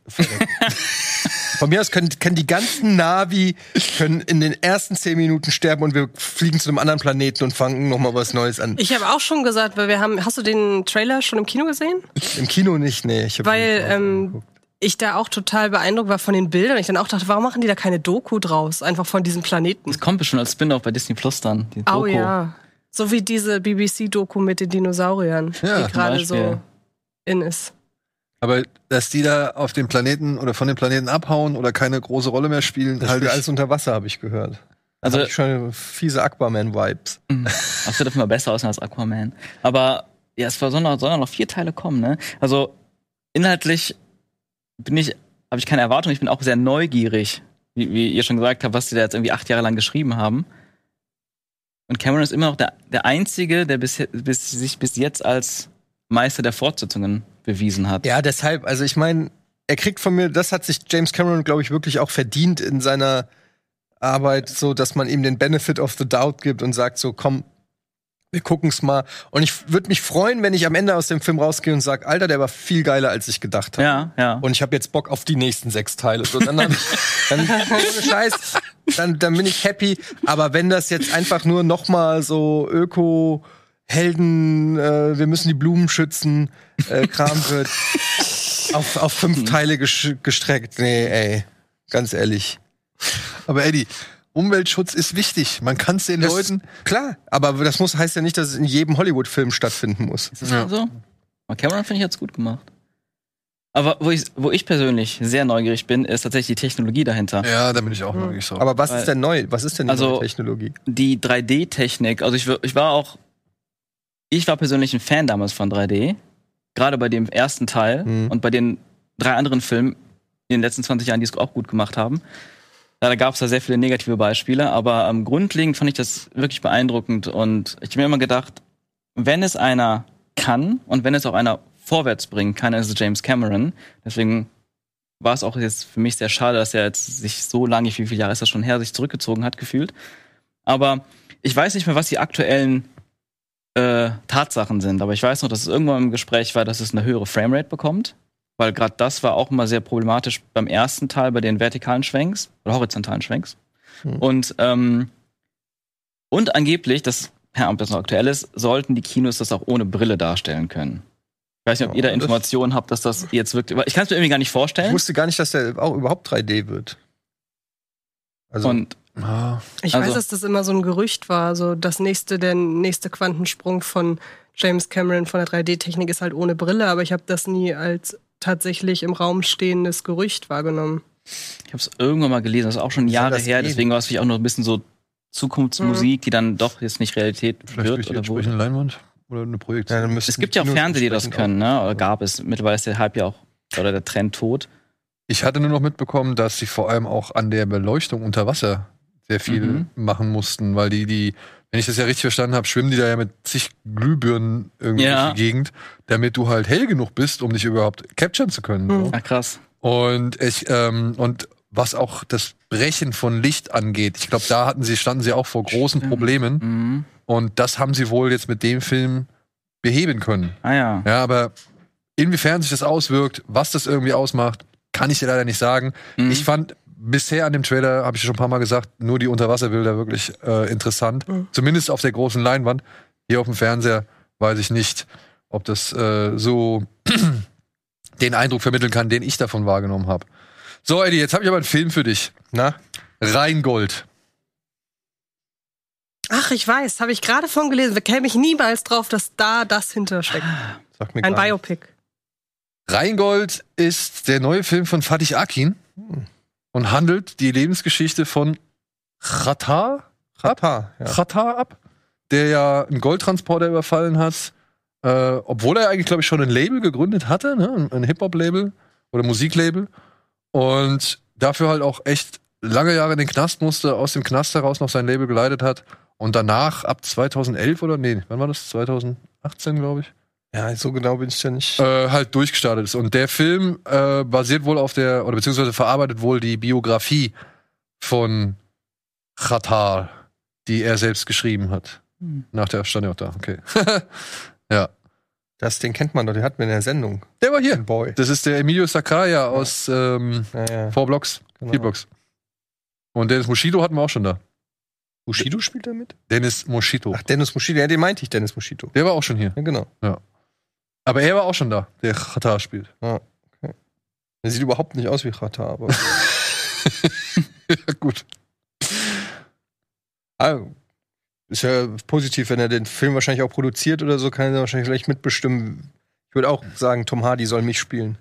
Speaker 4: Von mir aus können die ganzen Navi können in den ersten 10 Minuten sterben und wir fliegen zu einem anderen Planeten und fangen nochmal was Neues an.
Speaker 3: Ich habe auch schon gesagt, weil hast du den Trailer schon im Kino gesehen?
Speaker 4: Im Kino nicht, nee.
Speaker 3: Ich da auch total beeindruckt war von den Bildern. Ich dann auch dachte, warum machen die da keine Doku draus? Einfach von diesen Planeten.
Speaker 2: Das kommt bestimmt als Spin-off bei Disney Plus dann. Die
Speaker 3: Oh
Speaker 2: Doku.
Speaker 3: ja. So wie diese BBC-Doku mit den Dinosauriern, die gerade so in ist.
Speaker 1: Aber dass die da auf den Planeten oder von den Planeten abhauen oder keine große Rolle mehr spielen,
Speaker 4: das spielt alles unter Wasser, habe ich gehört.
Speaker 2: Also
Speaker 4: hab ich schon fiese Aquaman-Vibes.
Speaker 2: Das wird auf immer besser aussehen als Aquaman. Aber ja, es sollen noch 4 Teile kommen, ne? Also inhaltlich habe ich keine Erwartung. Ich bin auch sehr neugierig, wie ihr schon gesagt habt, was die da jetzt irgendwie 8 Jahre lang geschrieben haben. Und Cameron ist immer noch der Einzige, der sich bis jetzt als Meister der Fortsetzungen bewiesen hat.
Speaker 4: Ja, deshalb, also ich meine, er kriegt von mir, das hat sich James Cameron, glaube ich, wirklich auch verdient in seiner Arbeit, so dass man ihm den Benefit of the Doubt gibt und sagt so, komm, wir gucken's mal. Und ich würde mich freuen, wenn ich am Ende aus dem Film rausgehe und sage, Alter, der war viel geiler, als ich gedacht habe.
Speaker 2: Ja.
Speaker 4: Und ich habe jetzt Bock auf die nächsten 6 Teile. So, dann ohne Scheiß, dann bin ich happy. Aber wenn das jetzt einfach nur noch mal so Öko-Helden, wir müssen die Blumen schützen, Kram wird, auf 5 Teile gestreckt. Nee, ey, ganz ehrlich.
Speaker 1: Aber Eddie, Umweltschutz ist wichtig. Man kann es den Leuten.
Speaker 4: Klar, aber das heißt ja nicht, dass es in jedem Hollywood-Film stattfinden muss.
Speaker 2: Ist das so? Cameron finde ich jetzt gut gemacht. Aber wo ich persönlich sehr neugierig bin, ist tatsächlich die Technologie dahinter.
Speaker 1: Ja, da bin ich auch neugierig drauf.
Speaker 4: Aber was ist denn neu? Was ist denn die neue Technologie?
Speaker 2: Die 3D-Technik. Also ich war persönlich ein Fan damals von 3D. Gerade bei dem ersten Teil und bei den 3 anderen Filmen in den letzten 20 Jahren, die es auch gut gemacht haben. Da gab es da sehr viele negative Beispiele, aber grundlegend fand ich das wirklich beeindruckend. Und ich habe mir immer gedacht, wenn es einer kann und wenn es auch einer vorwärts bringen kann, ist es James Cameron. Deswegen war es auch jetzt für mich sehr schade, dass er jetzt sich so lange, wie viele Jahre ist das schon her, sich zurückgezogen hat, gefühlt. Aber ich weiß nicht mehr, was die aktuellen Tatsachen sind. Aber ich weiß noch, dass es irgendwann im Gespräch war, dass es eine höhere Framerate bekommt. Weil gerade das war auch immer sehr problematisch beim ersten Teil, bei den vertikalen Schwenks oder horizontalen Schwenks. Und angeblich, ob das noch aktuell ist, sollten die Kinos das auch ohne Brille darstellen können. Ich weiß nicht, ob ihr da Informationen habt, dass das jetzt wirklich. Ich kann es mir irgendwie gar nicht vorstellen.
Speaker 4: Ich wusste gar nicht, dass der auch überhaupt 3D wird. Also.
Speaker 3: Ich weiß, dass das immer so ein Gerücht war. So der nächste Quantensprung von James Cameron von der 3D-Technik ist halt ohne Brille, aber ich habe das nie als tatsächlich im Raum stehendes Gerücht wahrgenommen.
Speaker 2: Ich habe es irgendwann mal gelesen, das ist auch schon Jahre her, deswegen war es vielleicht auch noch ein bisschen so Zukunftsmusik, die dann doch jetzt nicht Realität wird oder wo.
Speaker 1: Eine Leinwand oder eine Projektion.
Speaker 2: Ja, es gibt ja auch Fernseher, die das können, ne? Oder gab es. Mittlerweile ist der Hype ja auch, oder der Trend tot.
Speaker 1: Ich hatte nur noch mitbekommen, dass sie vor allem auch an der Beleuchtung unter Wasser sehr viel machen mussten, weil die wenn ich das ja richtig verstanden habe, schwimmen die da ja mit zig Glühbirnen irgendwie durch die Gegend, damit du halt hell genug bist, um dich überhaupt capturen zu können. So.
Speaker 2: Ach, krass.
Speaker 1: Und was auch das Brechen von Licht angeht, ich glaube, da standen sie auch vor großen Problemen. Und das haben sie wohl jetzt mit dem Film beheben können.
Speaker 2: Ah ja.
Speaker 1: Ja, aber inwiefern sich das auswirkt, was das irgendwie ausmacht, kann ich dir leider nicht sagen. Ich fand bisher an dem Trailer, habe ich schon ein paar Mal gesagt, nur die Unterwasserbilder wirklich interessant. Zumindest auf der großen Leinwand. Hier auf dem Fernseher weiß ich nicht, ob das so den Eindruck vermitteln kann, den ich davon wahrgenommen habe. So, Eddie, jetzt habe ich aber einen Film für dich.
Speaker 4: Na?
Speaker 1: Rheingold.
Speaker 3: Ach, ich weiß, habe ich gerade von gelesen. Da käme ich niemals drauf, dass da das hintersteckt.
Speaker 4: Sag mir
Speaker 3: Ein
Speaker 4: gar nicht.
Speaker 3: Biopic.
Speaker 1: Rheingold ist der neue Film von Fatih Akin und handelt die Lebensgeschichte von Khattar ab, der ja einen Goldtransporter überfallen hat, obwohl er eigentlich, glaube ich, schon ein Label gegründet hatte, ne? Ein Hip-Hop-Label oder Musiklabel, und dafür halt auch echt lange Jahre in den Knast musste, aus dem Knast heraus noch sein Label geleitet hat und danach ab 2011 oder nee, wann war das? 2018, glaube ich.
Speaker 4: Ja, so genau bin ich ja nicht.
Speaker 1: Halt durchgestartet ist. Und der Film basiert wohl auf beziehungsweise verarbeitet wohl die Biografie von Khattar, die er selbst geschrieben hat. Nach der stand ja auch da, okay. Ja.
Speaker 4: Den kennt man doch, den hatten wir in der Sendung.
Speaker 1: Der war hier.
Speaker 4: Boy.
Speaker 1: Das ist der Emilio Saccaria aus 4 Blocks.
Speaker 4: Genau.
Speaker 1: 4 Blocks. Und Dennis Moschito hatten wir auch schon da.
Speaker 4: Moschito spielt da mit?
Speaker 1: Dennis Moschito.
Speaker 4: Ach, Dennis Moschito, ja, den meinte ich, Dennis Moschito.
Speaker 1: Der war auch schon hier.
Speaker 4: Ja, genau.
Speaker 1: Ja. Aber er war auch schon da, der Khattar spielt.
Speaker 4: Ah, okay. Der sieht überhaupt nicht aus wie Khattar, aber.
Speaker 1: Ja, gut.
Speaker 4: Ist ja positiv, wenn er den Film wahrscheinlich auch produziert oder so, kann er wahrscheinlich vielleicht mitbestimmen. Ich würde auch sagen, Tom Hardy soll mich spielen.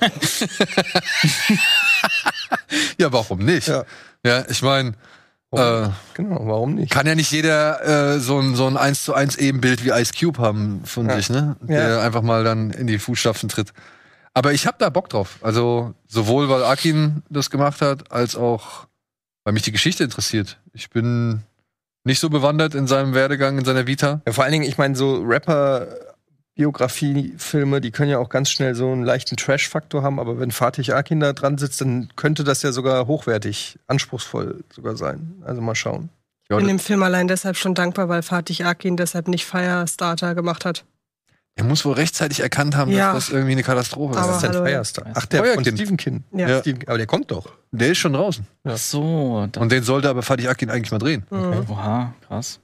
Speaker 1: Ja, warum nicht?
Speaker 4: Ja,
Speaker 1: ich meine,
Speaker 4: genau, warum nicht?
Speaker 1: kann ja nicht jeder so ein 1:1 Ebenbild wie Ice Cube haben von sich, ne? Der einfach mal dann in die Fußstapfen tritt. Aber ich habe da Bock drauf. Also sowohl, weil Akin das gemacht hat, als auch, weil mich die Geschichte interessiert. Ich bin nicht so bewandert in seinem Werdegang, in seiner Vita.
Speaker 4: Ja, vor allen Dingen, ich meine, so Rapper Biografiefilme, die können ja auch ganz schnell so einen leichten Trash-Faktor haben, aber wenn Fatih Akin da dran sitzt, dann könnte das ja sogar hochwertig, anspruchsvoll sogar sein. Also mal schauen.
Speaker 3: Ich bin dem Film allein deshalb schon dankbar, weil Fatih Akin deshalb nicht Firestarter gemacht hat.
Speaker 1: Er muss wohl rechtzeitig erkannt haben, dass das irgendwie eine Katastrophe ist.
Speaker 3: Aber
Speaker 4: Das ist ein
Speaker 3: hallo.
Speaker 4: Firestar. Ach, der von Stephen King.
Speaker 3: Ja.
Speaker 4: Aber der kommt doch.
Speaker 1: Der ist schon draußen.
Speaker 2: Ach so.
Speaker 1: Und den sollte aber Fatih Akin eigentlich mal drehen.
Speaker 2: Oha, krass.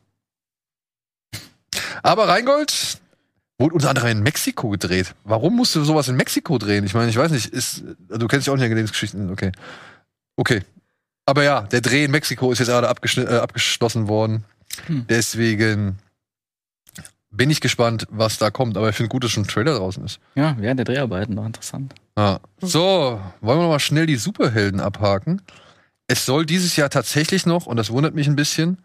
Speaker 1: Aber Rheingold wurde unter anderem in Mexiko gedreht. Warum musst du sowas in Mexiko drehen? Ich meine, ich weiß nicht, du kennst dich auch nicht an Lebensgeschichten. Okay. Aber ja, der Dreh in Mexiko ist jetzt gerade abgeschlossen worden. Deswegen bin ich gespannt, was da kommt. Aber ich finde gut, dass schon ein Trailer draußen ist.
Speaker 2: Ja, während der Dreharbeiten noch interessant.
Speaker 1: Ja. So, wollen wir noch mal schnell die Superhelden abhaken. Es soll dieses Jahr tatsächlich noch, und das wundert mich ein bisschen,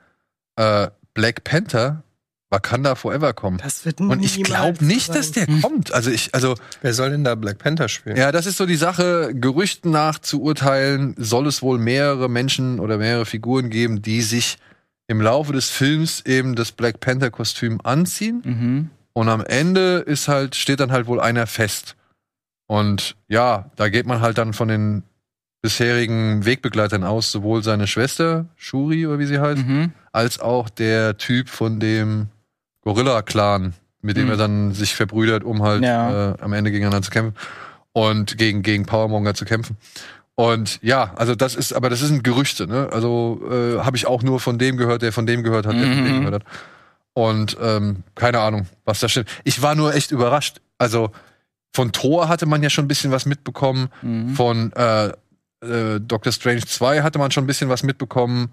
Speaker 1: Black Panther Wakanda Forever kommen.
Speaker 3: Das wird
Speaker 1: Und ich glaube nicht, dass der kommt. Also
Speaker 4: wer soll denn da Black Panther spielen?
Speaker 1: ja, das ist so die Sache. Gerüchten nach zu urteilen, soll es wohl mehrere Menschen oder mehrere Figuren geben, die sich im Laufe des Films eben das Black Panther Kostüm anziehen. Und am Ende steht dann halt wohl einer fest. Und ja, da geht man halt dann von den bisherigen Wegbegleitern aus, sowohl seine Schwester, Shuri oder wie sie heißt, als auch der Typ von dem Gorilla-Clan, mit dem er dann sich verbrüdert, um halt am Ende gegeneinander zu kämpfen und gegen Powermonger zu kämpfen. Und ja, also das sind Gerüchte, ne? Also habe ich auch nur von dem gehört, der von dem gehört hat, der von dem gehört hat. Und keine Ahnung, was da stimmt. Ich war nur echt überrascht. Also von Thor hatte man ja schon ein bisschen was mitbekommen. Von Doctor Strange 2 hatte man schon ein bisschen was mitbekommen.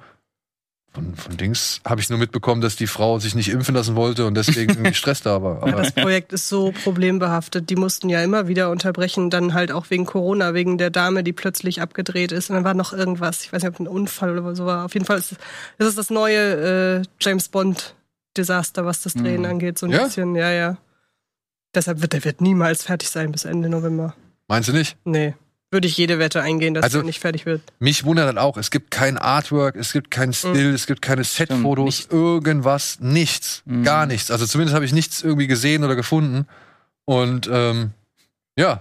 Speaker 1: Von Dings habe ich nur mitbekommen, dass die Frau sich nicht impfen lassen wollte und deswegen irgendwie Stress da war. Aber
Speaker 3: das Projekt ist so problembehaftet. Die mussten ja immer wieder unterbrechen, dann halt auch wegen Corona, wegen der Dame, die plötzlich abgedreht ist. Und dann war noch irgendwas, ich weiß nicht, ob ein Unfall oder so war. Auf jeden Fall ist das neue James Bond-Desaster, was das Drehen angeht. So ein bisschen, ja. Deshalb der wird niemals fertig sein bis Ende November.
Speaker 1: Meinst du nicht?
Speaker 3: Nee. Würde ich jede Wette eingehen, dass er nicht fertig wird.
Speaker 1: Mich wundert halt auch, es gibt kein Artwork, es gibt kein Still, es gibt keine Set-Fotos, irgendwas, nichts, gar nichts. Also zumindest habe ich nichts irgendwie gesehen oder gefunden. Und ja,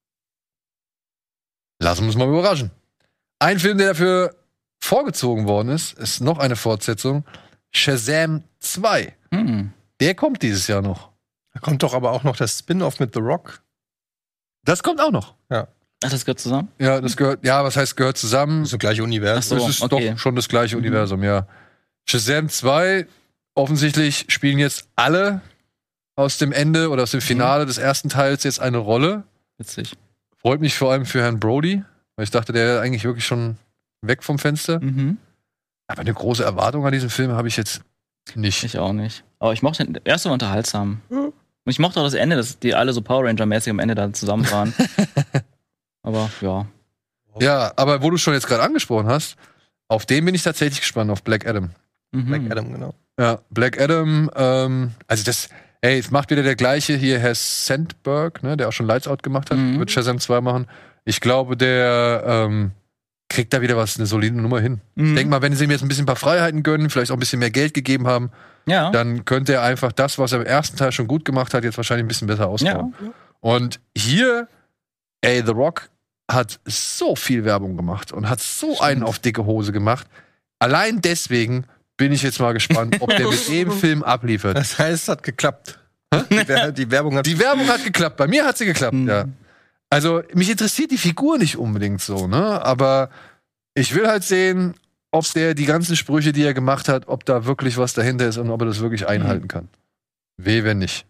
Speaker 1: lassen wir uns mal überraschen. Ein Film, der dafür vorgezogen worden ist noch eine Fortsetzung, Shazam 2. Der kommt dieses Jahr noch.
Speaker 4: Da kommt doch aber auch noch das Spin-off mit The Rock.
Speaker 1: Das kommt auch noch.
Speaker 4: Ja.
Speaker 2: Ach, das gehört zusammen?
Speaker 1: Ja, was heißt gehört zusammen?
Speaker 4: Das ist das gleiche Universum.
Speaker 1: Das ist doch schon das gleiche Universum, ja. Shazam 2, offensichtlich spielen jetzt alle aus dem Ende oder aus dem Finale des ersten Teils jetzt eine Rolle.
Speaker 2: Witzig.
Speaker 1: Freut mich vor allem für Herrn Brody, weil ich dachte, der wäre eigentlich wirklich schon weg vom Fenster. Aber eine große Erwartung an diesen Film habe ich jetzt nicht.
Speaker 2: Ich auch nicht. Aber ich mochte den ersten unterhaltsam. Und ich mochte auch das Ende, dass die alle so Power Ranger-mäßig am Ende da zusammen waren. Aber ja.
Speaker 1: Ja, aber wo du schon jetzt gerade angesprochen hast, auf den bin ich tatsächlich gespannt, auf Black Adam.
Speaker 4: Black Adam, genau.
Speaker 1: Ja, Black Adam, es macht wieder der gleiche hier, Herr Sandberg, ne, der auch schon Lights Out gemacht hat, wird Shazam 2 machen. Ich glaube, der kriegt da wieder eine solide Nummer hin. Ich denke mal, wenn sie ihm jetzt ein bisschen ein paar Freiheiten gönnen, vielleicht auch ein bisschen mehr Geld gegeben haben, dann könnte er einfach das, was er im ersten Teil schon gut gemacht hat, jetzt wahrscheinlich ein bisschen besser ausbauen. Ja. Und hier, The Rock hat so viel Werbung gemacht und hat so einen auf dicke Hose gemacht. Allein deswegen bin ich jetzt mal gespannt, ob der mit dem Film abliefert.
Speaker 4: Das heißt, es hat geklappt. Die Werbung
Speaker 1: hat geklappt. Bei mir hat sie geklappt, ja. Also, mich interessiert die Figur nicht unbedingt so, ne? Aber ich will halt sehen, ob der die ganzen Sprüche, die er gemacht hat, ob da wirklich was dahinter ist und ob er das wirklich einhalten kann. Weh, wenn nicht.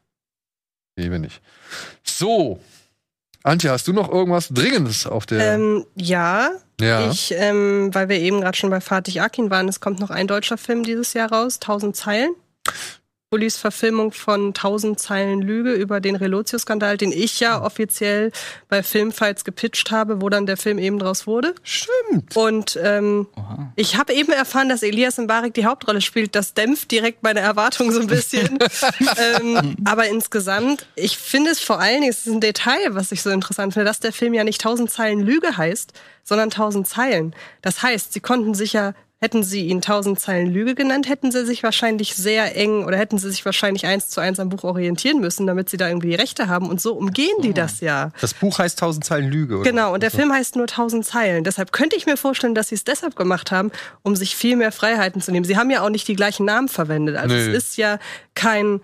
Speaker 1: So. Antje, hast du noch irgendwas Dringendes auf der...
Speaker 3: Ja. Ich, weil wir eben gerade schon bei Fatih Akin waren, es kommt noch ein deutscher Film dieses Jahr raus, 1000 Zeilen. Bullis Verfilmung von 1000 Zeilen Lüge über den Relotio-Skandal, den ich ja offiziell bei Filmfights gepitcht habe, wo dann der Film eben draus wurde.
Speaker 4: Stimmt.
Speaker 3: Und ich habe eben erfahren, dass Elias Mbarek die Hauptrolle spielt. Das dämpft direkt meine Erwartungen so ein bisschen. Aber insgesamt, ich finde es vor allen Dingen, es ist ein Detail, was ich so interessant finde, dass der Film ja nicht 1000 Zeilen Lüge heißt, sondern 1000 Zeilen. Das heißt, sie konnten sich ja Hätten sie ihn 1000 Zeilen Lüge genannt, hätten sie sich wahrscheinlich sehr eng oder hätten sie sich wahrscheinlich 1:1 am Buch orientieren müssen, damit sie da irgendwie die Rechte haben. Und so umgehen die das ja.
Speaker 4: Das Buch heißt 1000 Zeilen Lüge, oder?
Speaker 3: Genau, und der Film heißt nur 1000 Zeilen. Deshalb könnte ich mir vorstellen, dass sie es deshalb gemacht haben, um sich viel mehr Freiheiten zu nehmen. Sie haben ja auch nicht die gleichen Namen verwendet. Also es ist ja kein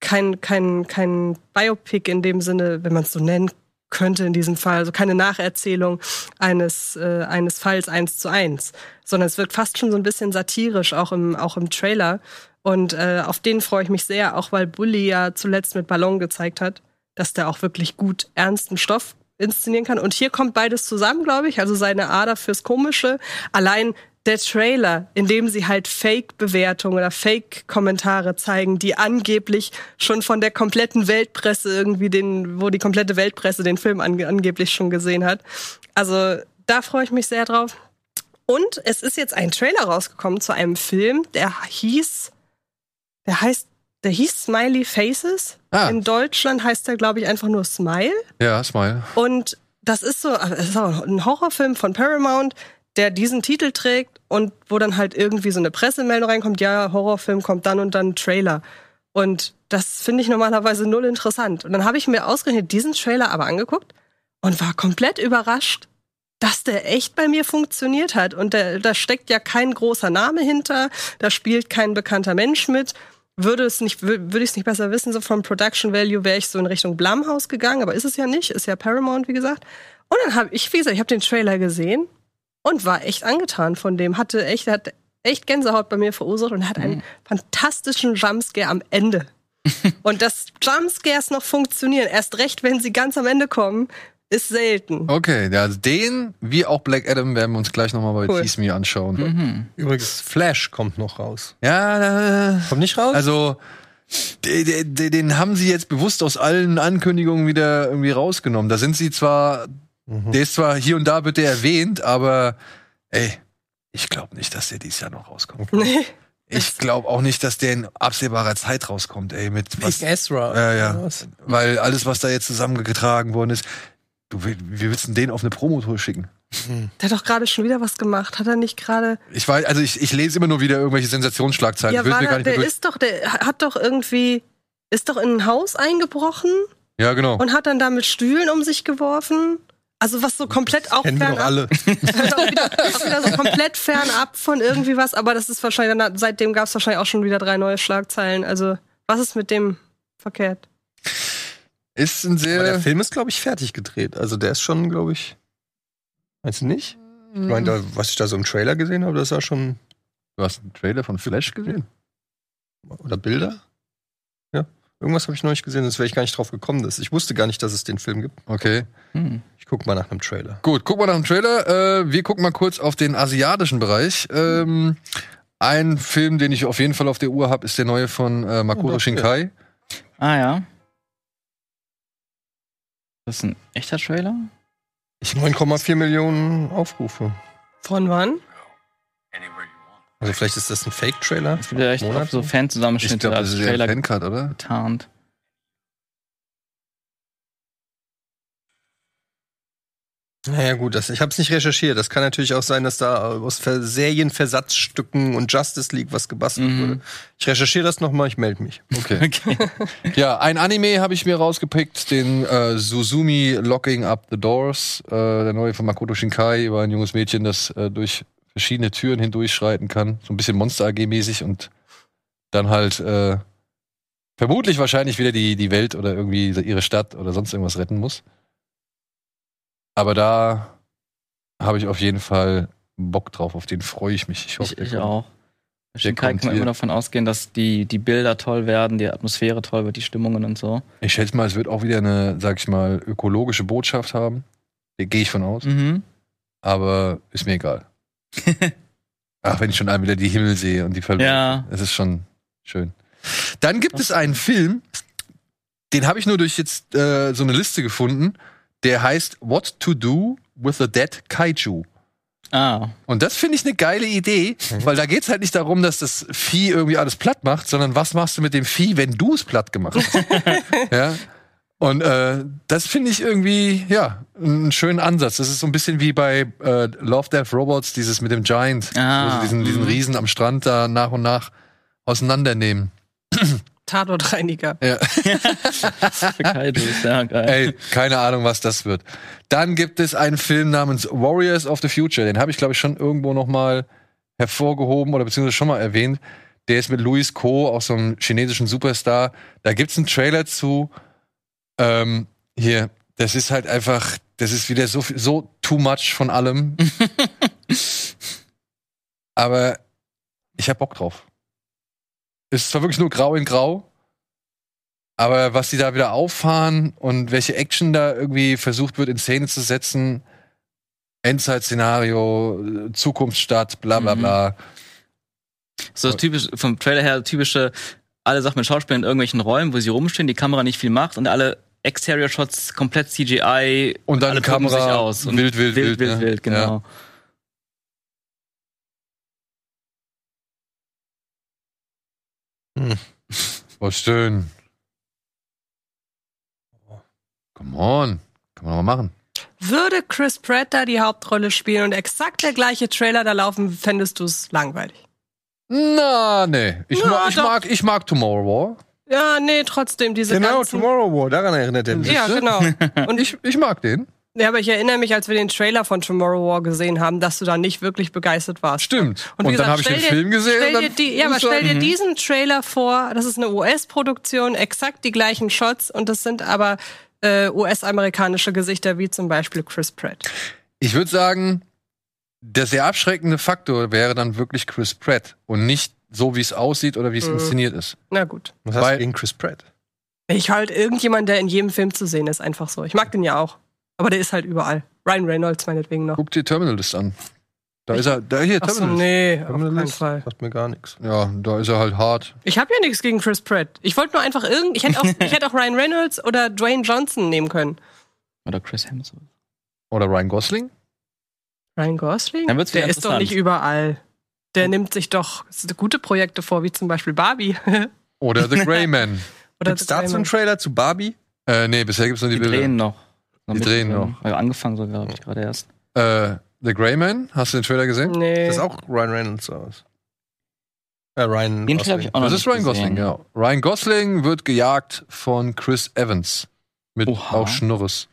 Speaker 3: Biopic in dem Sinne, wenn man es so nennen könnte in diesem Fall, also keine Nacherzählung eines Falls 1:1, sondern es wirkt fast schon so ein bisschen satirisch, auch im Trailer. Und auf den freue ich mich sehr, auch weil Bully ja zuletzt mit Ballon gezeigt hat, dass der auch wirklich gut ernsten Stoff inszenieren kann. Und hier kommt beides zusammen, glaube ich, also seine Ader fürs Komische. Allein der Trailer, in dem sie halt Fake-Bewertungen oder Fake-Kommentare zeigen, die angeblich schon von der kompletten Weltpresse irgendwie wo die komplette Weltpresse den Film angeblich schon gesehen hat. Also da freue ich mich sehr drauf. Und es ist jetzt ein Trailer rausgekommen zu einem Film, der hieß Smiley Faces. In Deutschland heißt der, glaube ich, einfach nur Smile.
Speaker 1: Ja, Smile.
Speaker 3: Und das ist auch ein Horrorfilm von Paramount, der diesen Titel trägt und wo dann halt irgendwie so eine Pressemeldung reinkommt, ja, Horrorfilm kommt dann und dann Trailer. Und das finde ich normalerweise null interessant. Und dann habe ich mir ausgerechnet diesen Trailer aber angeguckt und war komplett überrascht, dass der echt bei mir funktioniert hat. Und da steckt ja kein großer Name hinter, da spielt kein bekannter Mensch mit. Würde ich es nicht besser wissen, so vom Production Value wäre ich so in Richtung Blumhouse gegangen, aber ist es ja nicht, ist ja Paramount, wie gesagt. Und dann habe ich den Trailer gesehen und war echt angetan von dem. Hat echt Gänsehaut bei mir verursacht und hat einen fantastischen Jumpscare am Ende. Und dass Jumpscares noch funktionieren, erst recht, wenn sie ganz am Ende kommen, ist selten.
Speaker 1: Okay, ja, also den, wie auch Black Adam, werden wir uns gleich nochmal bei Tease Me anschauen.
Speaker 4: Übrigens, Flash kommt noch raus.
Speaker 1: Ja,
Speaker 4: kommt nicht raus?
Speaker 1: Also, den haben sie jetzt bewusst aus allen Ankündigungen wieder irgendwie rausgenommen. Da sind sie zwar, der ist zwar hier und da wird der erwähnt, aber ich glaube nicht, dass der dieses Jahr noch rauskommt.
Speaker 3: Nee.
Speaker 1: Ich glaube auch nicht, dass der in absehbarer Zeit rauskommt, mit was.
Speaker 4: Ezra.
Speaker 1: Ja. Weil alles, was da jetzt zusammengetragen worden ist, wie willst du den auf eine Promotour schicken?
Speaker 3: Der hat doch gerade schon wieder was gemacht. Hat er nicht gerade...
Speaker 1: Ich weiß, also ich lese immer nur wieder irgendwelche Sensationsschlagzeilen.
Speaker 3: Ja, ist doch in ein Haus eingebrochen.
Speaker 1: Ja, genau.
Speaker 3: Und hat dann da mit Stühlen um sich geworfen. Also was so komplett auch
Speaker 4: kennen wir doch alle.
Speaker 3: auch wieder so komplett fernab von irgendwie was. Aber das ist wahrscheinlich, seitdem gab es wahrscheinlich auch schon wieder 3 neue Schlagzeilen. Also was ist mit dem verkehrt?
Speaker 1: Ist ein sehr...
Speaker 4: Aber der Film ist, glaube ich, fertig gedreht. Also der ist schon, glaube ich... Meinst du nicht? Ich meine, was ich da so im Trailer gesehen habe, das war schon...
Speaker 1: Du hast einen Trailer von Flash gesehen?
Speaker 4: Oder Bilder? Ja. Irgendwas habe ich noch nicht gesehen, sonst wäre ich gar nicht drauf gekommen. Ich wusste gar nicht, dass es den Film gibt.
Speaker 1: Okay.
Speaker 4: Ich guck mal nach einem Trailer.
Speaker 1: Gut, guck mal nach dem Trailer. Wir gucken mal kurz auf den asiatischen Bereich. Ein Film, den ich auf jeden Fall auf der Uhr habe, ist der neue von Makoto Shinkai.
Speaker 2: Ah ja. Das ist ein echter Trailer?
Speaker 4: 9,4 Millionen Aufrufe.
Speaker 3: Von wann?
Speaker 4: Also vielleicht ist das ein Fake-Trailer.
Speaker 2: Es gibt ja echt auch so
Speaker 1: Ich
Speaker 2: Fanzusammenschnitte
Speaker 1: glaube, das
Speaker 2: als
Speaker 1: ist ja ein
Speaker 2: Trailer
Speaker 1: Fancut, oder?
Speaker 2: getarnt.
Speaker 4: Naja gut, ich habe es nicht recherchiert. Das kann natürlich auch sein, dass da aus Serienversatzstücken und Justice League was gebastelt wurde. Ich recherchiere das nochmal, ich melde mich.
Speaker 1: Okay. Ja, ein Anime habe ich mir rausgepickt, den Suzumi Locking Up the Doors, der neue von Makoto Shinkai, über ein junges Mädchen, das durch verschiedene Türen hindurchschreiten kann, so ein bisschen Monster AG mäßig und dann halt vermutlich wahrscheinlich wieder die Welt oder irgendwie ihre Stadt oder sonst irgendwas retten muss. Aber da habe ich auf jeden Fall Bock drauf, auf den freue ich mich. Ich hoffe,
Speaker 2: ich auch. Shinkai kann man immer davon ausgehen, dass die Bilder toll werden, die Atmosphäre toll wird, die Stimmungen und so.
Speaker 1: Ich schätze mal, es wird auch wieder eine, sag ich mal, ökologische Botschaft haben. Da gehe ich von aus. Aber ist mir egal. Ach, wenn ich schon einmal wieder die Himmel sehe und die Verläufe.
Speaker 2: Ja.
Speaker 1: Es ist schon schön. Dann gibt es einen Film, den habe ich nur durch jetzt so eine Liste gefunden. Der heißt What to Do with a Dead Kaiju. Und das finde ich eine geile Idee, weil da geht's halt nicht darum, dass das Vieh irgendwie alles platt macht, sondern was machst du mit dem Vieh, wenn du es platt gemacht hast? Ja. Und das finde ich irgendwie, ja, einen schönen Ansatz. Das ist so ein bisschen wie bei Love, Death, Robots, dieses mit dem Giant, wo sie diesen Riesen am Strand da nach und nach auseinandernehmen.
Speaker 3: Tatortreiniger.
Speaker 1: Ja.
Speaker 2: Ja, geil.
Speaker 1: Ey, keine Ahnung, was das wird. Dann gibt es einen Film namens Warriors of the Future. Den habe ich, glaube ich, schon irgendwo noch mal hervorgehoben oder beziehungsweise schon mal erwähnt. Der ist mit Louis Ko, auch so einem chinesischen Superstar. Da gibt's einen Trailer zu. Hier, das ist halt einfach, das ist wieder so too much von allem. Aber ich hab Bock drauf. Ist zwar wirklich nur grau in grau, aber was die da wieder auffahren und welche Action da irgendwie versucht wird in Szene zu setzen, Endzeit-Szenario, Zukunftsstadt, bla bla bla.
Speaker 2: So typisch, vom Trailer her, typische, alle Sachen mit Schauspielern in irgendwelchen Räumen, wo sie rumstehen, die Kamera nicht viel macht und alle Exterior-Shots komplett CGI
Speaker 1: und dann
Speaker 2: alle
Speaker 1: Kamera
Speaker 2: sich aus. Und wild, genau.
Speaker 1: Ja. Was schön. Come on. Kann man doch mal machen.
Speaker 3: Würde Chris Pratt da die Hauptrolle spielen und exakt der gleiche Trailer da laufen, fändest du es langweilig?
Speaker 1: Na, nee. Ich mag Tomorrow War.
Speaker 3: Ja, nee, trotzdem diese
Speaker 4: Genau,
Speaker 3: ganzen...
Speaker 4: Tomorrow War, daran erinnert er mich.
Speaker 3: Ja, genau.
Speaker 1: Und ich mag den.
Speaker 3: Ja, aber ich erinnere mich, als wir den Trailer von Tomorrow War gesehen haben, dass du da nicht wirklich begeistert warst.
Speaker 1: Stimmt.
Speaker 3: Und,
Speaker 1: Und
Speaker 3: wie
Speaker 1: dann
Speaker 3: gesagt,
Speaker 1: habe ich den Film gesehen.
Speaker 3: Stell dir diesen Trailer vor, das ist eine US-Produktion, exakt die gleichen Shots und das sind aber US-amerikanische Gesichter, wie zum Beispiel Chris Pratt.
Speaker 1: Ich würde sagen, der sehr abschreckende Faktor wäre dann wirklich Chris Pratt und nicht so, wie es aussieht oder wie es inszeniert ist.
Speaker 3: Na gut.
Speaker 4: Was hast du gegen Chris Pratt?
Speaker 3: Ich halt irgendjemand, der in jedem Film zu sehen ist, einfach so. Ich mag den ja auch. Aber der ist halt überall. Ryan Reynolds meinetwegen noch.
Speaker 1: Guck dir Terminalist an. Da ist er, hier,
Speaker 3: Achso,
Speaker 1: Terminalist.
Speaker 3: nee, auf keinen
Speaker 4: Terminalist?
Speaker 3: Fall.
Speaker 4: Sagt mir gar nichts.
Speaker 1: Ja, da ist er halt hart.
Speaker 3: Ich habe ja nichts gegen Chris Pratt. Ich wollte nur einfach ich hätte auch Ryan Reynolds oder Dwayne Johnson nehmen können.
Speaker 2: Oder Chris Hemsworth.
Speaker 1: Oder Ryan Gosling?
Speaker 3: Ryan Gosling?
Speaker 2: Dann wird's wieder
Speaker 3: Der ist doch
Speaker 2: interessant.
Speaker 3: nicht überall. Der nimmt sich doch gute Projekte vor, wie zum Beispiel Barbie.
Speaker 1: Oder The Gray Man.
Speaker 3: Oder
Speaker 4: Gibt's dazu einen Trailer zu Barbie?
Speaker 1: Nee, bisher gibt's nur die
Speaker 2: Die
Speaker 1: Bilder.
Speaker 2: drehen noch.
Speaker 1: Die drehen noch.
Speaker 2: Also angefangen sogar, glaube ich, gerade erst.
Speaker 1: The Gray Man, hast du den Trailer gesehen?
Speaker 3: Nee.
Speaker 4: Das ist auch Ryan Reynolds aus. Ryan
Speaker 2: Den Trailer habe
Speaker 4: Gosling.
Speaker 2: ich auch noch
Speaker 1: Das ist
Speaker 2: nicht
Speaker 1: Ryan Gosling,
Speaker 2: gesehen.
Speaker 1: ja. Ryan Gosling wird gejagt von Chris Evans. Mit
Speaker 2: Oha.
Speaker 1: auch Schnurres.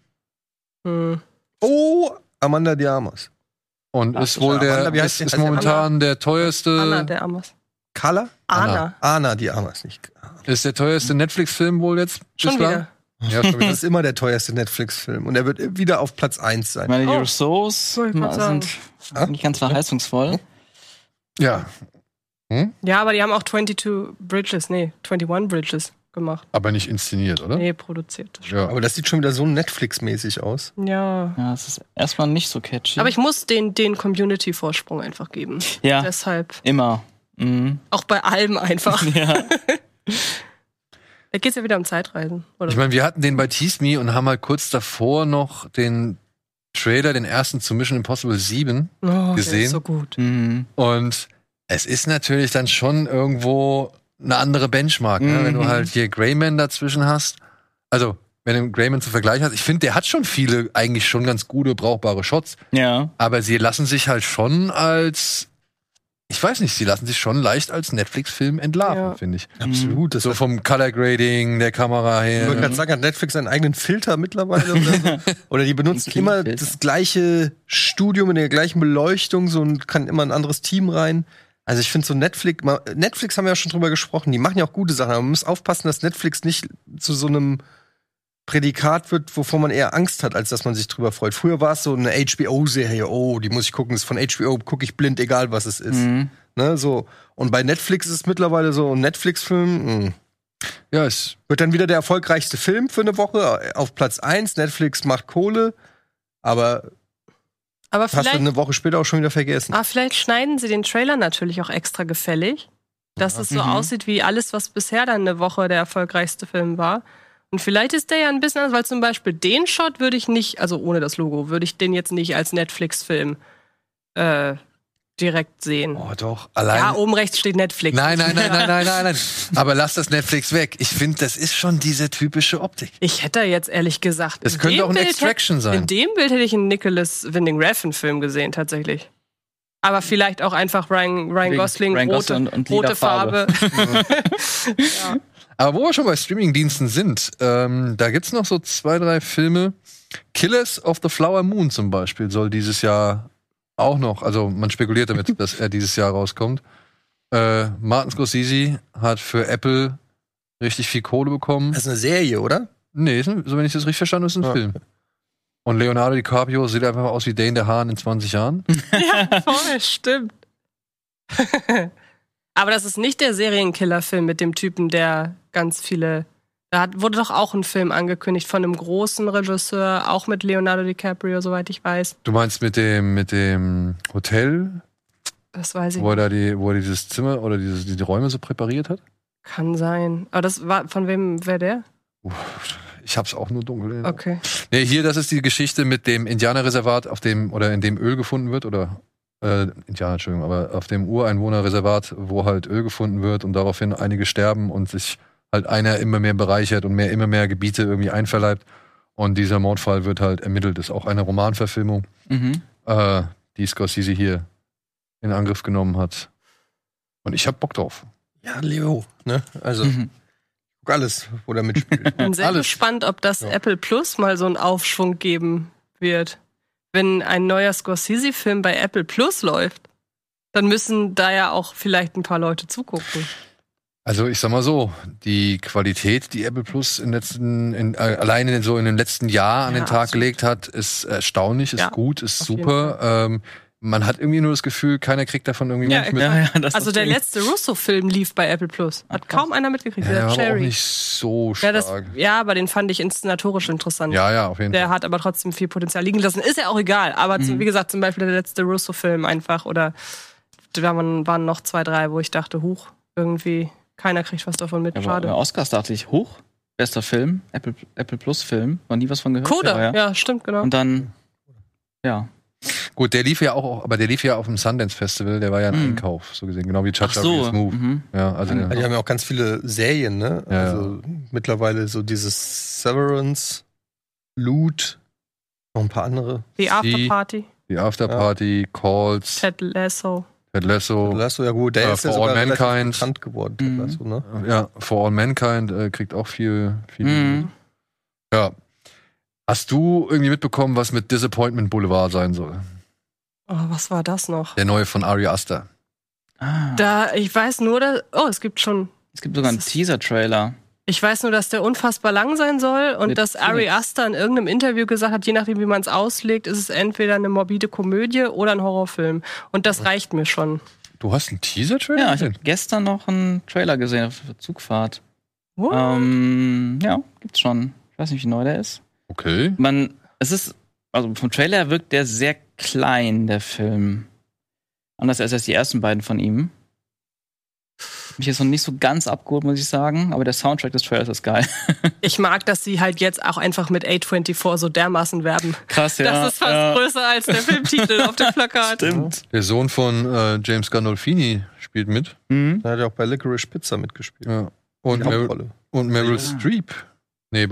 Speaker 4: Oh, Amanda de Armas.
Speaker 1: Und
Speaker 2: Ach,
Speaker 1: ist wohl
Speaker 4: Amanda, wie
Speaker 1: der,
Speaker 4: heißt
Speaker 1: ist
Speaker 4: die?
Speaker 1: momentan der teuerste,
Speaker 3: Anna der Amas.
Speaker 4: Carla?
Speaker 3: Anna.
Speaker 4: Anna de Armas, nicht.
Speaker 1: ist der teuerste Netflix-Film wohl jetzt
Speaker 3: Schon
Speaker 1: bislang?
Speaker 3: wieder.
Speaker 1: Ja, schon
Speaker 4: Das
Speaker 1: wieder.
Speaker 4: ist immer der teuerste Netflix-Film. Und er wird wieder auf Platz 1
Speaker 2: Ich
Speaker 4: sein.
Speaker 2: meine,
Speaker 3: Oh.
Speaker 2: Your Souls
Speaker 3: Wollte ich grad sagen.
Speaker 2: sind nicht ganz verheißungsvoll.
Speaker 1: Ja,
Speaker 3: Ja, aber die haben auch 21 Bridges gemacht.
Speaker 1: aber nicht inszeniert, oder?
Speaker 3: Nee, produziert.
Speaker 1: Ja.
Speaker 4: Aber das sieht schon wieder so Netflix-mäßig aus.
Speaker 3: Ja.
Speaker 2: Ja, es ist erstmal nicht so catchy.
Speaker 3: Aber ich muss den Community-Vorsprung einfach geben.
Speaker 2: ja,
Speaker 3: Deshalb.
Speaker 2: immer. Mhm.
Speaker 3: Auch bei allem einfach.
Speaker 2: Ja.
Speaker 3: Da geht's ja wieder um Zeitreisen. Oder?
Speaker 1: Ich meine, wir hatten den bei Tease Me und haben halt kurz davor noch den Trailer, den ersten zu Mission Impossible 7
Speaker 3: Der
Speaker 1: gesehen.
Speaker 3: ist so gut.
Speaker 2: Mhm.
Speaker 1: Und es ist natürlich dann schon irgendwo eine andere Benchmark, ne? Wenn du halt hier Greyman dazwischen hast. Also, wenn du Greyman zu vergleichen hast, ich finde, der hat schon viele eigentlich schon ganz gute, brauchbare Shots.
Speaker 2: Ja.
Speaker 1: Aber sie lassen sich halt schon sie lassen sich schon leicht als Netflix-Film entlarven,
Speaker 3: Ja.
Speaker 1: finde ich.
Speaker 4: Absolut. Das
Speaker 1: So vom Color Grading, der Kamera
Speaker 4: Ich wollte
Speaker 1: her.
Speaker 4: gerade sagen, hat Netflix einen eigenen Filter mittlerweile oder so? Oder die benutzen
Speaker 2: Ein
Speaker 4: immer
Speaker 2: Clean-Filter.
Speaker 4: das gleiche Studio mit der gleichen Beleuchtung, so und kann immer ein anderes Team rein. Also ich finde so Netflix haben wir ja schon drüber gesprochen, die machen ja auch gute Sachen, aber man muss aufpassen, dass Netflix nicht zu so einem Prädikat wird, wovon man eher Angst hat, als dass man sich drüber freut. Früher war es so eine HBO-Serie, oh, die muss ich gucken, ist von HBO, gucke ich blind, egal was es ist. Ne, so. Und bei Netflix ist es mittlerweile so ein Netflix-Film,
Speaker 1: Ja, es
Speaker 4: wird dann wieder der erfolgreichste Film für eine Woche auf Platz 1. Netflix macht Kohle, aber
Speaker 3: Aber
Speaker 4: hast du
Speaker 3: vielleicht,
Speaker 4: eine Woche später auch schon wieder vergessen.
Speaker 3: vielleicht schneiden sie den Trailer natürlich auch extra gefällig, dass es so aussieht wie alles, was bisher dann eine Woche der erfolgreichste Film war. Und vielleicht ist der ja ein bisschen anders, weil zum Beispiel den Shot würde ich nicht, also ohne das Logo, würde ich den jetzt nicht als Netflix-Film direkt sehen.
Speaker 1: Oh, doch. Allein.
Speaker 3: Ja, oben rechts steht Netflix.
Speaker 1: Nein. Aber lass das Netflix weg. Ich finde, das ist schon diese typische Optik.
Speaker 3: Ich hätte jetzt ehrlich gesagt.
Speaker 1: Es könnte auch ein Extraction sein.
Speaker 3: In dem Bild hätte ich einen Nicholas Winding Refn-Film gesehen, tatsächlich. Aber vielleicht auch einfach Ryan Gosling, rote Farbe. Ja.
Speaker 1: Aber wo wir schon bei Streamingdiensten sind, da gibt's noch so 2, 3 Filme. Killers of the Flower Moon zum Beispiel soll dieses Jahr auch noch, also man spekuliert damit, dass er dieses Jahr rauskommt. Martin Scorsese hat für Apple richtig viel Kohle bekommen.
Speaker 4: Das ist eine Serie, oder?
Speaker 1: Nee, so wenn ich das richtig verstanden habe, ist ein Film. Und Leonardo DiCaprio sieht einfach aus wie Dane DeHaan in 20 Jahren.
Speaker 3: Ja, voll, stimmt. Aber das ist nicht der Serienkiller-Film mit dem Typen, der ganz viele... wurde doch auch ein Film angekündigt von einem großen Regisseur, auch mit Leonardo DiCaprio, soweit ich weiß.
Speaker 1: Du meinst mit dem Hotel?
Speaker 3: Das weiß ich
Speaker 1: nicht. Wo er dieses Zimmer oder die Räume so präpariert hat?
Speaker 3: Kann sein. Aber das war, von wem wäre der?
Speaker 1: Ich hab's auch nur dunkel.
Speaker 3: Okay.
Speaker 1: Nee, hier, das ist die Geschichte mit dem Indianerreservat, in dem Öl gefunden wird, oder Entschuldigung, aber auf dem Ureinwohnerreservat, wo halt Öl gefunden wird und daraufhin einige sterben und sich halt einer immer mehr bereichert und immer mehr Gebiete irgendwie einverleibt. Und dieser Mordfall wird halt ermittelt. Ist auch eine Romanverfilmung, die Scorsese hier in Angriff genommen hat. Und ich hab Bock drauf.
Speaker 4: Ja, Leo, ne? Also, guck alles, wo der mitspielt.
Speaker 3: Ich bin sehr gespannt, ob das Apple Plus mal so einen Aufschwung geben wird. Wenn ein neuer Scorsese-Film bei Apple Plus läuft, dann müssen da ja auch vielleicht ein paar Leute zugucken.
Speaker 1: Also ich sag mal so, die Qualität, die Apple Plus alleine in den letzten Jahr an den Tag gelegt hat, ist erstaunlich, ist gut, ist super. Man hat irgendwie nur das Gefühl, keiner kriegt davon irgendwie mit.
Speaker 3: Also der letzte Russo-Film lief bei Apple Plus. Hat kaum einer mitgekriegt.
Speaker 1: Der war auch nicht so stark.
Speaker 3: Aber den fand ich inszenatorisch interessant.
Speaker 1: Ja, auf jeden Fall.
Speaker 3: Der hat aber trotzdem viel Potenzial liegen lassen. Ist ja auch egal. Aber wie gesagt, zum Beispiel der letzte Russo-Film einfach. Oder da waren noch 2, 3, wo ich dachte, irgendwie... Keiner kriegt was davon mit. Schade.
Speaker 2: Bei Oscars dachte ich, bester Film, Apple Plus Film, noch nie was von gehört.
Speaker 3: Coda, ja, stimmt, genau.
Speaker 2: Und dann, ja.
Speaker 1: Gut, der lief ja auf dem Sundance Festival, der war ja ein Einkauf, so gesehen, genau wie Chacha Move. Ja, also die
Speaker 4: haben ja auch ganz viele Serien, ne?
Speaker 1: Ja.
Speaker 4: Also mittlerweile so dieses Severance, Loot, noch ein paar andere.
Speaker 3: Die Afterparty.
Speaker 1: Calls.
Speaker 3: Ted Lasso,
Speaker 4: ja gut, der ist ja
Speaker 1: For
Speaker 4: sogar
Speaker 1: All Mankind
Speaker 4: bekannt geworden. Ted Lasso, ne?
Speaker 1: Ja, For All Mankind kriegt auch viel. Ja. Hast du irgendwie mitbekommen, was mit Disappointment Boulevard sein soll?
Speaker 3: Oh, was war das noch?
Speaker 1: Der neue von Ari Aster.
Speaker 3: Ich weiß nur, es gibt
Speaker 2: sogar einen Teaser-Trailer.
Speaker 3: Ich weiß nur, dass der unfassbar lang sein soll und dass Ari Aster in irgendeinem Interview gesagt hat, je nachdem, wie man es auslegt, ist es entweder eine morbide Komödie oder ein Horrorfilm. Und das reicht mir schon.
Speaker 1: Du hast einen Teaser-Trailer?
Speaker 2: Ja, ich habe gestern noch einen Trailer gesehen auf der Zugfahrt.
Speaker 3: What?
Speaker 2: Ja, gibt's schon. Ich weiß nicht, wie neu der ist.
Speaker 1: Okay.
Speaker 2: Also vom Trailer her wirkt der sehr klein, der Film. Anders als die ersten beiden von ihm. Mich jetzt noch nicht so ganz abgeholt, muss ich sagen, aber der Soundtrack des Trailers ist geil.
Speaker 3: Ich mag, dass sie halt jetzt auch einfach mit A24 so dermaßen werben.
Speaker 2: Krass, ja.
Speaker 3: Das ist fast größer als der Filmtitel auf dem Plakat.
Speaker 2: Stimmt.
Speaker 1: Der Sohn von James Gandolfini spielt mit.
Speaker 4: Der hat ja auch bei Licorice Pizza mitgespielt.
Speaker 1: Ja. Und Meryl Streep. Nee,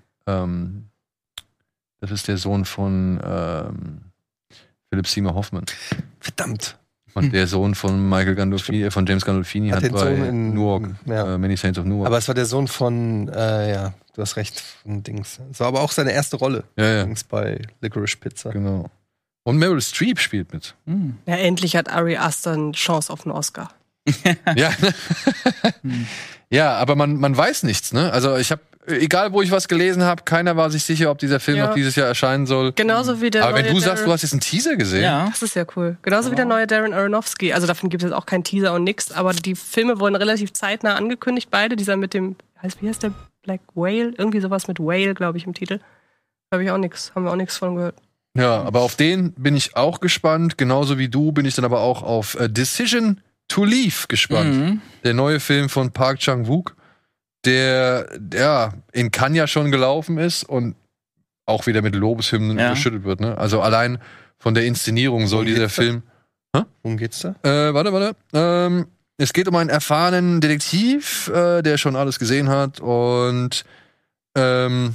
Speaker 1: das ist der Sohn von Philip Seymour Hoffman.
Speaker 4: Verdammt.
Speaker 1: Und der Sohn von von James Gandolfini hat bei Newark, Many Saints of Newark.
Speaker 4: Aber es war der Sohn von, du hast recht, von Dings. Es war aber auch seine erste Rolle. Dings bei Licorice Pizza.
Speaker 1: Genau. Und Meryl Streep spielt mit.
Speaker 3: Ja, endlich hat Ari Aster eine Chance auf einen Oscar.
Speaker 1: Ja. Ja, aber man weiß nichts, ne? Also egal wo ich was gelesen habe, keiner war sich sicher, ob dieser Film noch dieses Jahr erscheinen soll.
Speaker 3: Genauso wie der neue
Speaker 1: Aber wenn du sagst, du hast jetzt einen Teaser gesehen.
Speaker 2: Ja.
Speaker 3: Das ist ja cool. Genauso wie der neue Darren Aronofsky. Also davon gibt es jetzt auch keinen Teaser und nix, aber die Filme wurden relativ zeitnah angekündigt, beide. Dieser mit dem, wie heißt der? Black Whale? Irgendwie sowas mit Whale, glaube ich, im Titel. Haben wir auch nichts von gehört.
Speaker 1: Ja, aber auf den bin ich auch gespannt. Genauso wie du bin ich dann aber auch auf Decision to Leave gespannt. Der neue Film von Park Chan-wook, der in Cannes ja schon gelaufen ist und auch wieder mit Lobeshymnen überschüttet wird. Ne? Also allein von der Inszenierung soll dieser Film
Speaker 4: Worum geht's da?
Speaker 1: Warte. Es geht um einen erfahrenen Detektiv, der schon alles gesehen hat und der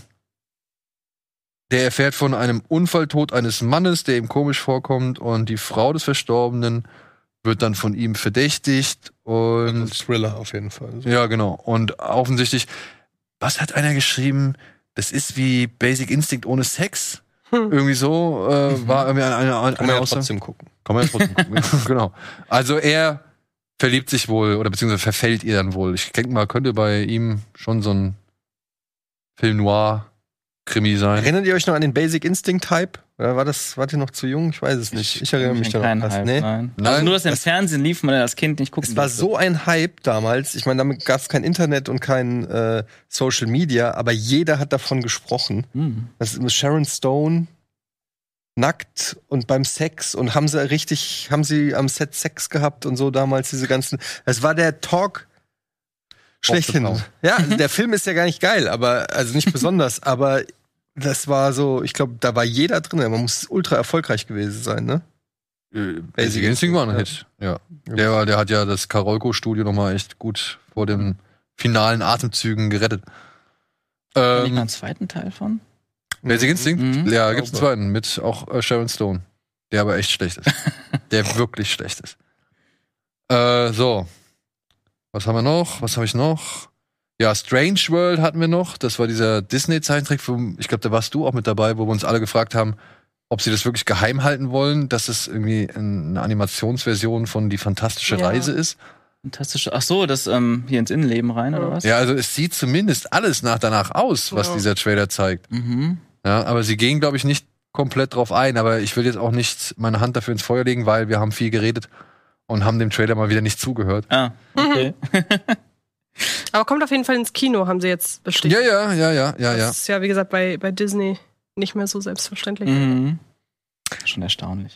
Speaker 1: erfährt von einem Unfalltod eines Mannes, der ihm komisch vorkommt, und die Frau des Verstorbenen wird dann von ihm verdächtigt und
Speaker 4: Thriller auf jeden Fall.
Speaker 1: ja, genau. Und offensichtlich, was hat einer geschrieben? Das ist wie Basic Instinct ohne Sex. Irgendwie so war irgendwie eine
Speaker 4: Kann man ja
Speaker 1: Aussage.
Speaker 4: trotzdem gucken.
Speaker 1: Kann man ja trotzdem gucken. Genau. Also er verliebt sich wohl oder beziehungsweise verfällt ihr dann wohl. Ich denke mal, könnte bei ihm schon so ein Film noir Krimi sein.
Speaker 4: Erinnert ihr euch noch an den Basic Instinct Hype? Oder wart ihr noch zu jung? Ich weiß es nicht. Ich erinnere mich da noch fast. Nee?
Speaker 2: Nein.
Speaker 1: Nein,
Speaker 2: Also nur, dass im Fernsehen lief, man als Kind nicht gucken
Speaker 4: Es war
Speaker 2: durfte.
Speaker 4: so ein Hype damals. Ich meine, damit gab es kein Internet und kein Social Media, aber jeder hat davon gesprochen. Das ist mit Sharon Stone nackt und beim Sex und haben sie am Set Sex gehabt und so damals diese ganzen. Es war der Talk schlechthin. Ja, also der Film ist ja gar nicht geil, aber also nicht besonders, aber das war so, ich glaube, da war jeder drin. Man muss ultra erfolgreich gewesen sein, ne?
Speaker 1: Basic Instinct war ein Hit. Ja. Der hat ja das Karolko-Studio nochmal echt gut vor den finalen Atemzügen gerettet.
Speaker 2: Nicht einen zweiten Teil von?
Speaker 1: Basic Instinct?
Speaker 2: Mhm.
Speaker 1: Ja, gibt's einen zweiten mit auch Sharon Stone. Der aber echt schlecht ist. Der wirklich schlecht ist. So. Was haben wir noch? Was habe ich noch? Ja, Strange World hatten wir noch. Das war dieser Disney-Zeichentrick. Ich glaube, da warst du auch mit dabei, wo wir uns alle gefragt haben, ob sie das wirklich geheim halten wollen, dass es irgendwie eine Animationsversion von Die fantastische Reise ist.
Speaker 2: Fantastisch. Ach so, das hier ins Innenleben rein, oder was?
Speaker 1: Ja, also es sieht zumindest alles danach aus, was dieser Trailer zeigt.
Speaker 2: Mhm.
Speaker 1: Ja, aber sie gehen, glaube ich, nicht komplett drauf ein. Aber ich will jetzt auch nicht meine Hand dafür ins Feuer legen, weil wir haben viel geredet und haben dem Trailer mal wieder nicht zugehört.
Speaker 2: Ah, okay.
Speaker 3: Aber kommt auf jeden Fall ins Kino, haben sie jetzt bestätigt.
Speaker 1: Ja.
Speaker 3: Das ist ja, wie gesagt, bei Disney nicht mehr so selbstverständlich.
Speaker 2: Mhm. Schon erstaunlich.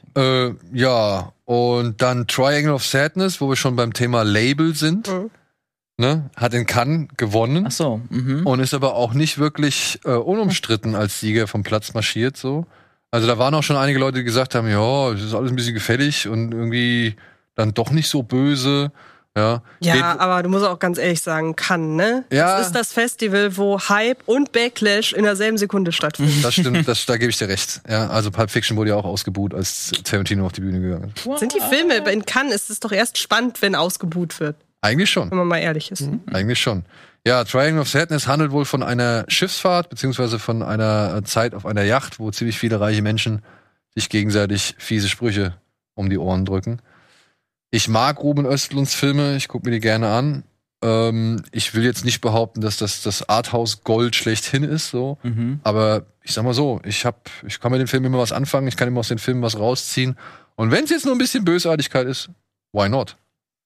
Speaker 1: Ja, und dann Triangle of Sadness, wo wir schon beim Thema Label sind. Ne? Hat in Cannes gewonnen.
Speaker 2: Ach so. Mhm.
Speaker 1: Und ist aber auch nicht wirklich unumstritten als Sieger vom Platz marschiert. So. Also da waren auch schon einige Leute, die gesagt haben, ja, das ist alles ein bisschen gefällig und irgendwie dann doch nicht so böse. Ja,
Speaker 3: aber du musst auch ganz ehrlich sagen, Cannes, ne?
Speaker 1: Ja.
Speaker 3: Das ist das Festival, wo Hype und Backlash in derselben Sekunde stattfinden.
Speaker 1: Das stimmt, da gebe ich dir recht. Ja, also Pulp Fiction wurde ja auch ausgebuht, als Tarantino auf die Bühne gegangen ist.
Speaker 3: Sind die Filme in Cannes, ist es doch erst spannend, wenn ausgebuht wird,
Speaker 1: Eigentlich schon.
Speaker 3: wenn man mal ehrlich ist.
Speaker 1: Eigentlich schon. Ja, Triangle of Sadness handelt wohl von einer Schiffsfahrt, beziehungsweise von einer Zeit auf einer Yacht, wo ziemlich viele reiche Menschen sich gegenseitig fiese Sprüche um die Ohren drücken. Ich mag Ruben Östlunds Filme, ich gucke mir die gerne an. Ich will jetzt nicht behaupten, dass das Arthouse-Gold schlechthin ist, so. Aber ich sag mal so, ich kann mit dem Film immer was anfangen, ich kann immer aus den Filmen was rausziehen. Und wenn es jetzt nur ein bisschen Bösartigkeit ist, why not?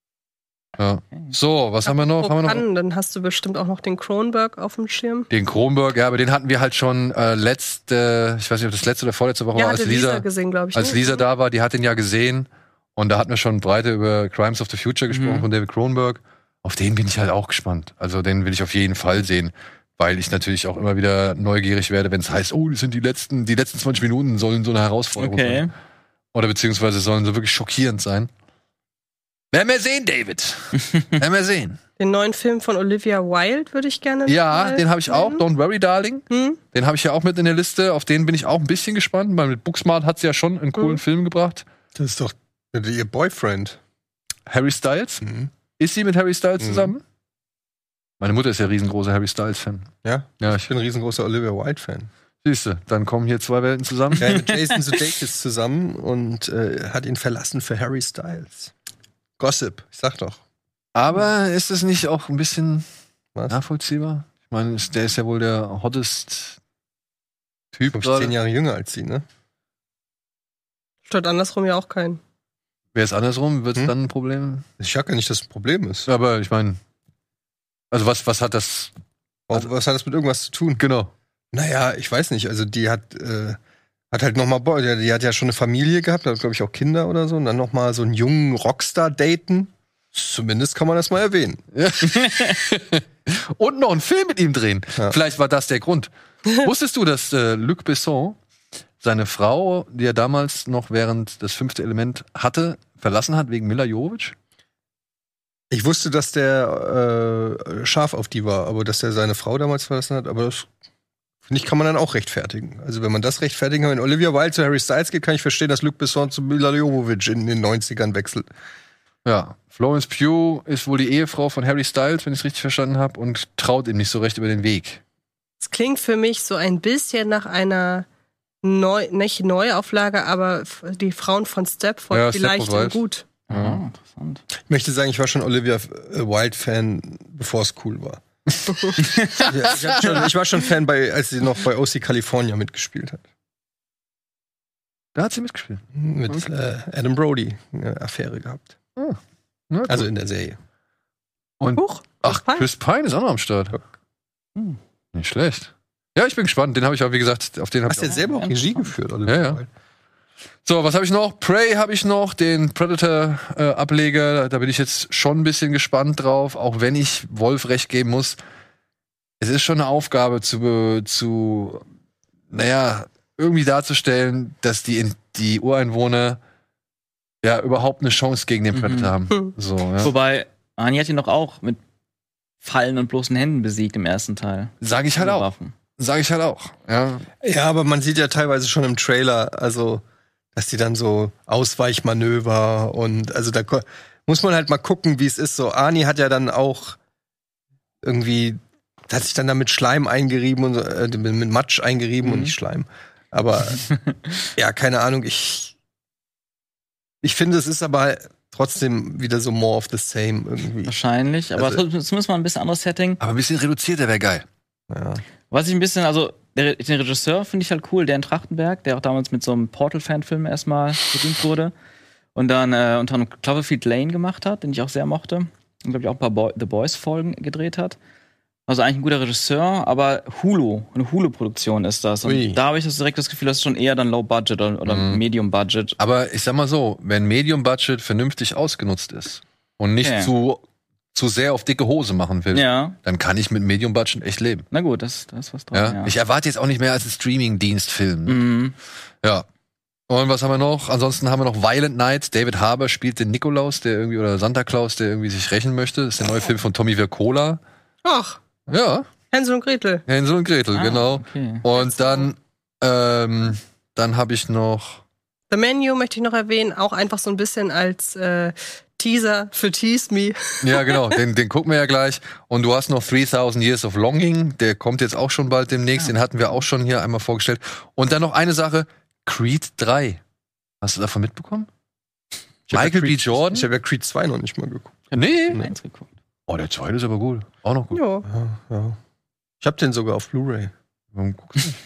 Speaker 1: Ja. So, was haben wir noch?
Speaker 3: Dann hast du bestimmt auch noch den Cronenberg auf dem Schirm.
Speaker 1: Den Cronenberg, ja, aber den hatten wir halt schon ich weiß nicht, ob das letzte oder vorletzte Woche war, als Lisa
Speaker 3: gesehen, glaube ich.
Speaker 1: Als Lisa da war, die hat den ja gesehen. Und da hatten wir schon breite über Crimes of the Future gesprochen von David Cronenberg. Auf den bin ich halt auch gespannt. Also den will ich auf jeden Fall sehen. Weil ich natürlich auch immer wieder neugierig werde, wenn es heißt, oh, das sind die letzten 20 Minuten sollen so eine Herausforderung sein. Oder beziehungsweise sollen so wirklich schockierend sein. Werden wir sehen, David. Werden wir sehen.
Speaker 3: Den neuen Film von Olivia Wilde würde ich gerne
Speaker 1: Ja, den habe ich auch. Don't Worry, Darling. Den habe ich ja auch mit in der Liste. Auf den bin ich auch ein bisschen gespannt, weil mit Booksmart hat sie ja schon einen coolen Film gebracht.
Speaker 4: Das ist doch ihr Boyfriend.
Speaker 1: Harry Styles? Ist sie mit Harry Styles zusammen? Meine Mutter ist ja riesengroßer Harry Styles-Fan.
Speaker 4: Ja? Ich bin ein riesengroßer Olivia Wilde-Fan.
Speaker 1: Siehste, dann kommen hier zwei Welten zusammen.
Speaker 4: Ja, mit Jason Sudeikis zusammen und hat ihn verlassen für Harry Styles. Gossip, ich sag doch.
Speaker 1: Aber ist es nicht auch ein bisschen nachvollziehbar? Ich meine, der ist ja wohl der hottest Typ.
Speaker 4: Ich bin 10 Jahre jünger als sie, ne?
Speaker 3: Stört andersrum ja auch keinen.
Speaker 1: Wäre es andersrum, wird es dann ein Problem?
Speaker 4: Ich sag ja nicht, dass es ein Problem ist.
Speaker 1: Aber ich meine, also was hat das?
Speaker 4: Was hat das mit irgendwas zu tun?
Speaker 1: Genau.
Speaker 4: Naja, ich weiß nicht. Also die hat halt nochmal, die hat ja schon eine Familie gehabt, hat glaube ich auch Kinder oder so. Und dann nochmal so einen jungen Rockstar daten. Zumindest kann man das mal erwähnen.
Speaker 1: Ja. Und noch einen Film mit ihm drehen. Ja. Vielleicht war das der Grund. Wusstest du, dass Luc Besson seine Frau, die er damals noch während das 5. Element hatte, verlassen hat wegen Milla Jovovich?
Speaker 4: Ich wusste, dass der scharf auf die war, aber dass er seine Frau damals verlassen hat, aber das finde ich, kann man dann auch rechtfertigen. Also wenn man das rechtfertigen kann, wenn Olivia Wilde zu Harry Styles geht, kann ich verstehen, dass Luc Besson zu Milla Jovovich in den 90ern wechselt.
Speaker 1: Ja, Florence Pugh ist wohl die Ehefrau von Harry Styles, wenn ich es richtig verstanden habe, und traut ihm nicht so recht über den Weg.
Speaker 3: Es klingt für mich so ein bisschen nach einer nicht Neuauflage, aber die Frauen von Stepford
Speaker 1: Ja,
Speaker 3: vielleicht
Speaker 1: Stepford
Speaker 3: gut.
Speaker 2: Ah, interessant.
Speaker 4: Ich möchte sagen, ich war schon Olivia Wilde-Fan, bevor es cool war. Ich war schon Fan, als sie noch bei OC California mitgespielt hat.
Speaker 1: Da hat sie mitgespielt.
Speaker 4: Mit Adam Brody eine Affäre gehabt.
Speaker 1: Ah, na,
Speaker 4: Also in der Serie.
Speaker 1: und
Speaker 3: Huch,
Speaker 1: ach,
Speaker 3: Pine.
Speaker 1: Chris Pine ist auch noch am Start. Nicht schlecht. Ja, ich bin gespannt. Den habe ich auch, wie gesagt, auf den habe
Speaker 4: Hast
Speaker 1: ich
Speaker 4: du
Speaker 1: auch.
Speaker 4: selber auch Regie geführt, oder?
Speaker 1: Ja. So, was habe ich noch? Prey habe ich noch, den Predator-Ableger. Da bin ich jetzt schon ein bisschen gespannt drauf, auch wenn ich Wolf recht geben muss. Es ist schon eine Aufgabe irgendwie darzustellen, dass die Ureinwohner ja überhaupt eine Chance gegen den Predator haben. So, ja.
Speaker 2: Wobei, Arnie hat ihn doch auch mit Fallen und bloßen Händen besiegt im ersten Teil.
Speaker 1: Sage ich halt
Speaker 2: Ohne
Speaker 1: auch.
Speaker 2: Waffen.
Speaker 1: Ja.
Speaker 4: Ja, aber man sieht ja teilweise schon im Trailer, also, dass die dann so Ausweichmanöver und, also da muss man halt mal gucken, wie es ist. So, Arnie hat ja dann auch irgendwie, hat sich dann da mit Schleim eingerieben und so, mit Matsch eingerieben und nicht Schleim. Aber, ja, keine Ahnung, ich finde, es ist aber trotzdem wieder so more of the same irgendwie.
Speaker 2: Wahrscheinlich, aber
Speaker 4: Also-
Speaker 2: zumindest mal ein bisschen anderes Setting.
Speaker 1: Aber ein bisschen reduzierter wäre geil.
Speaker 4: Ja.
Speaker 2: Was ich ein bisschen, also den Regisseur finde ich halt cool, Dan Trachtenberg, der auch damals mit so einem Portal-Fan-Film erstmal berühmt wurde und dann unter anderem Cloverfield Lane gemacht hat, den ich auch sehr mochte und glaube ich auch ein paar The Boys-Folgen gedreht hat. Also eigentlich ein guter Regisseur, aber eine Hulu-Produktion ist das. Und
Speaker 4: Ui.
Speaker 2: da habe ich direkt das Gefühl, das ist schon eher dann Low-Budget oder Medium-Budget.
Speaker 1: Aber ich sag mal so, wenn Medium Budget vernünftig ausgenutzt ist und nicht
Speaker 2: Ja.
Speaker 1: zu sehr auf dicke Hose machen will,
Speaker 2: Ja,
Speaker 1: dann kann ich mit Medium Budget echt leben.
Speaker 2: na gut, das ist was dran.
Speaker 1: Ja?
Speaker 2: Ja.
Speaker 1: Ich erwarte jetzt auch nicht mehr als ein Streaming-Dienstfilm. Ne?
Speaker 2: Mhm.
Speaker 1: Ja. Und was haben wir noch? Ansonsten haben wir noch Violent Night. David Harbour spielt den Nikolaus, der irgendwie, oder Santa Claus, der irgendwie sich rächen möchte. Das ist der neue Film von Tommy Wirkola.
Speaker 3: Ach,
Speaker 1: Ja,
Speaker 3: Hänsel und Gretel.
Speaker 1: Hänsel und Gretel, genau.
Speaker 2: Okay.
Speaker 1: Und dann habe ich noch.
Speaker 3: The Menu möchte ich noch erwähnen, auch einfach so ein bisschen als Teaser für Tease Me.
Speaker 1: Ja, genau, den gucken wir ja gleich. Und du hast noch 3000 Years of Longing, der kommt jetzt auch schon bald demnächst, den hatten wir auch schon hier einmal vorgestellt. Und dann noch eine Sache, Creed 3. Hast du davon mitbekommen? Michael B. Jordan?
Speaker 4: Ich habe ja Creed 2 noch nicht mal geguckt.
Speaker 1: Nee.
Speaker 2: Eins geguckt.
Speaker 1: Oh, der zweite ist aber gut. Auch noch gut.
Speaker 3: Ja.
Speaker 4: Ja. Ich habe den sogar auf Blu-ray.
Speaker 1: Warum guckst du?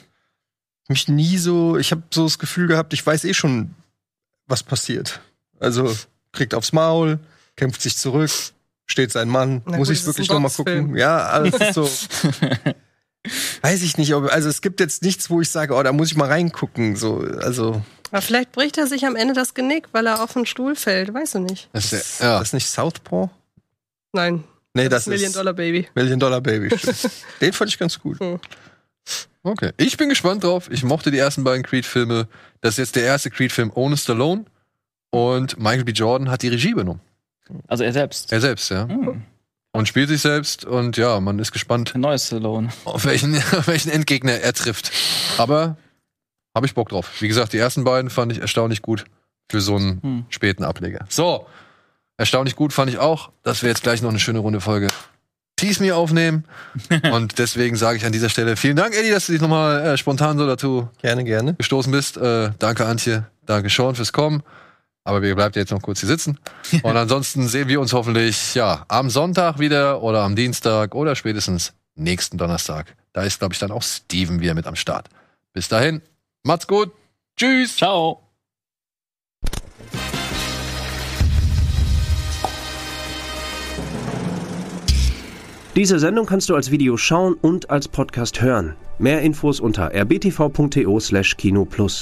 Speaker 4: Ich habe so das Gefühl gehabt, ich weiß schon, was passiert. Also kriegt aufs Maul, kämpft sich zurück, steht sein Mann.
Speaker 3: Na
Speaker 4: Muss
Speaker 3: gut,
Speaker 4: ich
Speaker 3: es
Speaker 4: wirklich
Speaker 3: ist ein
Speaker 4: noch mal
Speaker 3: Boxfilm.
Speaker 4: gucken? Ja, alles ist so. Weiß ich nicht, also es gibt jetzt nichts, wo ich sage, oh, da muss ich mal reingucken. So, also
Speaker 3: Aber vielleicht bricht er sich am Ende das Genick, weil er auf den Stuhl fällt. Weißt du nicht.
Speaker 1: Das
Speaker 4: ist
Speaker 1: ist, ja.
Speaker 4: das nicht Southpaw?
Speaker 3: Nein.
Speaker 4: Nee, das
Speaker 3: Million
Speaker 4: ist
Speaker 3: Dollar Baby.
Speaker 4: Million Dollar Baby. Stimmt. Den fand ich ganz gut.
Speaker 1: Okay. Ich bin gespannt drauf. Ich mochte die ersten beiden Creed-Filme. Das ist jetzt der erste Creed-Film ohne Stallone. Und Michael B. Jordan hat die Regie übernommen.
Speaker 2: Also er selbst.
Speaker 1: Er selbst, ja.
Speaker 2: Hm.
Speaker 1: Und spielt sich selbst. Und ja, man ist gespannt,
Speaker 2: Ein neues Stallone.
Speaker 1: auf welchen Endgegner er trifft. Aber habe ich Bock drauf. Wie gesagt, die ersten beiden fand ich erstaunlich gut für so einen späten Ableger. So, erstaunlich gut fand ich auch, dass wir jetzt gleich noch eine schöne Runde Folge Tease Me aufnehmen. Und deswegen sage ich an dieser Stelle vielen Dank, Eddie, dass du dich nochmal spontan so dazu
Speaker 4: Gerne.
Speaker 1: gestoßen bist. Danke, Antje. Danke, Sean, fürs Kommen. Aber wir bleibt jetzt noch kurz hier sitzen. Und ansonsten sehen wir uns hoffentlich am Sonntag wieder oder am Dienstag oder spätestens nächsten Donnerstag. Da ist, glaube ich, dann auch Steven wieder mit am Start. Bis dahin, macht's gut. Tschüss.
Speaker 2: Ciao.
Speaker 5: Diese Sendung kannst du als Video schauen und als Podcast hören. Mehr Infos unter rbtv.to/kinoplus.